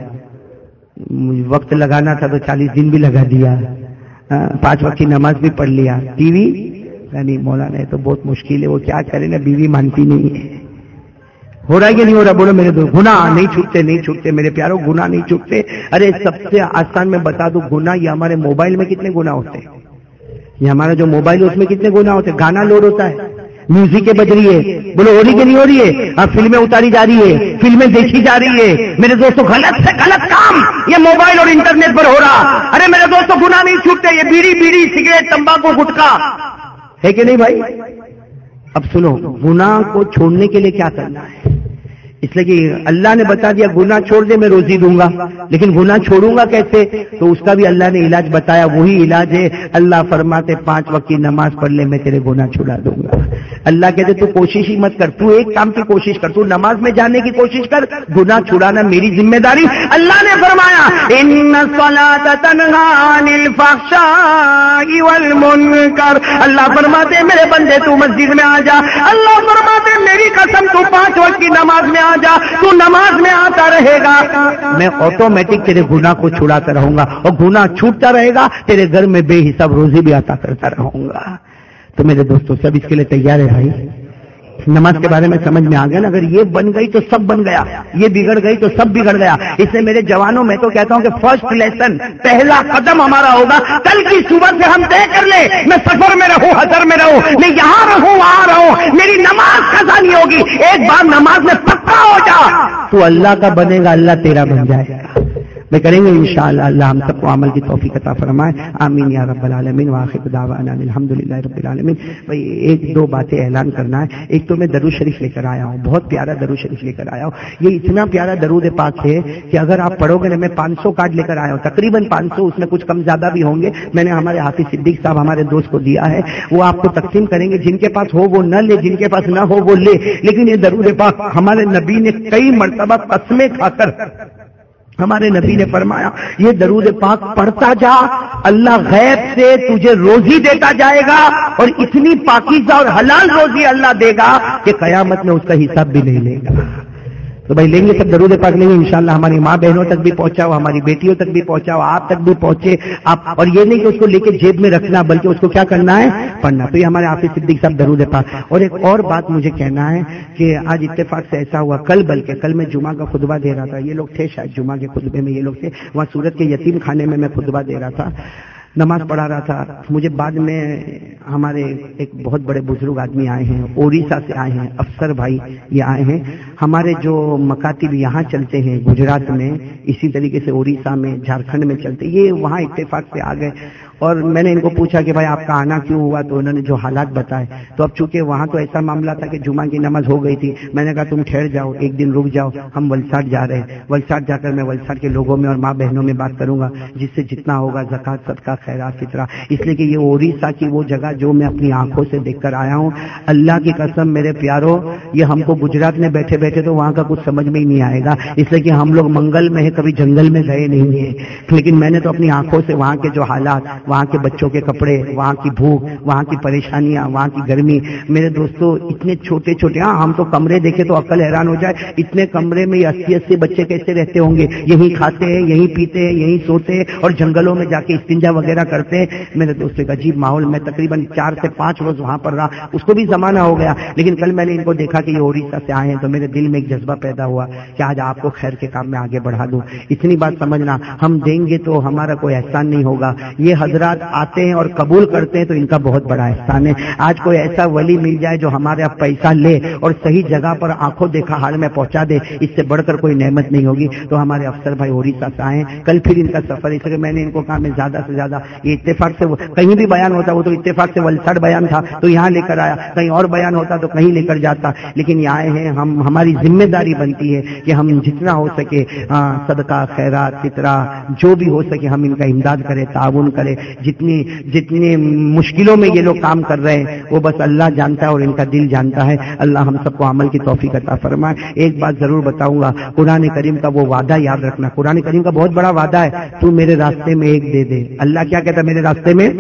وقت لگانا تھا تو چالیس دن بھی لگا دیا، پانچ وقت کی نماز بھی پڑھ لیا. ٹی وی یعنی مولانا تو بہت مشکل ہے، وہ کیا کرے نا، بیوی مانتی نہیں ہے. ہو رہا ہے کہ نہیں ہو رہا؟ بولو میرے دوست. گناہ نہیں چھوٹتے، نہیں چھوٹتے میرے پیاروں، گناہ نہیں چھوٹتے. ارے سب سے آسان میں بتا دوں گناہ، یہ ہمارے موبائل میں کتنے گناہ ہوتے ہیں. یہ ہمارا جو موبائل ہے اس میں کتنے گناہ ہوتے ہیں. گانا لوڈ ہوتا ہے، میوزک بج رہی ہے، بولو ہو رہی کہ نہیں ہو رہی ہے؟ اب فلمیں اتاری جا رہی ہے، فلمیں دیکھی جا رہی ہے. میرے دوستوں غلط سے غلط کام یہ موبائل اور انٹرنیٹ پر ہو رہا. ارے میرے دوستوں گناہ نہیں چھوٹتے. یہ بیڑی بیڑی سگریٹ تمباکو گٹکا ہے کہ نہیں بھائی؟ اب سنو، گناہ کو چھوڑنے کے لیے کیا کرنا ہے. اس لیے کہ اللہ نے بتا دیا گناہ چھوڑ دے میں روزی دوں گا، لیکن گناہ چھوڑوں گا کیسے؟ تو اس کا بھی اللہ نے علاج بتایا. وہی علاج ہے، اللہ فرماتے پانچ وقت کی نماز پڑھ لے میں تیرے گناہ چھڑا دوں گا. اللہ کہتے تو کوشش ہی مت کر، تو ایک کام کی کوشش کر، تو نماز میں جانے کی کوشش کر، گناہ چھڑانا میری ذمہ داری. اللہ نے فرمایا ان الصلاۃ تنہی عن الفحشاء والمنکر. اللہ فرماتے میرے بندے تو مسجد میں آ جا. اللہ فرماتے میری قسم تو پانچ وقت کی نماز میں آ جا، تو نماز میں آتا رہے گا، میں آٹومیٹک تیرے گناہ کو چھڑاتا رہوں گا، اور گناہ چھوٹتا رہے گا، تیرے گھر میں بے حساب روزی بھی عطا کرتا رہوں گا. تو میرے دوستوں سب اس کے لیے تیار ہے بھائی؟ نماز کے بارے میں سمجھ میں آ گیا نا؟ اگر یہ بن گئی تو سب بن گیا، یہ بگڑ گئی تو سب بگڑ گیا. اس لیے میرے جوانوں میں تو کہتا ہوں کہ فرسٹ لیسن، پہلا قدم ہمارا ہوگا کل کی صبح سے ہم طے کر لیں میں سفر میں رہوں، حضر میں رہوں، میں یہاں رہوں وہاں رہوں، میری نماز قضا نہیں ہوگی. ایک بار نماز میں پکا ہو جا تو اللہ کا بنے گا، اللہ تیرا بن جائے گا. میں کریں گے انشاءاللہ. اللہ ہم سب کو عمل کی توفیق عطا فرمائے، آمین یا رب العالمین. وآخر دعوانا الحمدللہ رب العالمین. بھائی ایک دو باتیں اعلان کرنا ہے. ایک تو میں درود شریف لے کر آیا ہوں، بہت پیارا درود شریف لے کر آیا ہوں. یہ اتنا پیارا درود پاک ہے کہ اگر آپ پڑھو گے نا، میں پانچ سو کارڈ لے کر آیا ہوں، تقریباً پانچ سو، اس میں کچھ کم زیادہ بھی ہوں گے. میں نے ہمارے حافظ صدیق صاحب ہمارے دوست کو دیا ہے، وہ آپ کو تقسیم کریں گے. جن کے پاس ہو وہ نہ لے، جن کے پاس نہ ہو وہ لے. لیکن یہ درود پاک ہمارے نبی نے کئی مرتبہ قسمیں کھا کر، ہمارے نبی نے فرمایا یہ درود پاک پڑھتا جا، اللہ غیب سے تجھے روزی دیتا جائے گا، اور اتنی پاکیزہ اور حلال روزی اللہ دے گا کہ قیامت میں اس کا حساب بھی نہیں لے گا. تو بھائی لیں گے سب درود پاک لیں گے انشاءاللہ. ہماری ماں بہنوں تک بھی پہنچاؤ، ہماری بیٹیوں تک بھی پہنچاؤ، آپ تک بھی پہنچے آپ. اور یہ نہیں کہ اس کو لے کے جیب میں رکھنا، بلکہ اس کو کیا کرنا ہے؟ پڑھنا. تو یہ ہمارے حافظ صدیق صاحب درود پاک. اور ایک اور بات مجھے کہنا ہے کہ آج اتفاق سے ایسا ہوا، کل بلکہ کل میں جمعہ کا خطبہ دے رہا تھا، یہ لوگ تھے شاید جمعہ کے خطبے میں، یہ لوگ تھے وہاں سورت کے یتیم خانے میں میں خطبہ دے رہا تھا، نماز پڑھا رہا تھا. مجھے بعد میں ہمارے ایک بہت بڑے بزرگ آدمی آئے ہیں، اوڑیسہ سے آئے ہیں، افسر بھائی یہ آئے ہیں. ہمارے جو مکاتب یہاں چلتے ہیں گجرات میں، اسی طریقے سے اوڑیسہ میں، جھارکھنڈ میں چلتے، یہ وہاں اتفاق سے آ گئے. اور میں نے ان کو پوچھا کہ بھائی آپ کا آنا کیوں ہوا، تو انہوں نے جو حالات بتائے. تو اب چونکہ وہاں تو ایسا معاملہ تھا کہ جمعہ کی نماز ہو گئی تھی، میں نے کہا تم ٹھہر جاؤ، ایک دن رک جاؤ، ہم ولساڈ جا رہے ہیں. ولساڈ جا کر میں ولساڈ کے لوگوں میں اور ماں بہنوں میں بات کروں گا، جس سے جتنا ہوگا زکوٰۃ صدقہ خیرات فطرہ. اس لیے کہ یہ اوڑیسہ کی وہ جگہ جو میں اپنی آنکھوں سے دیکھ کر آیا ہوں، اللہ کی قسم میرے پیاروں، یہ ہم کو گجرات میں بیٹھے بیٹھے تو وہاں کا کچھ سمجھ میں ہی نہیں آئے گا. اس لیے کہ ہم لوگ منگل میں ہے، کبھی جنگل میں گئے نہیں ہیں. لیکن میں نے تو اپنی آنکھوں سے وہاں کے جو حالات، وہاں کے بچوں کے کپڑے، وہاں کی بھوک، وہاں کی پریشانیاں، وہاں کی گرمی. میرے دوستوں اتنے چھوٹے چھوٹے، ہاں ہم تو کمرے دیکھے تو عقل حیران ہو جائے، اتنے کمرے میں یہ اسی اسی بچے کیسے رہتے ہوں گے؟ یہیں کھاتے ہیں، یہیں پیتے ہیں، یہیں سوتے ہیں، اور جنگلوں میں جا کے استنجا وغیرہ کرتے ہیں. میرے دوستوں ایک عجیب ماحول. میں تقریباً چار سے پانچ روز وہاں پر رہا، اس کو بھی زمانہ ہو گیا. لیکن کل میں نے ان کو دیکھا کہ یہ اوڑیسہ سے آئے ہیں، تو میرے دل میں ایک جذبہ پیدا ہوا کہ آج آپ کو خیر کے کام میں آگے بڑھا دوں. اتنی بات سمجھنا, ہم دیں گے تو ہمارا کوئی احسان نہیں ہوگا, یہ حضرات آتے ہیں اور قبول کرتے ہیں تو ان کا بہت بڑا احسان ہے. آج کوئی ایسا ولی مل جائے جو ہمارے اب پیسہ لے اور صحیح جگہ پر آنکھوں دیکھا حال میں پہنچا دے, اس سے بڑھ کر کوئی نعمت نہیں ہوگی. تو ہمارے افسر بھائی اڑیسہ سے آئے, کل پھر ان کا سفر, اس لیے میں نے ان کو کہا میں زیادہ سے زیادہ, یہ اتفاق سے کہیں بھی بیان ہوتا, وہ تو اتفاق سے ولسڑ بیان تھا تو یہاں لے کر آیا, کہیں اور بیان ہوتا تو کہیں لے کر جاتا, لیکن یہ آئے ہیں. ہم ہماری ذمہ داری بنتی ہے کہ ہم جتنا ہو سکے صدقہ خیرات فطرہ جو بھی ہو سکے ہم ان کا امداد کریں, تعاون کریں. جتنی جتنی مشکلوں میں یہ لوگ کام کر رہے ہیں وہ بس اللہ جانتا ہے اور ان کا دل جانتا ہے. اللہ ہم سب کو عمل کی توفیق عطا فرمائے. ایک بات ضرور بتاؤں گا, قرآن کریم کا وہ وعدہ یاد رکھنا. قرآن کریم کا بہت بڑا وعدہ ہے, تو میرے راستے میں ایک دے دے. اللہ کیا کہتا ہے میرے راستے میں؟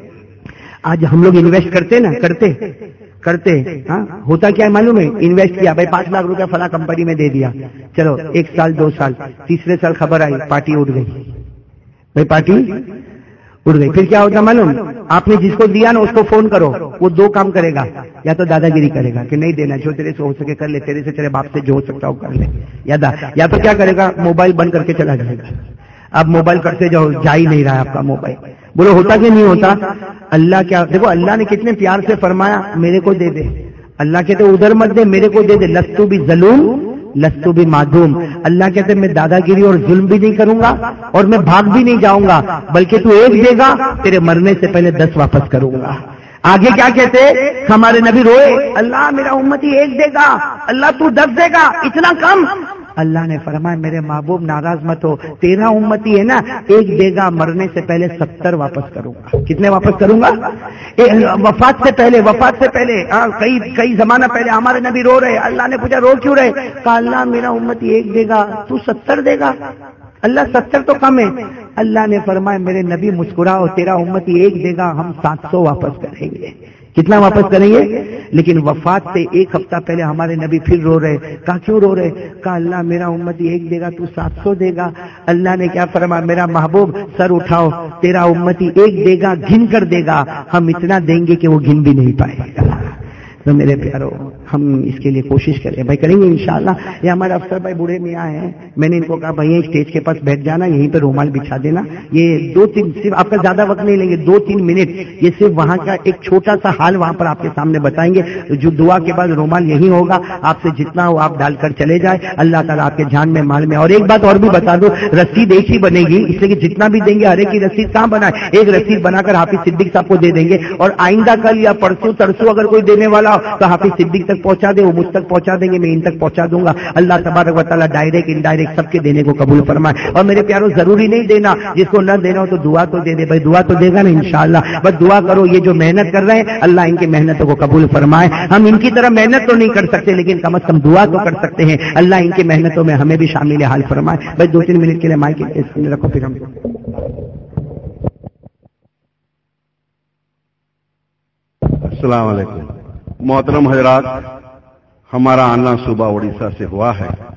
آج ہم لوگ انویسٹ کرتے نا, کرتے کرتے ہاں ہوتا کیا ہے معلوم ہے؟ انویسٹ کیا بھائی, پانچ لاکھ روپیہ فلاں کمپنی میں دے دیا, چلو ایک سال دو سال تیسرے سال خبر آئی پارٹی اٹھ گئی, بھائی پارٹی اٹھ گئی. پھر کیا ہوتا معلوم؟ آپ نے جس کو دیا نا اس کو فون کرو, وہ دو کام کرے گا, یا تو دادا گیری کرے گا کہ نہیں دینا, جو تیرے سے ہو سکے کر لے, تیرے سے تیرے باپ سے جو ہو سکتا ہو کر لے, یا دا یا تو کیا کرے گا موبائل بند کر کے چلا جائے گا. اب موبائل کرتے جاؤ, جا ہی نہیں رہا ہے آپ کا موبائل. بولو ہوتا کہ نہیں ہوتا؟ اللہ کیا دیکھو, اللہ نے کتنے پیار سے فرمایا میرے کو دے دے. اللہ کہتے ادھر مت دے, میرے کو دے دے. لستو بھی ظلوم لستو بھی معدوم. اللہ کہتے میں دادا گیری اور ظلم بھی نہیں کروں گا اور میں بھاگ بھی نہیں جاؤں گا, بلکہ تو ایک دے گا, تیرے مرنے سے پہلے دس واپس کروں گا. آگے کیا کہتے ہمارے نبی روئے, اللہ میرا امتی ایک دے گا, اللہ تو دس دے گا, اتنا کم. اللہ نے فرمایا میرے محبوب ناراض مت ہو, تیرا امتی ہے نا ایک دے گا, مرنے سے پہلے ستر واپس کروں گا. کتنے واپس کروں گا؟ وفات سے پہلے, وفات سے پہلے کئی کئی زمانہ پہلے ہمارے نبی رو رہے. اللہ نے پوچھا رو کیوں رہے؟ کہا اللہ میرا امتی ایک دے گا, تو ستر دے گا. اللہ ستر تو کم ہے. اللہ نے فرمایا میرے نبی مسکراؤ, تیرا امتی ایک دے گا, ہم سات سو واپس کریں گے. کتنا واپس کریں گے؟ لیکن وفات سے ایک ہفتہ پہلے ہمارے نبی پھر رو رہے. کہا کیوں رو رہے؟ کہا اللہ میرا امتی ایک دے گا, تو سات سو دے گا. اللہ نے کیا فرمایا میرا محبوب سر اٹھاؤ, تیرا امتی ایک دے گا, گن کر دے گا, ہم اتنا دیں گے کہ وہ گن بھی نہیں پائے گا. تو میرے پیارو ہم اس کے لیے کوشش کریں بھائی, کریں گے انشاءاللہ. یہ ہمارے افسر بھائی بوڑھے میاں ہیں, میں نے ان کو کہا بھائی اسٹیج کے پاس بیٹھ جانا, یہیں پہ رومال بچھا دینا. یہ دو تین صرف آپ کا زیادہ وقت نہیں لیں گے, دو تین منٹ, یہ صرف وہاں کا ایک چھوٹا سا حال وہاں پر آپ کے سامنے بتائیں گے. جو دعا کے بعد رومال یہی ہوگا, آپ سے جتنا ہو آپ ڈال کر چلے جائے. اللہ تعالیٰ آپ کے جان میں مال میں. اور ایک بات اور بھی بتا دوں, رسید ایک ہی بنے گی, اس لیے کہ جتنا بھی دیں گے ہر ایک کی رسید کہاں بنائے, ایک رسید بنا کر حافظ صدیق صاحب کو دے دیں گے. اور آئندہ کل یا پرسوں ترسوں اگر کوئی دینے والا تو حافظ صدیق تک پہنچا دے, وہ مجھ تک پہنچا دیں گے, میں ان تک پہنچا دوں گا. اللہ تبارک و تعالیٰ ڈائریکٹ انڈائریکٹ سب کے دینے کو قبول فرمائے. اور میرے پیاروں ضروری نہیں دینا, جس کو نہ دینا ہو تو دعا تو دے دے بھائی, دعا تو دے گا نا انشاءاللہ. بس دعا کرو, یہ جو محنت کر رہے ہیں اللہ ان کی محنتوں کو قبول فرمائے. ہم ان کی طرح محنت تو نہیں کر سکتے, لیکن کم از کم دعا تو کر سکتے ہیں. اللہ ان کی محنتوں میں ہمیں بھی شامل حال فرمائے. بھائی دو تین منٹ کے لیے مائک رکھو, پھر ہم السلام علیکم. محترم حضرات, ہمارا آنا صوبہ اڑیسہ سے ہوا ہے.